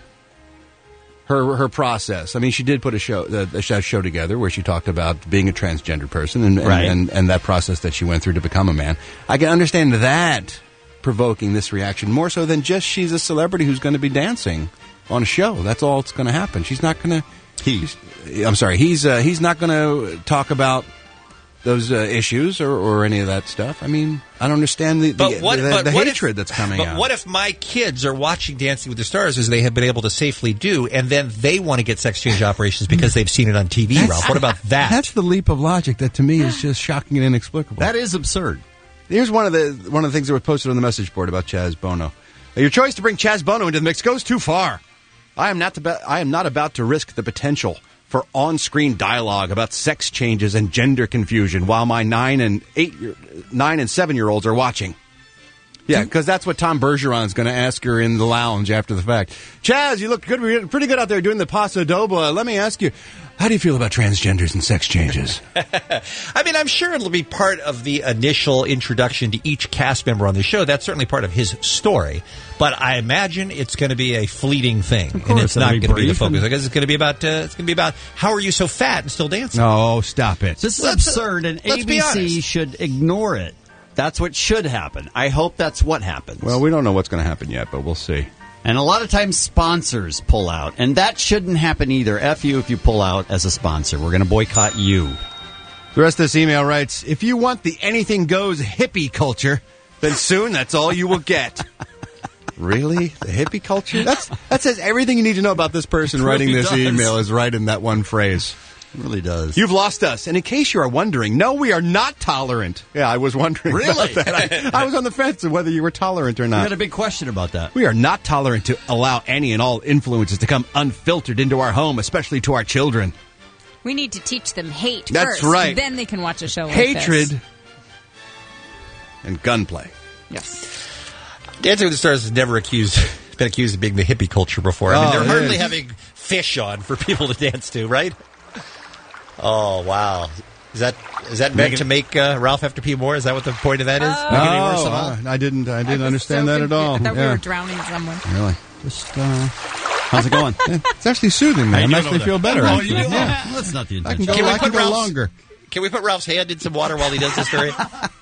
her her process. I mean, she did put a show a, a show together where she talked about being a transgender person and and, Right. and and that process that she went through to become a man. I can understand that provoking this reaction more so than just she's a celebrity who's going to be dancing on a show. That's all that's going to happen. She's not going to. He's. I'm sorry. He's. Uh, he's not going to talk about those uh, issues or, or any of that stuff. I mean, I don't understand the the, But what, the, but the what hatred if, that's coming but out. what if my kids are watching Dancing with the Stars as they have been able to safely do, and then they want to get sex change operations because they've seen it on T V, Ralph? What about that? That's the leap of logic that to me is just shocking and inexplicable. That is absurd. Here's one of the one of the things that was posted on the message board about Chaz Bono. Your choice to bring Chaz Bono into the mix goes too far. I am not to I am not about to risk the potential for on-screen dialogue about sex changes and gender confusion while my nine and eight year, nine and seven year olds are watching. Yeah, because that's what Tom Bergeron's going to ask her in the lounge after the fact. Chaz, you look good, pretty good out there doing the Paso Doble. Let me ask you, how do you feel about transgenders and sex changes? I mean, I'm sure it'll be part of the initial introduction to each cast member on the show. That's certainly part of his story. But I imagine it's going to be a fleeting thing, course, and it's it'll not be going to be the brief focus and- because it's going to be about uh, it's going to be about how are you so fat and still dancing? No, stop it. This is Let's- absurd, and let's be A B C honest. should ignore it. That's what should happen. I hope that's what happens. Well, we don't know what's going to happen yet, but we'll see. And a lot of times sponsors pull out, and that shouldn't happen either. F you if you pull out as a sponsor. We're going to boycott you. The rest of this email writes, if you want the anything goes hippie culture, then soon that's all you will get. Really? The hippie culture? That's That says everything you need to know about this person It writing really this does. email is right in that one phrase. It really does. You've lost us. And in case you are wondering, no, we are not tolerant. Yeah, I was wondering Really? about that. I, I was on the fence of whether you were tolerant or We not. had a big question about that. We are not tolerant to allow any and all influences to come unfiltered into our home, especially to our children. We need to teach them hate That's first. right. Then they can watch a show like Hatred this. and gunplay. Yes. Dancing with the Stars has never accused been accused of being the hippie culture before. I mean, Oh, they're it hardly is. having fish on for people to dance to, right? Oh wow! Is that is that meant Megan- to make uh, Ralph have to pee more? Is that what the point of that is? Oh. Make it any worse at all? uh, I didn't. I didn't I was understand so that at all. confused. I thought we Yeah. were drowning someone. Really? Just, uh, how's it going? Yeah, it's actually soothing me. How It you makes doing me over feel there? better. Oh, actually. you do? Yeah. Oh, that's not the I intention. can go, Can we I can put go Ralph's- longer. Can we put Ralph's hand in some water while he does this story?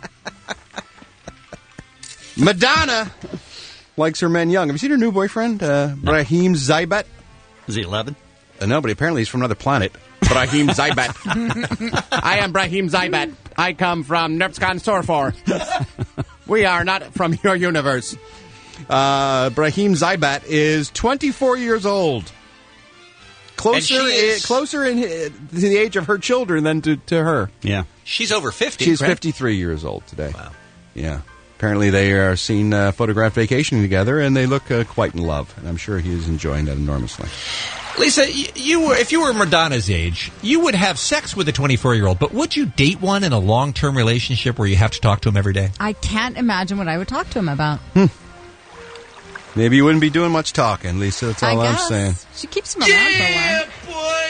Madonna likes her men young. Have you seen her new boyfriend, uh, Brahim Zaibat? Is he eleven? Uh, no, but apparently he's from another planet. Brahim Zaibat. I am Brahim Zaibat. I come from Nerpskan Sorfor. We are not from your universe. Uh, Brahim Zaibat is twenty-four years old. Closer, she is- i- closer in hi- to the age of her children than to, to her. Yeah. She's over fifty. She's correct? fifty-three years old today. Wow. Yeah. Apparently they are seen uh, photographed vacationing together, and they look uh, quite in love. And I'm sure he is enjoying that enormously. Lisa, y- you were if you were Madonna's age, you would have sex with a twenty-four-year-old, but would you date one in a long-term relationship where you have to talk to him every day? I can't imagine what I would talk to him about. Maybe you wouldn't be doing much talking, Lisa. That's all I I'm guess. saying. She keeps him around for a while.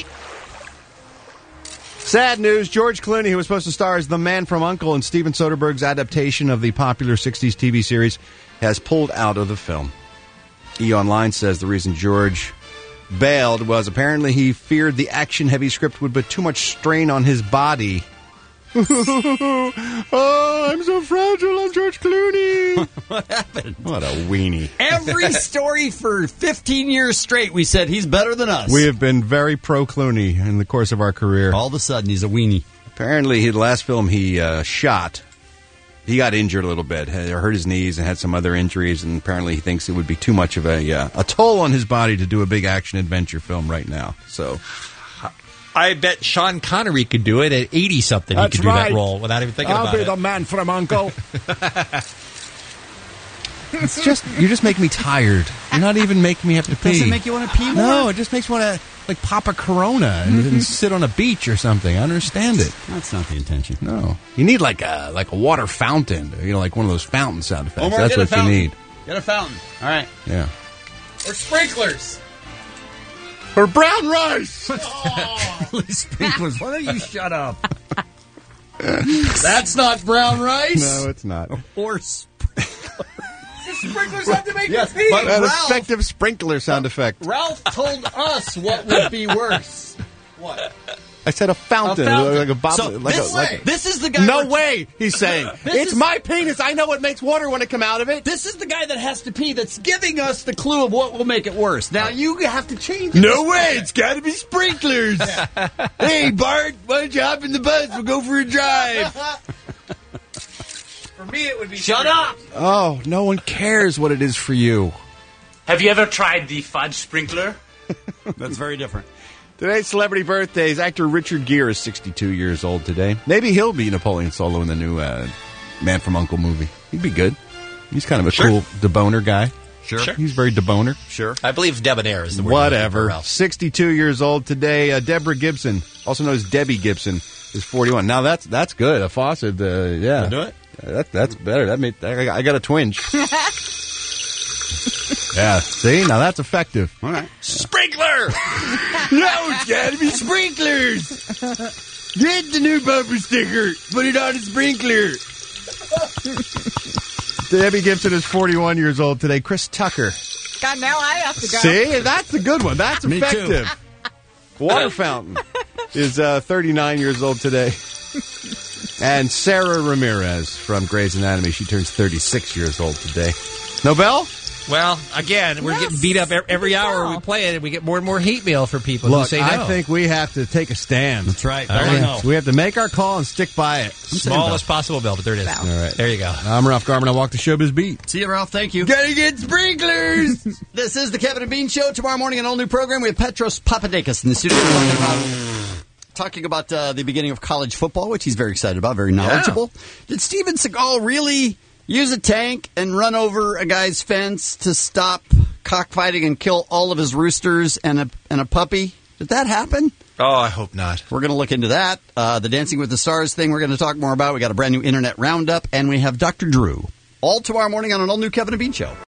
Sad news. George Clooney, who was supposed to star as the Man from U N C L E in Steven Soderbergh's adaptation of the popular sixties T V series, has pulled out of the film. E! Online says the reason George bailed was apparently he feared the action-heavy script would put too much strain on his body. Oh, I'm so fragile. I'm George Clooney. What happened? What a weenie. Every story for fifteen years straight, we said he's better than us. We have been very pro Clooney in the course of our career. All of a sudden, he's a weenie. Apparently, the last film he uh, shot, he got injured a little bit, had hurt his knees, and had some other injuries. And apparently, he thinks it would be too much of a uh, a toll on his body to do a big action adventure film right now. So, I bet Sean Connery could do it at eighty something. He That's could do right. that role without even thinking about it. man from U N C L E. It's just you just make me tired. You're not even making me have to pee. Does it make you want to pee more? No, it just makes me want to like pop a Corona and, and sit on a beach or something. I understand it. That's not the intention. No, you need like a like a water fountain. You know, like one of those fountain sound effects. Omar, That's get a what you fountain. need. Get a fountain. All right. Yeah. Or sprinklers. Or brown rice. Sprinklers. Why don't you shut up? That's not brown rice. No, it's not. Horse. The sprinklers have to make Yes, it pee. but An Ralph- effective sprinkler sound effect. Ralph told us what would be worse. What? I said a fountain, A fountain. like a bottle. So like this a, like way. This is the guy No we're- way, he's saying. This It's is- my penis. I know what makes water when it come out of it. This is the guy that has to pee that's giving us the clue of what will make it worse. Now you have to change it. No way, it's got to be sprinklers. Hey, Bart, why don't you hop in the bus? We'll go for a drive. For me, it would be. Shut up! Oh, no one cares what it is for you. Have you ever tried the fudge sprinkler? That's very different. Today's celebrity birthdays. Actor Richard Gere is sixty-two years old today. Maybe he'll be Napoleon Solo in the new uh, Man from U N C L E movie. He'd be good. He's kind of a Sure. cool deboner guy. Sure. Sure. He's very deboner. Sure. I believe debonair is the word. Whatever. Ralph. sixty-two years old today. Uh, Deborah Gibson, also known as Debbie Gibson, is forty-one. Now that's that's good. A faucet. Uh, yeah. Wanna do it? Uh, that, that's better. That made I, I got a twinge. Yeah. See, now that's effective. All right. Sprinkler! No, it's got to be sprinklers. Get the new bumper sticker. Put it on a sprinkler. Debbie Gibson is forty-one years old today. Chris Tucker. God, now I have to go. See, that's a good one. That's Me too. effective. Water fountain is uh, thirty-nine years old today. And Sarah Ramirez from Grey's Anatomy. She turns thirty-six years old today. Nobel? Well, again, we're Yes. getting beat up every, every What the hour hell? we play it, and we get more and more hate mail from people who Look, say no. I think we have to take a stand. That's right. All There right. we go. We have to make our call and stick by it. Smallest possible bill, but there it is. All right. There you go. I'm Ralph Garman. I walk the showbiz beat. See you, Ralph. Thank you. Gotta get sprinklers! This is the Kevin and Bean Show. Tomorrow morning, an all-new program. We have Petros Papadakis in the studio talking about, talking about uh, the beginning of college football, which he's very excited about, very knowledgeable. Did Steven Seagal really use a tank and run over a guy's fence to stop cockfighting and kill all of his roosters and a, and a puppy? Did that happen? Oh, I hope not. We're going to look into that. Uh, the Dancing with the Stars thing we're going to talk more about. We got a brand new Internet Roundup, and we have Doctor Drew. All tomorrow morning on an all-new Kevin and Bean Show.